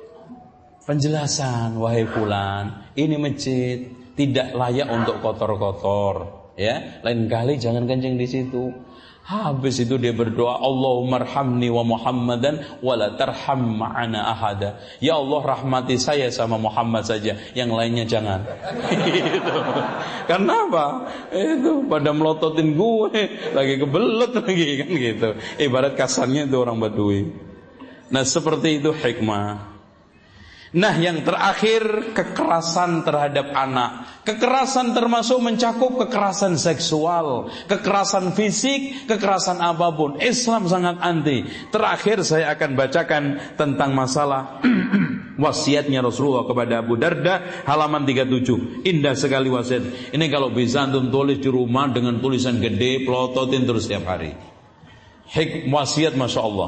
penjelasan, wahai fulan, ini masjid tidak layak untuk kotor-kotor. Ya, lain kali jangan kencing di situ. Habis itu dia berdoa, Allahumma arhamni wa Muhammadan wa la tarham ma'ana ahada. Ya Allah, rahmati saya sama Muhammad saja, yang lainnya jangan. Gitu. Karena apa? Itu pada melototin gue, lagi kebelet lagi kan gitu. Ibarat kasarnya itu orang Badui. Nah, seperti itu hikmah. Nah, yang terakhir, kekerasan terhadap anak. Kekerasan termasuk mencakup kekerasan seksual, kekerasan fisik, kekerasan apapun. Islam sangat anti. Terakhir saya akan bacakan tentang masalah wasiatnya Rasulullah kepada Abu Darda, halaman 37. Indah sekali wasiat. Ini kalau bisa antum tulis di rumah dengan tulisan gede, pelototin terus setiap hari. Wasiat Masya Allah.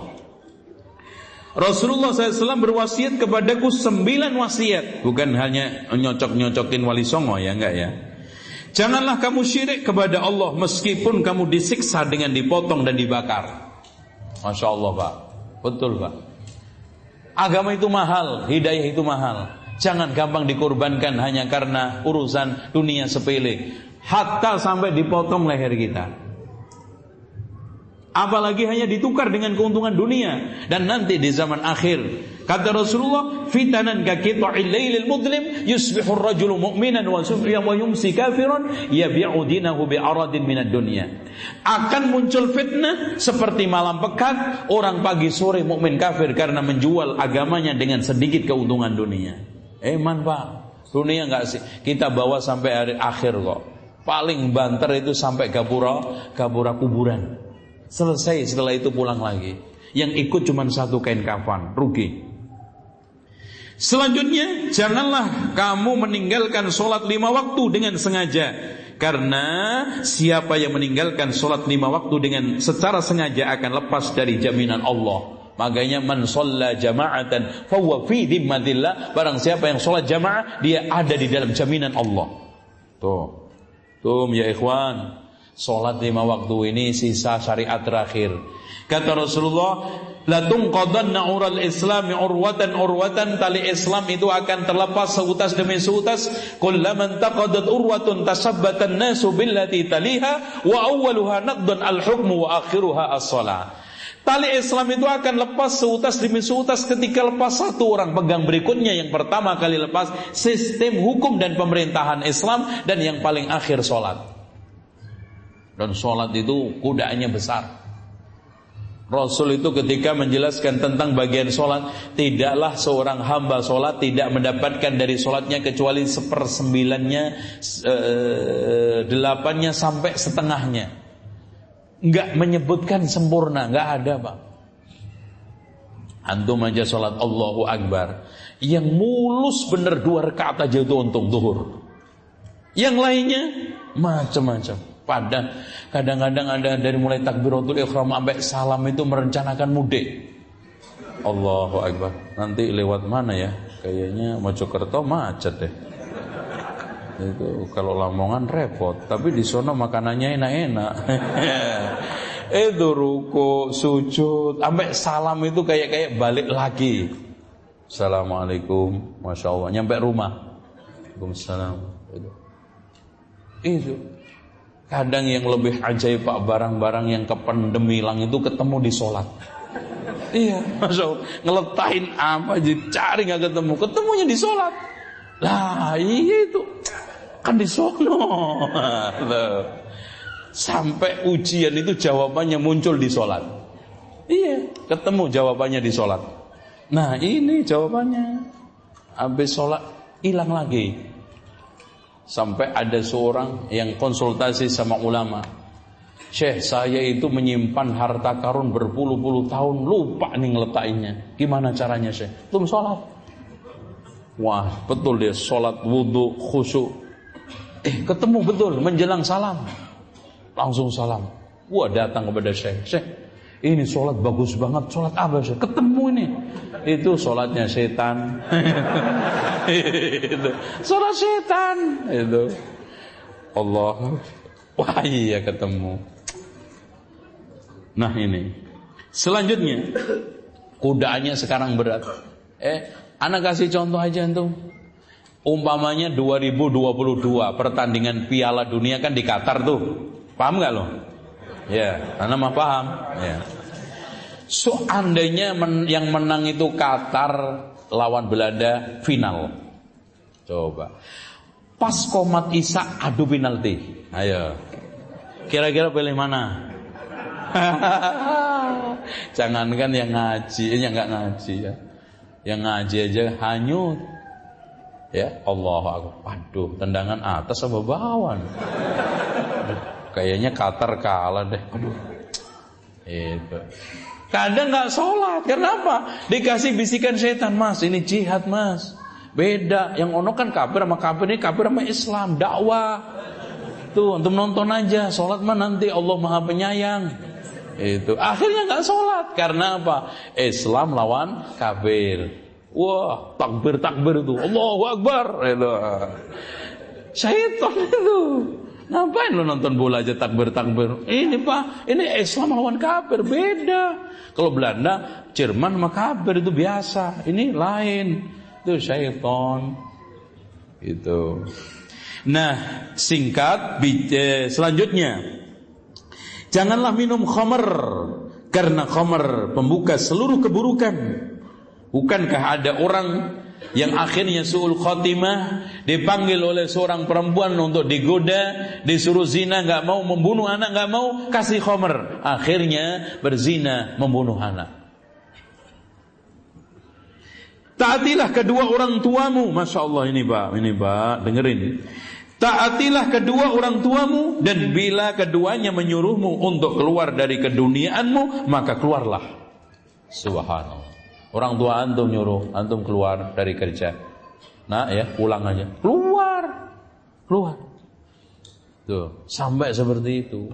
Rasulullah SAW berwasiat kepadaku 9 wasiat. Bukan hanya nyocok-nyocokin wali songo ya, enggak ya. Janganlah kamu syirik kepada Allah meskipun kamu disiksa dengan dipotong dan dibakar. Masya Allah Pak. Betul Pak. Agama itu mahal, hidayah itu mahal. Jangan gampang dikorbankan hanya karena urusan dunia sepele. Hatta sampai dipotong leher kita. Apalagi hanya ditukar dengan keuntungan dunia. Dan nanti di zaman akhir, kata Rasulullah, fitanan ka qita'il lailil mudlim yusbihur rajulu mu'minan wa yumsi kafiran yabi'u dinahu bi'aradin minad dunya. Akan muncul fitnah seperti malam pekat, orang pagi sore mukmin kafir karena menjual agamanya dengan sedikit keuntungan dunia. Man Pak, dunia enggak sih kita bawa sampai hari akhir kok. Paling banter itu sampai gapura kuburan. Selesai, setelah itu pulang lagi. Yang ikut cuma satu kain kafan, rugi. Selanjutnya, janganlah kamu meninggalkan sholat 5 waktu dengan sengaja. Karena siapa yang meninggalkan sholat 5 waktu dengan secara sengaja akan lepas dari jaminan Allah. Makanya man shalla jama'atan fahuwa fi dhimmatillah. Barang siapa yang sholat jamaah, dia ada di dalam jaminan Allah. Tuh ya ikhwan, sholat 5 waktu ini sisa syariat terakhir. Kata Rasulullah, la tunqadanna ural islami urwatan, tali Islam itu akan terlepas seutas demi seutas. Kullaman taqadat urwatun tasabbatan nasu billati taliha wa awwaluha naqdan al-hukmu wa akhiruha as-shalah. Tali Islam itu akan lepas seutas demi seutas. Ketika lepas satu, orang pegang berikutnya. Yang pertama kali lepas sistem hukum dan pemerintahan Islam, dan yang paling akhir sholat. Dan sholat itu kudanya besar. Rasul itu ketika menjelaskan tentang bagian sholat, tidaklah seorang hamba sholat tidak mendapatkan dari sholatnya kecuali 1/9, 8-nya sampai setengahnya. Enggak menyebutkan sempurna, enggak ada Pak. Antum aja sholat Allahu Akbar, yang mulus bener 2 rakaat aja itu untung zuhur. Yang lainnya macam-macam. Padahal kadang-kadang ada dari mulai takbiratul ihram sampai salam itu merencanakan mudik. Allahu Akbar. Nanti lewat mana ya? Kayaknya Mojokerto macet deh. Itu kalau Lamongan repot, tapi di sono makanannya enak-enak. Itu ruku, sujud, sampai salam itu kayak balik lagi. Assalamualaikum, Masya Allah. Nyampe rumah, Waalaikumsalam. Itu kadang yang lebih ajaib Pak, barang-barang yang kependem hilang itu ketemu di sholat. Iya, Masya Allah. Ngeletahin apa aja, cari gak ketemu, ketemunya di sholat. Lah iya itu kan di sono. Sampai ujian itu jawabannya muncul di sholat. Iya, ketemu jawabannya di sholat. Nah ini jawabannya. Habis sholat hilang lagi. Sampai ada seorang yang konsultasi sama ulama. Syekh, saya itu menyimpan harta karun berpuluh-puluh tahun, lupa nih ngeletainnya. Gimana caranya Syekh? Belum sholat. Wah betul dia, sholat wudu khusyuk. Ketemu betul menjelang salam. Langsung salam. Wah datang kepada Syekh. Syekh, ini sholat bagus banget. Sholat apa Syekh? Ketemu ini. Itu sholatnya setan. Itu sholat setan. Itu Allah. Wah iya ketemu. Nah ini. Selanjutnya kudaannya sekarang berat. Anak kasih contoh aja antum. Umpamanya 2022 pertandingan Piala Dunia kan di Qatar tuh. Paham gak lo? Ya, anak mah paham. Ya. Seandainya yang menang itu Qatar lawan Belanda final. Coba. Pas komat Isa adu penalti. Ayo. Kira-kira pilih mana? Jangankan yang ngaji, yang enggak ngaji ya. Yang ngaji aja hanyut. Ya, Allahu Akbar. Waduh, tendangan atas apa bawah? Kayaknya Qatar kalah deh. Aduh. Itu. Kadang enggak sholat. Kenapa? Dikasih bisikan setan, Mas, ini jihad, Mas. Beda. Yang ono kan kafir sama kafir, ini kafir sama Islam, dakwah. Tuh, untuk nonton aja. Sholat mah nanti Allah Maha Penyayang. Itu. Akhirnya enggak sholat. Karena apa? Islam lawan kafir. Wah, takbir itu. Allahu Akbar. Itu. Syaitan itu. Ngapain lu nonton bola aja takbir? Ini Pak, ini Islam lawan kafir, beda. Kalau Belanda, Jerman sama kafir itu biasa. Ini lain. Itu syaitan. Itu. Nah, singkat selanjutnya. Janganlah minum khamr, karena khamr pembuka seluruh keburukan. Bukankah ada orang yang akhirnya su'ul khotimah, dipanggil oleh seorang perempuan untuk digoda, disuruh zina, gak mau, membunuh anak gak mau, kasih khamr, akhirnya berzina, membunuh anak. Taatilah kedua orang tuamu. Masya Allah ini Pak, dengerin. Taatilah kedua orang tuamu, dan bila keduanya menyuruhmu untuk keluar dari keduniaanmu, maka keluarlah. Subhanallah. Orang tua antum nyuruh antum keluar dari kerja. Nah ya, pulang aja. Keluar. Tuh, sampai seperti itu.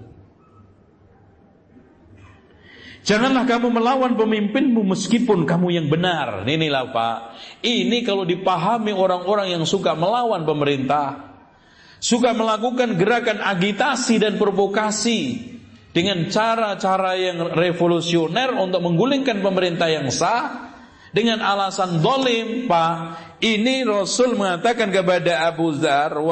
Janganlah kamu melawan pemimpinmu meskipun kamu yang benar. Inilah Pak. Ini kalau dipahami orang-orang yang suka melawan pemerintah, suka melakukan gerakan agitasi dan provokasi dengan cara-cara yang revolusioner untuk menggulingkan pemerintah yang sah, dengan alasan dolim, Pak. Ini Rasul mengatakan kepada Abu Darda,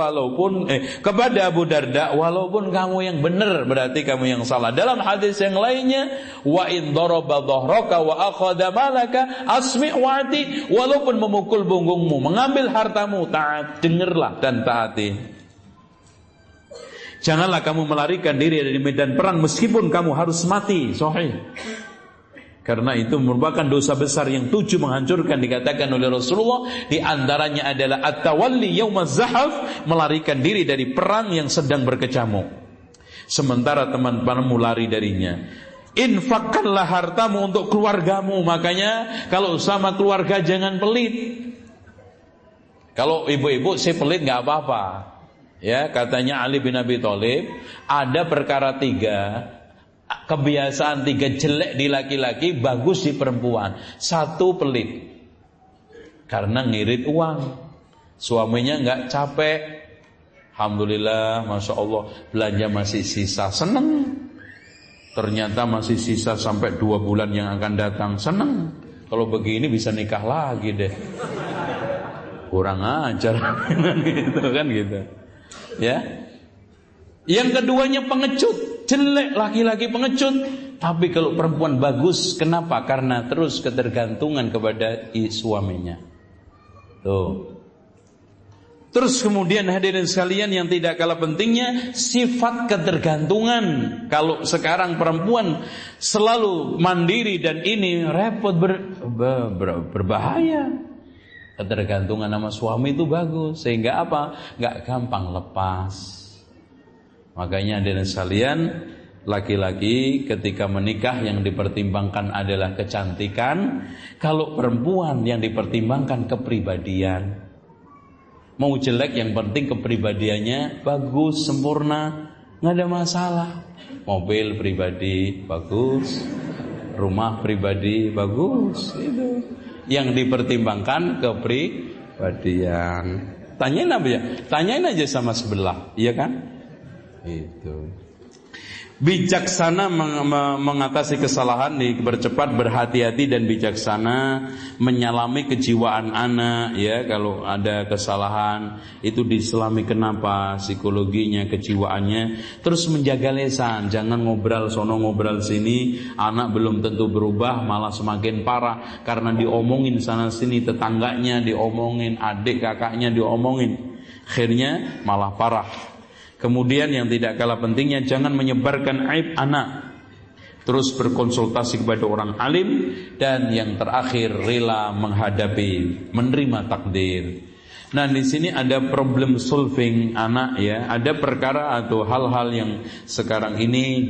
walaupun kamu yang benar, berarti kamu yang salah. Dalam hadis yang lainnya, wa in daraba dhahraka wa akhadha malaka asmi' wa'ti, walaupun memukul punggungmu, mengambil hartamu, taat, dengarlah dan taati. Janganlah kamu melarikan diri dari medan perang meskipun kamu harus mati. Sahih. Karena itu merupakan dosa besar yang 7 menghancurkan, dikatakan oleh Rasulullah. Di antaranya adalah at-tawalli yaumaz zahaf, melarikan diri dari perang yang sedang berkecamuk, sementara teman-temanmu lari darinya. Infakkanlah hartamu untuk keluargamu. Makanya kalau sama keluarga jangan pelit. Kalau ibu-ibu sih pelit gak apa-apa. Ya, katanya Ali bin Abi Thalib, ada perkara 3, kebiasaan 3 jelek di laki-laki, bagus di perempuan. 1, pelit, karena ngirit uang. Suaminya nggak capek, alhamdulillah, masya Allah, belanja masih sisa, seneng. Ternyata masih sisa sampai 2 bulan yang akan datang, seneng. Kalau begini bisa nikah lagi deh. Kurang ajar. Gitu kan gitu. Ya. Yang keduanya pengecut, jelek, laki-laki pengecut. Tapi kalau perempuan bagus, kenapa? Karena terus ketergantungan kepada suaminya. Tuh. Terus kemudian hadirin sekalian yang tidak kalah pentingnya, sifat ketergantungan. Kalau sekarang perempuan selalu mandiri dan ini repot, berbahaya. Ketergantungan sama suami itu bagus, sehingga apa? Gak gampang lepas. Makanya hadirin sekalian, laki-laki ketika menikah yang dipertimbangkan adalah kecantikan. Kalau perempuan yang dipertimbangkan kepribadian. Mau jelek yang penting kepribadiannya bagus, sempurna, gak ada masalah. Mobil pribadi bagus, rumah pribadi bagus, itu. Yang dipertimbangkan kepribadian. Tanyain apa ya? Tanyain aja sama sebelah, iya kan? Itu. Bijaksana mengatasi kesalahan, bercepat, berhati-hati dan bijaksana menyelami kejiwaan anak, ya. Kalau ada kesalahan itu diselami, kenapa, psikologinya, kejiwaannya. Terus menjaga lisan, jangan ngobrol sono ngobrol sini. Anak belum tentu berubah, malah semakin parah karena diomongin sana sini, tetangganya diomongin, adik kakaknya diomongin, akhirnya malah parah. Kemudian yang tidak kalah pentingnya, jangan menyebarkan aib anak. Terus berkonsultasi kepada orang alim. Dan yang terakhir, rela menghadapi, menerima takdir. Nah, di sini ada problem solving anak, ya. Ada perkara atau hal-hal yang sekarang ini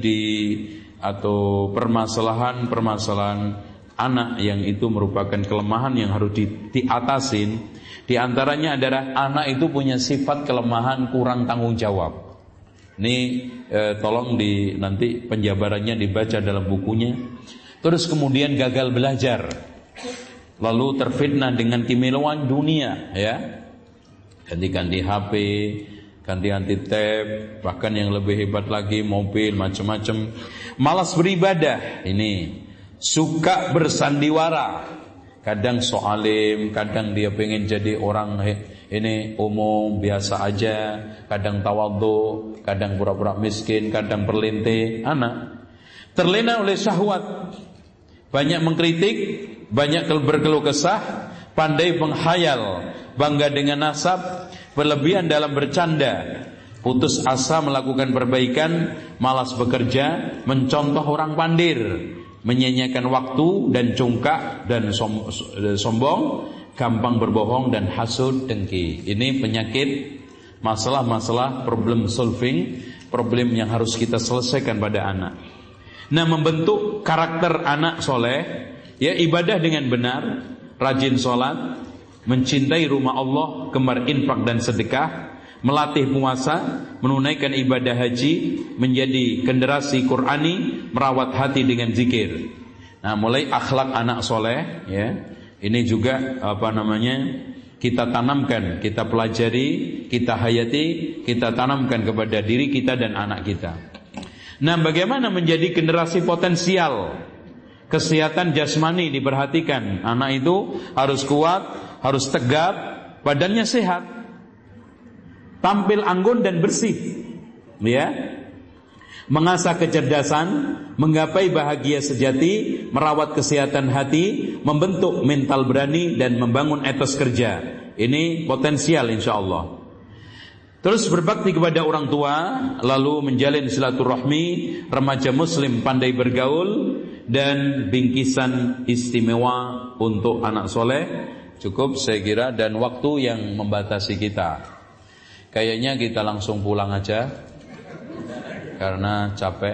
atau permasalahan anak yang itu merupakan kelemahan yang harus diatasin. Di antaranya adalah anak itu punya sifat kelemahan kurang tanggung jawab. Ini tolong nanti penjabarannya dibaca dalam bukunya. Terus kemudian gagal belajar, lalu terfitnah dengan kemewaan dunia, ya. Ganti-ganti HP, ganti-ganti tab, bahkan yang lebih hebat lagi mobil, macam-macam. Malas beribadah, ini suka bersandiwara. Kadang soalim, kadang dia pengen jadi orang ini umum, biasa aja. Kadang tawadhu, kadang pura-pura miskin, kadang perlinte. Anak terlena oleh syahwat, banyak mengkritik, banyak berkeluh kesah, pandai menghayal, bangga dengan nasab, berlebihan dalam bercanda, putus asa melakukan perbaikan, malas bekerja, mencontoh orang pandir, menyanyiakan waktu dan congkak dan sombong, gampang berbohong dan hasud, dengki. Ini penyakit, masalah-masalah, problem solving, problem yang harus kita selesaikan pada anak. Nah, membentuk karakter anak soleh, ya, ibadah dengan benar, rajin sholat, mencintai rumah Allah, gemar infak dan sedekah, melatih puasa, menunaikan ibadah haji, menjadi generasi Qur'ani, merawat hati dengan zikir. Nah, mulai akhlak anak soleh, ya, ini juga kita tanamkan, kita pelajari, kita hayati, kita tanamkan kepada diri kita dan anak kita. Nah, bagaimana menjadi generasi potensial? Kesehatan jasmani diperhatikan. Anak itu harus kuat, harus tegap, badannya sehat, tampil anggun dan bersih, ya. Mengasah kecerdasan, menggapai bahagia sejati, merawat kesehatan hati, membentuk mental berani dan membangun etos kerja. Ini potensial insyaallah. Terus berbakti kepada orang tua, lalu menjalin silaturahmi, remaja muslim pandai bergaul, dan bingkisan istimewa untuk anak soleh. Cukup saya kira, dan waktu yang membatasi kita. Kayaknya kita langsung pulang aja karena capek.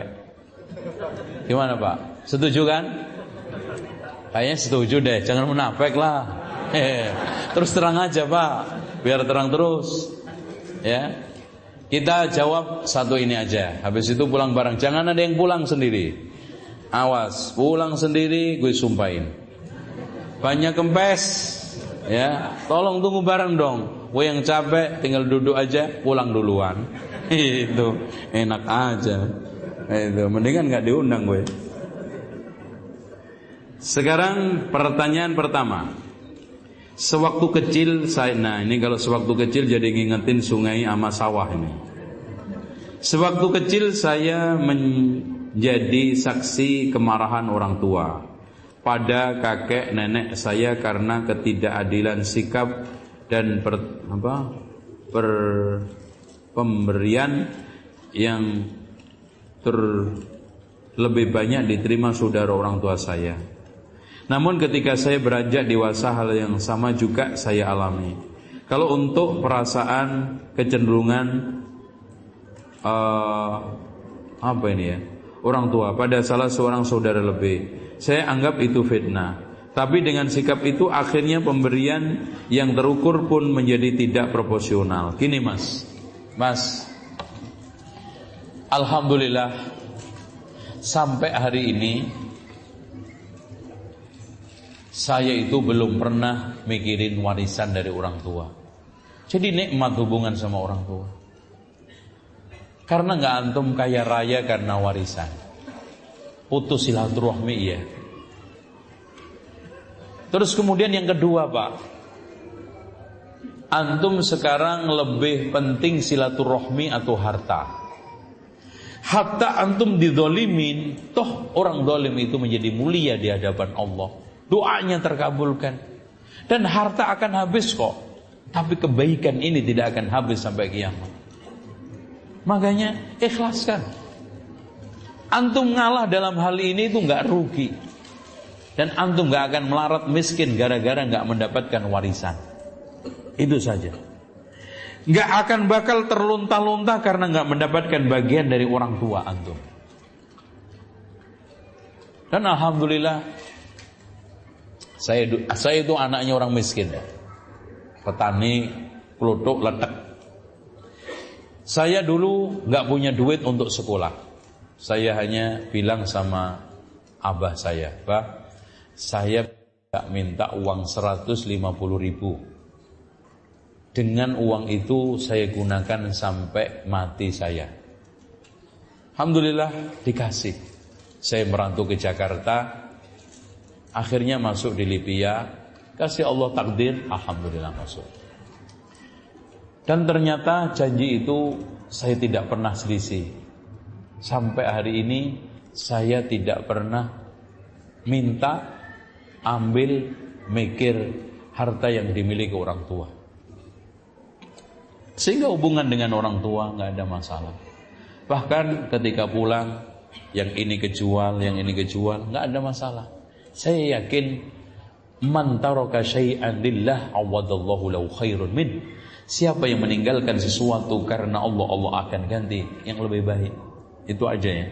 Gimana Pak? Setuju kan? Kayaknya setuju deh, jangan munafik lah. Terus terang aja Pak, biar terang terus. Ya, kita jawab satu ini aja. Habis itu pulang bareng. Jangan ada yang pulang sendiri. Awas, pulang sendiri gue sumpahin. Banyak kempes. Ya, tolong tunggu bareng dong. Gue yang capek tinggal duduk aja, pulang duluan. Itu enak aja. Itu mendingan nggak diundang gue. Sekarang pertanyaan pertama. Sewaktu kecil saya, nah ini kalau sewaktu kecil jadi ngingetin sungai sama sawah ini. Sewaktu kecil saya menjadi saksi kemarahan orang tua pada kakek nenek saya karena ketidakadilan sikap dan pemberian yang lebih banyak diterima saudara orang tua saya. Namun ketika saya beranjak dewasa, hal yang sama juga saya alami. Kalau untuk perasaan kecenderungan orang tua pada salah seorang saudara lebih, saya anggap itu fitnah. Tapi dengan sikap itu akhirnya pemberian yang terukur pun menjadi tidak proporsional. Gini mas, alhamdulillah sampai hari ini saya itu belum pernah mikirin warisan dari orang tua. Jadi nikmat hubungan sama orang tua. Karena gak antum kaya raya karena warisan. Putus silaturahmi ya. Terus kemudian yang kedua Pak, antum sekarang lebih penting silaturahmi atau harta. Hatta antum dizolimin, toh orang zalim itu menjadi mulia di hadapan Allah. Doanya terkabulkan. Dan harta akan habis kok. Tapi kebaikan ini tidak akan habis sampai kiamat. Makanya ikhlaskan. Antum ngalah dalam hal ini itu gak rugi. Dan antum gak akan melarat miskin gara-gara gak mendapatkan warisan. Itu saja. Gak akan bakal terlunta-lunta karena gak mendapatkan bagian dari orang tua antum. Dan alhamdulillah saya itu anaknya orang miskin, petani kelutuk letek. Saya dulu gak punya duit untuk sekolah. Saya hanya bilang sama abah saya, Bah, saya gak minta uang 150.000. Dengan uang itu saya gunakan sampai mati saya. Alhamdulillah dikasih. Saya merantau ke Jakarta, akhirnya masuk di Libya. Kasih Allah takdir, alhamdulillah masuk. Dan ternyata janji itu saya tidak pernah selisih. Sampai hari ini saya tidak pernah minta, ambil, mikir harta yang dimiliki orang tua. Sehingga hubungan dengan orang tua gak ada masalah. Bahkan ketika pulang, yang ini kejual, gak ada masalah. Saya yakin man taraka syai'an lillah awadallahu lahu khairun min. Siapa yang meninggalkan sesuatu karena Allah, Allah akan ganti yang lebih baik. Itu aja ya.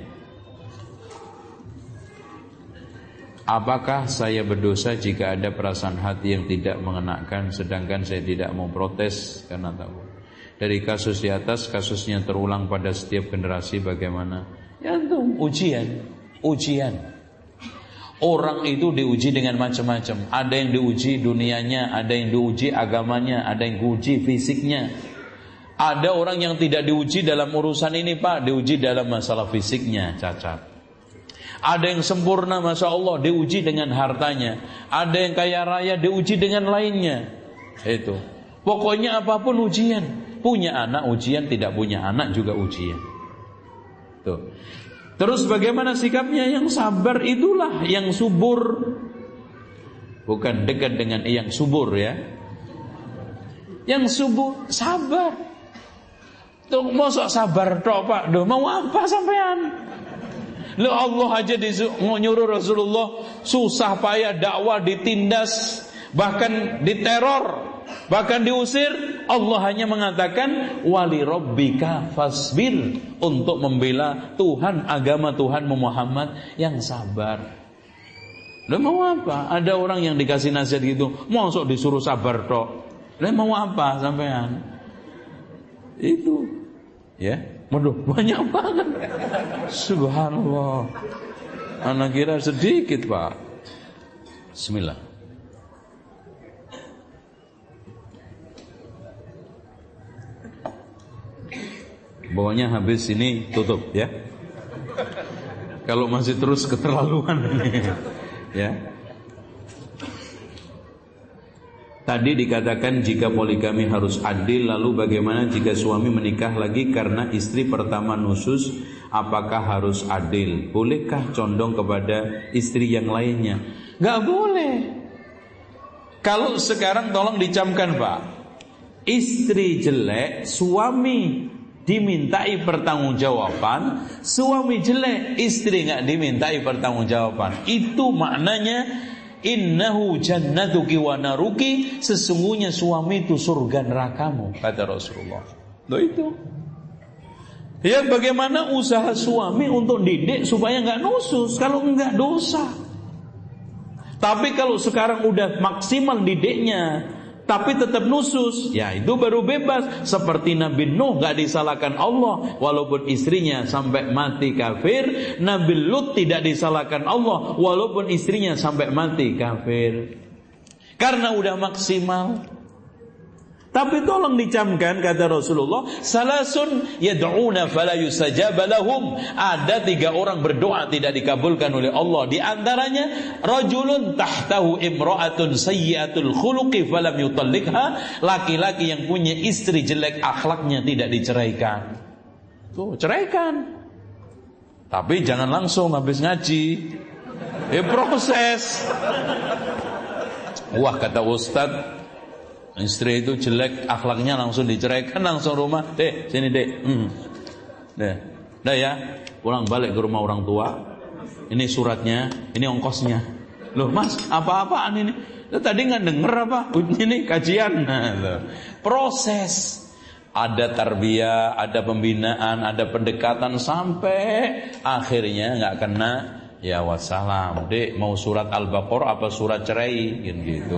Apakah saya berdosa jika ada perasaan hati yang tidak mengenakan, sedangkan saya tidak mau protes karena tahu? Dari kasus di atas, kasusnya terulang pada setiap generasi, bagaimana? Ya itu ujian. Orang itu diuji dengan macam-macam. Ada yang diuji dunianya, ada yang diuji agamanya, ada yang diuji fisiknya. Ada orang yang tidak diuji dalam urusan ini Pak, diuji dalam masalah fisiknya, cacat. Ada yang sempurna Masya Allah, diuji dengan hartanya. Ada yang kaya raya, diuji dengan lainnya. Itu. Pokoknya apapun ujian. Punya anak ujian, tidak punya anak juga ujian. Tuh. Terus bagaimana sikapnya? Yang sabar itulah yang subur. Bukan dekat dengan yang subur ya. Yang subur, sabar. Tuh mosok sabar tok Pak. Duh, mau apa sampean? Loh Allah aja nyuruh Rasulullah susah payah dakwah ditindas, bahkan diteror, bahkan diusir. Allah hanya mengatakan wali rabbika fasbir, untuk membela Tuhan, agama Tuhan Muhammad yang sabar. Lah mau apa? Ada orang yang dikasih nasihat gitu, mosok disuruh sabar tok. Lah mau apa sampean? Itu ya. Waduh, banyak banget. Subhanallah. Anak kira sedikit, Pak. Bismillah. Pokoknya habis ini tutup ya. Kalau masih terus keterlaluan ini. Ya. Tadi dikatakan jika poligami harus adil, lalu bagaimana jika suami menikah lagi karena istri pertama nusus, apakah harus adil? Bolehkah condong kepada istri yang lainnya? Gak boleh. Kalau sekarang tolong dicamkan Pak, istri jelek, suami dimintai pertanggungjawaban, suami jelek, istri enggak dimintai pertanggungjawaban. Itu maknanya innahu jannatuki wa naruki, sesungguhnya suami itu surga nerakamu, kata Rasulullah. Loh itu. Ya bagaimana usaha suami untuk didik supaya enggak nusus, kalau enggak dosa. Tapi kalau sekarang udah maksimal didiknya tapi tetap nusus, ya itu baru bebas. Seperti Nabi Nuh gak disalahkan Allah walaupun istrinya sampai mati kafir. Nabi Lut tidak disalahkan Allah walaupun istrinya sampai mati kafir, karena udah maksimal. Tapi tolong dicamkan, kata Rasulullah, salasun yad'una fala yustajaba lahum. Ada 3 orang berdoa tidak dikabulkan oleh Allah. Di antaranya rajulun tahtahu imra'atun sayyi'atul khuluqi falam yutalliqha, laki-laki yang punya istri jelek akhlaknya tidak diceraikan. Tuh, ceraikan. Tapi jangan langsung habis ngaji. Proses. Wah, kata Ustaz, istri itu jelek, akhlaknya langsung diceraikan, langsung rumah. Dek, sini dek. Dah ya, pulang balik ke rumah orang tua. Ini suratnya, ini ongkosnya. Loh mas, apa-apaan ini? Tadi nggak denger apa? Ini kajian. Proses. Ada tarbiyah, ada pembinaan, ada pendekatan, sampai akhirnya nggak kena. Ya wassalam. Dek, mau surat Al-Baqarah apa surat cerai? Gitu.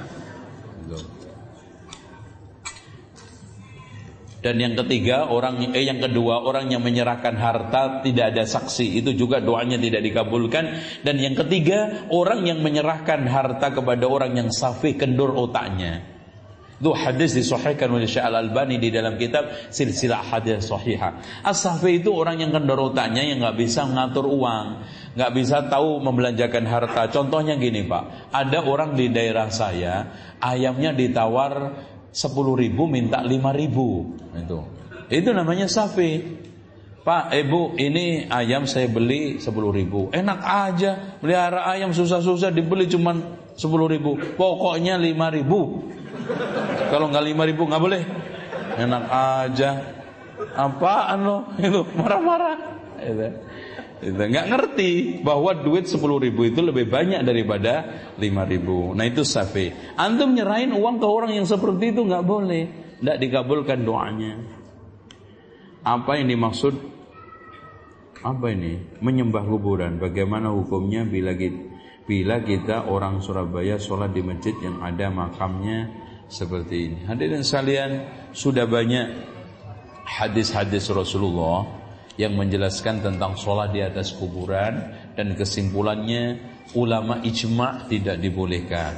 Dan yang kedua, orang yang menyerahkan harta tidak ada saksi, itu juga doanya tidak dikabulkan. Dan yang ketiga, orang yang menyerahkan harta kepada orang yang safih, kendur otaknya. Itu hadis disahihkan oleh Syekh Al-Albani di dalam kitab Silsilah Hadis Shahihah. As-safih itu orang yang kendur otaknya, yang enggak bisa mengatur uang, enggak bisa tahu membelanjakan harta. Contohnya gini, Pak. Ada orang di daerah saya, ayamnya ditawar 10.000 minta 5.000. Itu namanya safi. Pak, ibu, ini ayam saya beli 10.000. Enak aja, melihara ayam susah-susah dibeli cuma 10.000. Pokoknya 5.000. Kalau nggak 5.000 nggak boleh. Enak aja. Apaan lo? Itu marah-marah. Itu nggak ngerti bahwa duit 10.000 itu lebih banyak daripada 5.000. Nah itu safi. Antum nyerahin uang ke orang yang seperti itu nggak boleh, nggak dikabulkan doanya. Apa yang dimaksud? Apa ini? Menyembah kuburan. Bagaimana hukumnya bila kita orang Surabaya sholat di masjid yang ada makamnya seperti ini? Hadirin sekalian, sudah banyak hadis-hadis Rasulullah yang menjelaskan tentang sholat di atas kuburan, dan kesimpulannya ulama ijma' tidak dibolehkan.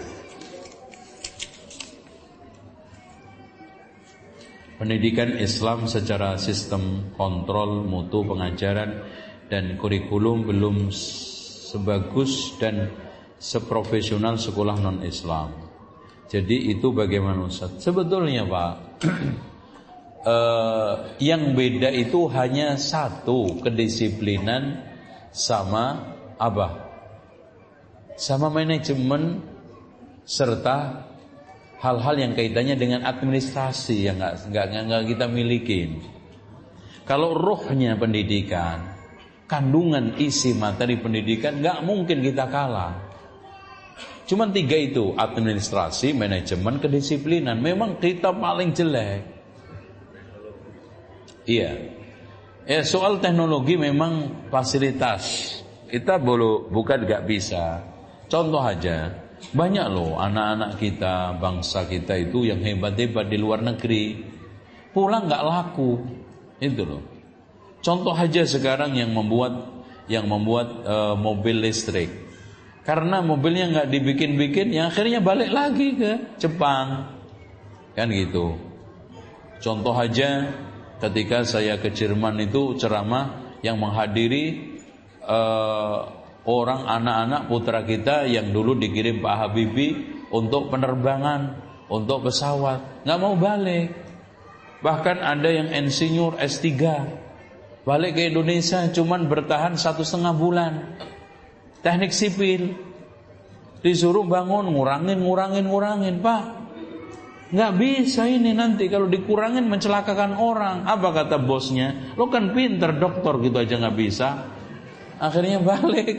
Pendidikan Islam secara sistem kontrol mutu pengajaran dan kurikulum belum sebagus dan seprofesional sekolah non-Islam. Jadi itu bagaimana Ustaz? Sebetulnya Pak, yang beda itu hanya satu, kedisiplinan sama apa? Sama manajemen serta hal-hal yang kaitannya dengan administrasi yang nggak kita milikin. Kalau rohnya pendidikan, kandungan isi materi pendidikan, nggak mungkin kita kalah. Cuman 3 itu, administrasi, manajemen, kedisiplinan. Memang kita paling jelek. Iya. Soal teknologi memang fasilitas kita bukan gak bisa. Contoh aja, banyak loh anak-anak kita, bangsa kita itu yang hebat-hebat di luar negeri, pulang gak laku. Itu loh. Contoh aja sekarang yang membuat mobil listrik. Karena mobilnya gak dibikin-bikin, yang akhirnya balik lagi ke Jepang. Kan gitu. Contoh aja, ketika saya ke Jerman itu ceramah yang menghadiri orang anak-anak putra kita yang dulu dikirim Pak Habibie untuk penerbangan, untuk pesawat, nggak mau balik. Bahkan ada yang insinyur S3 balik ke Indonesia cuman bertahan 1,5 bulan. Teknik sipil disuruh bangun, ngurangin Pak. Nggak bisa ini nanti kalau dikurangin mencelakakan orang. Apa kata bosnya? Lo kan pinter dokter gitu aja nggak bisa. Akhirnya balik.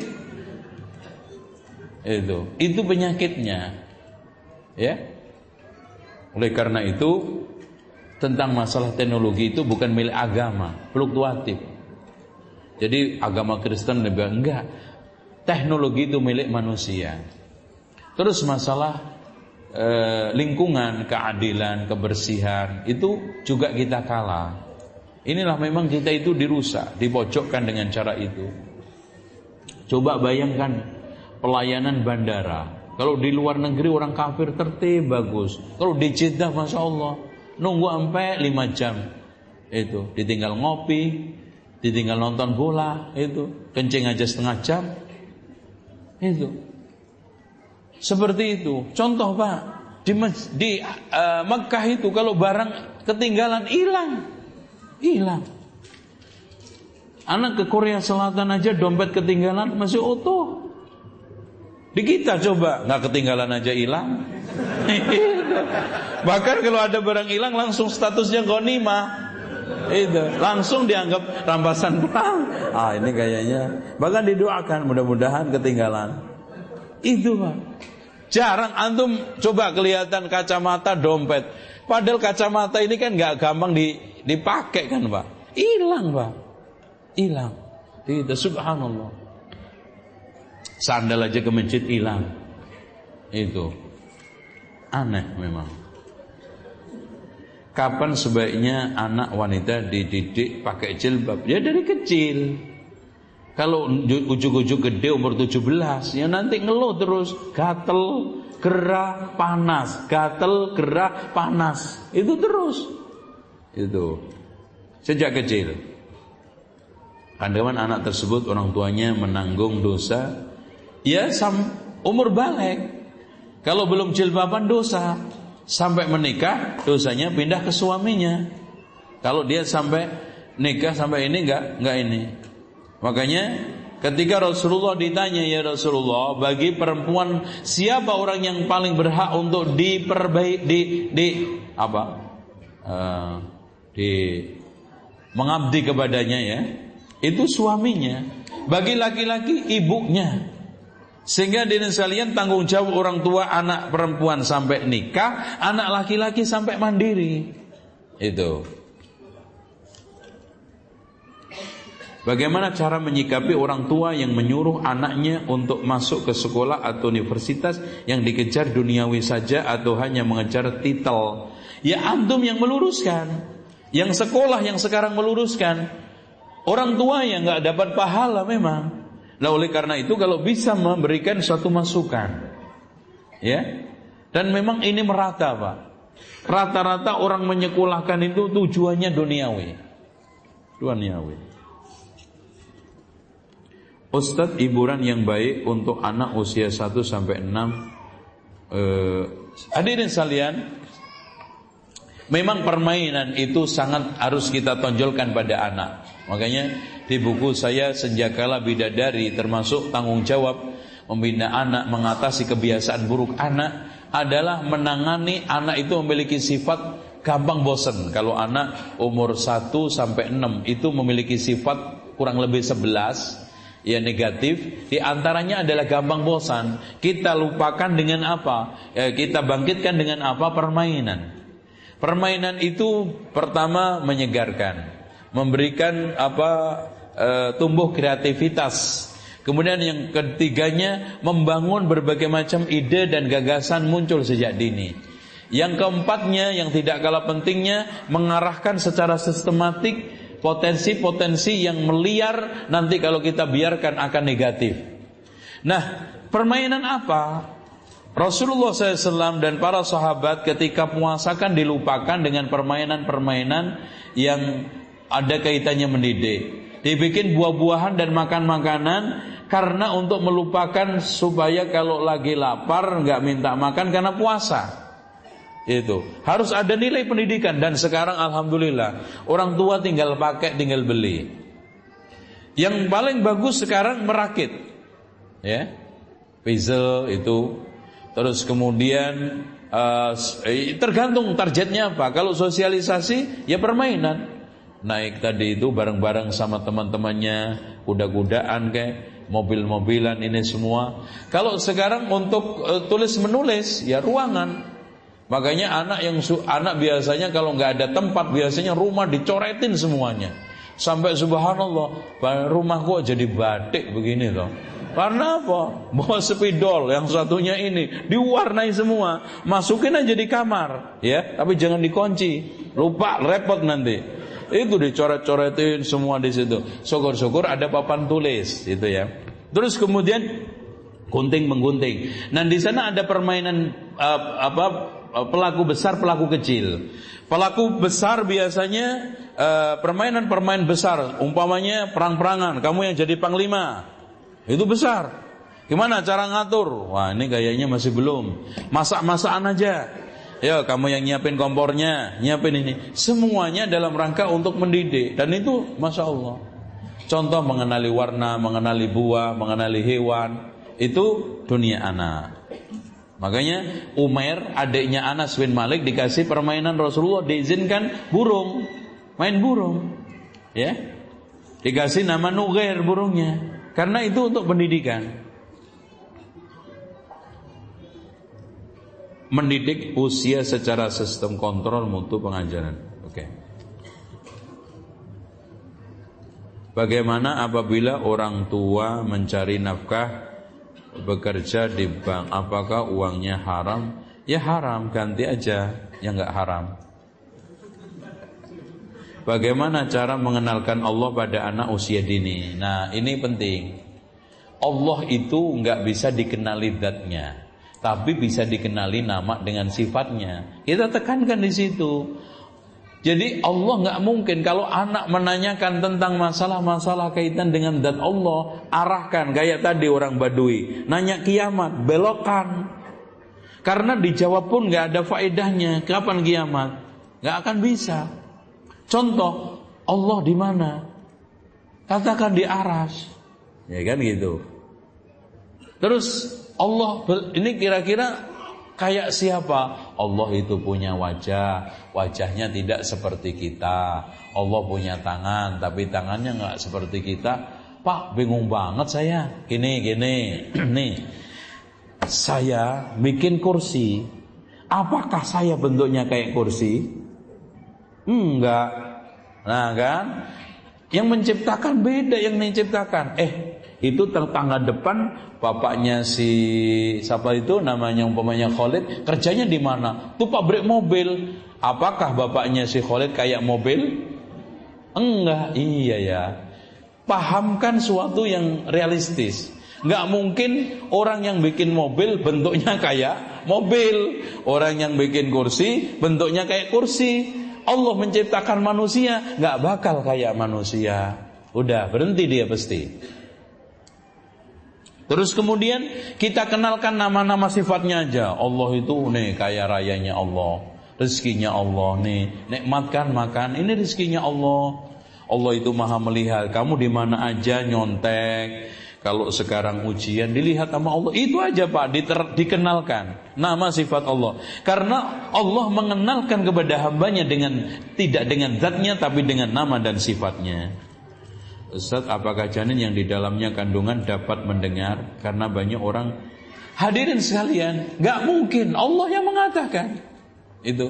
Itu penyakitnya. Ya. Oleh karena itu tentang masalah teknologi itu bukan milik agama, fluktuatif. Jadi agama Kristen juga enggak. Teknologi itu milik manusia. Terus masalah lingkungan, keadilan, kebersihan itu juga kita kalah. Inilah memang kita itu dirusak, dipojokkan dengan cara itu. Coba bayangkan pelayanan bandara. Kalau di luar negeri orang kafir tertib bagus. Kalau di Jeddah Masya Allah nunggu sampai 5 jam. Itu ditinggal ngopi, ditinggal nonton bola, itu kencing aja setengah jam. Itu seperti itu. Contoh Pak, di Mekah itu kalau barang ketinggalan hilang. Anak ke Korea Selatan aja dompet ketinggalan masih utuh. Di kita coba nggak ketinggalan aja hilang. Bahkan kalau ada barang hilang langsung statusnya ghanimah. Itu langsung dianggap rampasan perang. Ini kayaknya bahkan didoakan mudah-mudahan ketinggalan. Itu Pak. Jarang antum coba kelihatan kacamata dompet. Padahal kacamata ini kan nggak gampang dipakai kan Pak. Hilang Pak. Hilang. Itu subhanallah. Sandal aja ke masjid hilang. Itu aneh memang. Kapan sebaiknya anak wanita dididik pakai jilbab? Ya dari kecil. Kalau ujuk-ujuk gede umur 17, ya nanti ngeluh terus, gatel, gerah, panas, gatel, gerah, panas. Itu terus. Itu sejak kecil. Kadang anak tersebut orang tuanya menanggung dosa ya umur balik. Kalau belum jilbaban dosa, sampai menikah dosanya pindah ke suaminya. Kalau dia sampai nikah sampai ini enggak ini. Makanya ketika Rasulullah ditanya, ya Rasulullah, bagi perempuan siapa orang yang paling berhak untuk mengabdi kepadanya ya, itu suaminya. Bagi laki-laki ibunya. Sehingga di sekalian tanggung jawab orang tua anak perempuan sampai nikah, anak laki-laki sampai mandiri. Itu. Bagaimana cara menyikapi orang tua yang menyuruh anaknya untuk masuk ke sekolah atau universitas yang dikejar duniawi saja atau hanya mengejar titel? Ya antum yang meluruskan, yang sekolah yang sekarang meluruskan. Orang tua yang nggak dapat pahala memang. Nah oleh karena itu kalau bisa memberikan suatu masukan, ya, dan memang ini merata Pak. Rata-rata orang menyekolahkan itu tujuannya duniawi. Ustadz, hiburan yang baik untuk anak usia 1 sampai 6. Hadirin sekalian, memang permainan itu sangat harus kita tonjolkan pada anak. Makanya di buku saya Senjakala Bidadari termasuk tanggung jawab membina anak, mengatasi kebiasaan buruk anak adalah menangani anak itu memiliki sifat gampang bosan. Kalau anak umur 1 sampai 6 itu memiliki sifat kurang lebih 11 ya negatif, di antaranya adalah gampang bosan. Kita lupakan dengan apa? Kita bangkitkan dengan apa? Permainan. Permainan itu pertama menyegarkan, memberikan tumbuh kreativitas. Kemudian yang ketiganya membangun berbagai macam ide dan gagasan muncul sejak dini. Yang keempatnya yang tidak kalah pentingnya mengarahkan secara sistematik potensi-potensi yang meliar nanti kalau kita biarkan akan negatif. Nah, permainan apa? Rasulullah SAW dan para sahabat ketika puasa kan dilupakan dengan permainan-permainan yang ada kaitannya mendidik. Dibikin buah-buahan dan makan makanan karena untuk melupakan supaya kalau lagi lapar nggak minta makan karena puasa. Itu harus ada nilai pendidikan. Dan sekarang alhamdulillah orang tua tinggal pakai, tinggal beli. Yang paling bagus sekarang merakit, ya, puzzle itu. Terus kemudian tergantung targetnya apa. Kalau sosialisasi ya permainan. Naik tadi itu bareng-bareng sama teman-temannya, kuda-kudaan kayak mobil-mobilan ini semua. Kalau sekarang untuk tulis menulis ya ruangan. Makanya anak biasanya kalau nggak ada tempat biasanya rumah dicoretin semuanya. Sampai subhanallah, rumah kok jadi batik begini loh. Karena apa? Bawa spidol yang satunya ini diwarnai semua, masukin aja di kamar, ya. Tapi jangan dikunci, lupa repot nanti. Itu dicoret-coretin semua di situ. Syukur-syukur ada papan tulis, itu ya. Terus kemudian gunting menggunting. Nah di sana ada permainan pelaku besar, pelaku kecil. Pelaku besar biasanya permainan besar. Umpamanya perang-perangan, kamu yang jadi panglima. Itu besar. Gimana cara ngatur? Wah ini kayaknya masih belum. Masak-masakan aja. Ya kamu yang nyiapin kompornya, nyiapin ini. Semuanya dalam rangka untuk mendidik. Dan itu Masya Allah. Contoh mengenali warna, mengenali buah, mengenali hewan. Itu dunia anak. Makanya Umair, adiknya Anas bin Malik, dikasih permainan Rasulullah, diizinkan burung, main burung, ya, dikasih nama Nugair burungnya, karena itu untuk pendidikan, mendidik usia secara sistem kontrol mutu pengajaran. Oke. Bagaimana apabila orang tua mencari nafkah, bekerja di bank, apakah uangnya haram? Ya haram, ganti aja yang enggak haram. Bagaimana cara mengenalkan Allah pada anak usia dini? Nah, ini penting. Allah itu enggak bisa dikenali zatnya, tapi bisa dikenali nama dengan sifatnya. Kita tekankan di situ. Jadi Allah enggak mungkin kalau anak menanyakan tentang masalah-masalah kaitan dengan zat Allah, arahkan kayak tadi orang Badui, nanya kiamat, belokkan. Karena dijawab pun enggak ada faedahnya. Kapan kiamat? Enggak akan bisa. Contoh, Allah di mana? Katakan di aras. Ya kan gitu. Terus Allah ini kira-kira kayak siapa? Allah itu punya wajah, wajahnya tidak seperti kita. Allah punya tangan, tapi tangannya enggak seperti kita. Pak, bingung banget saya. Gini. Nih. Saya bikin kursi. Apakah saya bentuknya kayak kursi? Enggak. Nah kan? Yang menciptakan beda yang menciptakan. Itu tetangga depan bapaknya si siapa itu namanya umpamanya Khalid, kerjanya di mana? Tuh pabrik mobil. Apakah bapaknya si Khalid kayak mobil? Enggak. Iya ya. Pahamkan suatu yang realistis. Enggak mungkin orang yang bikin mobil bentuknya kayak mobil, orang yang bikin kursi bentuknya kayak kursi. Allah menciptakan manusia enggak bakal kayak manusia. Udah, berhenti dia pasti. Terus kemudian kita kenalkan nama-nama sifatnya aja. Allah itu nih kaya rayanya Allah, rezekinya Allah nih, nikmatkan makan, ini rezekinya Allah. Allah itu maha melihat. Kamu di mana aja nyontek. Kalau sekarang ujian dilihat sama Allah. Itu aja Pak, dikenalkan nama sifat Allah. Karena Allah mengenalkan kepada hambanya tidak dengan zatnya, tapi dengan nama dan sifatnya. Ustaz, apakah janin yang di dalamnya kandungan dapat mendengar? Karena banyak orang. Hadirin sekalian, gak mungkin, Allah yang mengatakan itu.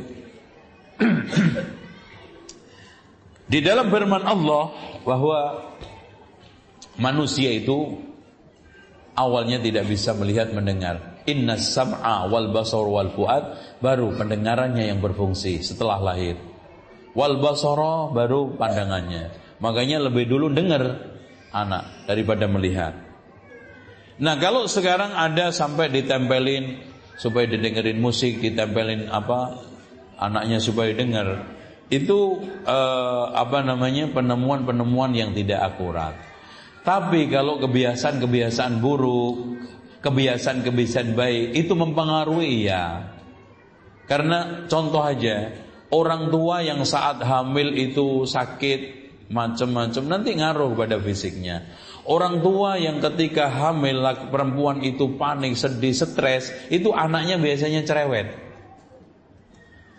Di dalam firman Allah bahwa manusia itu awalnya tidak bisa melihat mendengar. Innas sam'a wal basar wal fuad, baru pendengarannya yang berfungsi setelah lahir. Wal basara, baru pandangannya. Makanya lebih dulu dengar anak daripada melihat. Nah kalau sekarang ada sampai ditempelin supaya didengerin musik, ditempelin anaknya supaya dengar, itu penemuan-penemuan yang tidak akurat. Tapi kalau kebiasaan-kebiasaan buruk, kebiasaan-kebiasaan baik itu mempengaruhi ya. Karena contoh aja, orang tua yang saat hamil itu sakit macam-macam, nanti ngaruh pada fisiknya. Orang tua yang ketika hamil perempuan itu panik, sedih, stres, itu anaknya biasanya cerewet.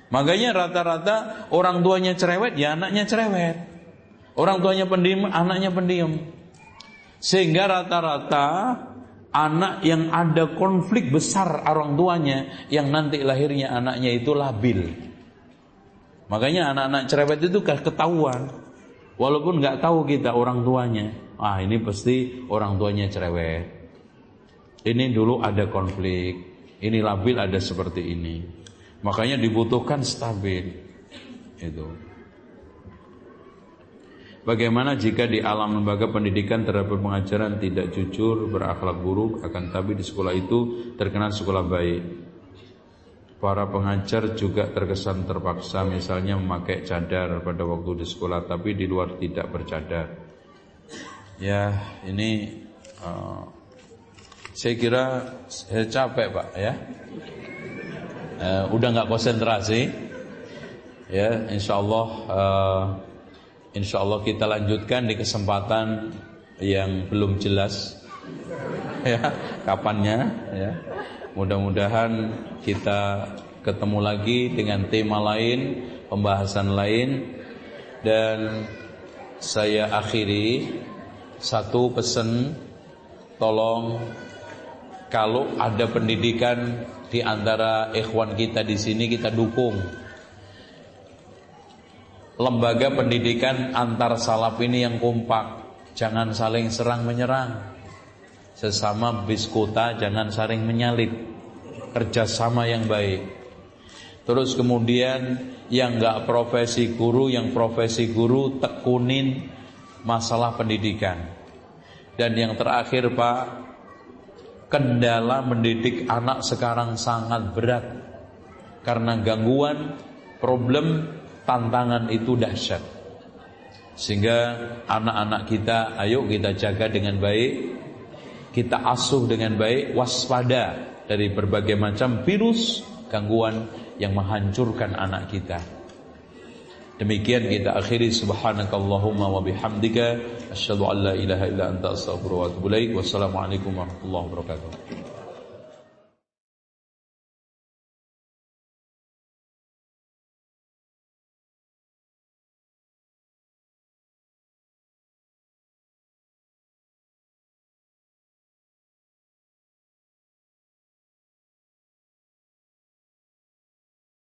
Makanya rata-rata orang tuanya cerewet, ya anaknya cerewet. Orang tuanya pendiam, anaknya pendiam. Sehingga rata-rata anak yang ada konflik besar orang tuanya, yang nanti lahirnya anaknya itu labil. Makanya anak-anak cerewet itu ketahuan, walaupun nggak tahu kita orang tuanya. Ini pasti orang tuanya cerewet. Ini dulu ada konflik, ini labil, ada seperti ini. Makanya dibutuhkan stabil. Itu. Bagaimana jika di alam lembaga pendidikan terdapat pengajaran tidak jujur, berakhlak buruk, akan tapi di sekolah itu terkenal sekolah baik. Para pengajar juga terkesan terpaksa, misalnya memakai cadar pada waktu di sekolah, tapi di luar tidak bercadar. Ya, ini saya kira saya capek Pak ya. Udah nggak konsentrasi. Ya, insya Allah kita lanjutkan di kesempatan yang belum jelas. Ya, kapannya? Ya, mudah-mudahan kita ketemu lagi dengan tema lain, pembahasan lain, dan saya akhiri satu pesan, tolong kalau ada pendidikan di antara ikhwan kita di sini, kita dukung. Lembaga pendidikan antar salaf ini yang kompak, jangan saling serang menyerang. Sesama biskota jangan saling menyalip, kerjasama yang baik. Terus kemudian yang enggak profesi guru, yang profesi guru tekunin masalah pendidikan. Dan yang terakhir Pak, kendala mendidik anak sekarang sangat berat. Karena gangguan, problem, tantangan itu dahsyat. Sehingga anak-anak kita, ayo kita jaga dengan baik, kita asuh dengan baik, waspada dari berbagai macam virus, gangguan yang menghancurkan anak kita. Demikian kita akhiri, subhanakallahumma wa bihamdika asyhadu an la ilaha illa anta astaghfiruka wa atubu ilaik. Wassalamualaikum warahmatullahi wabarakatuh.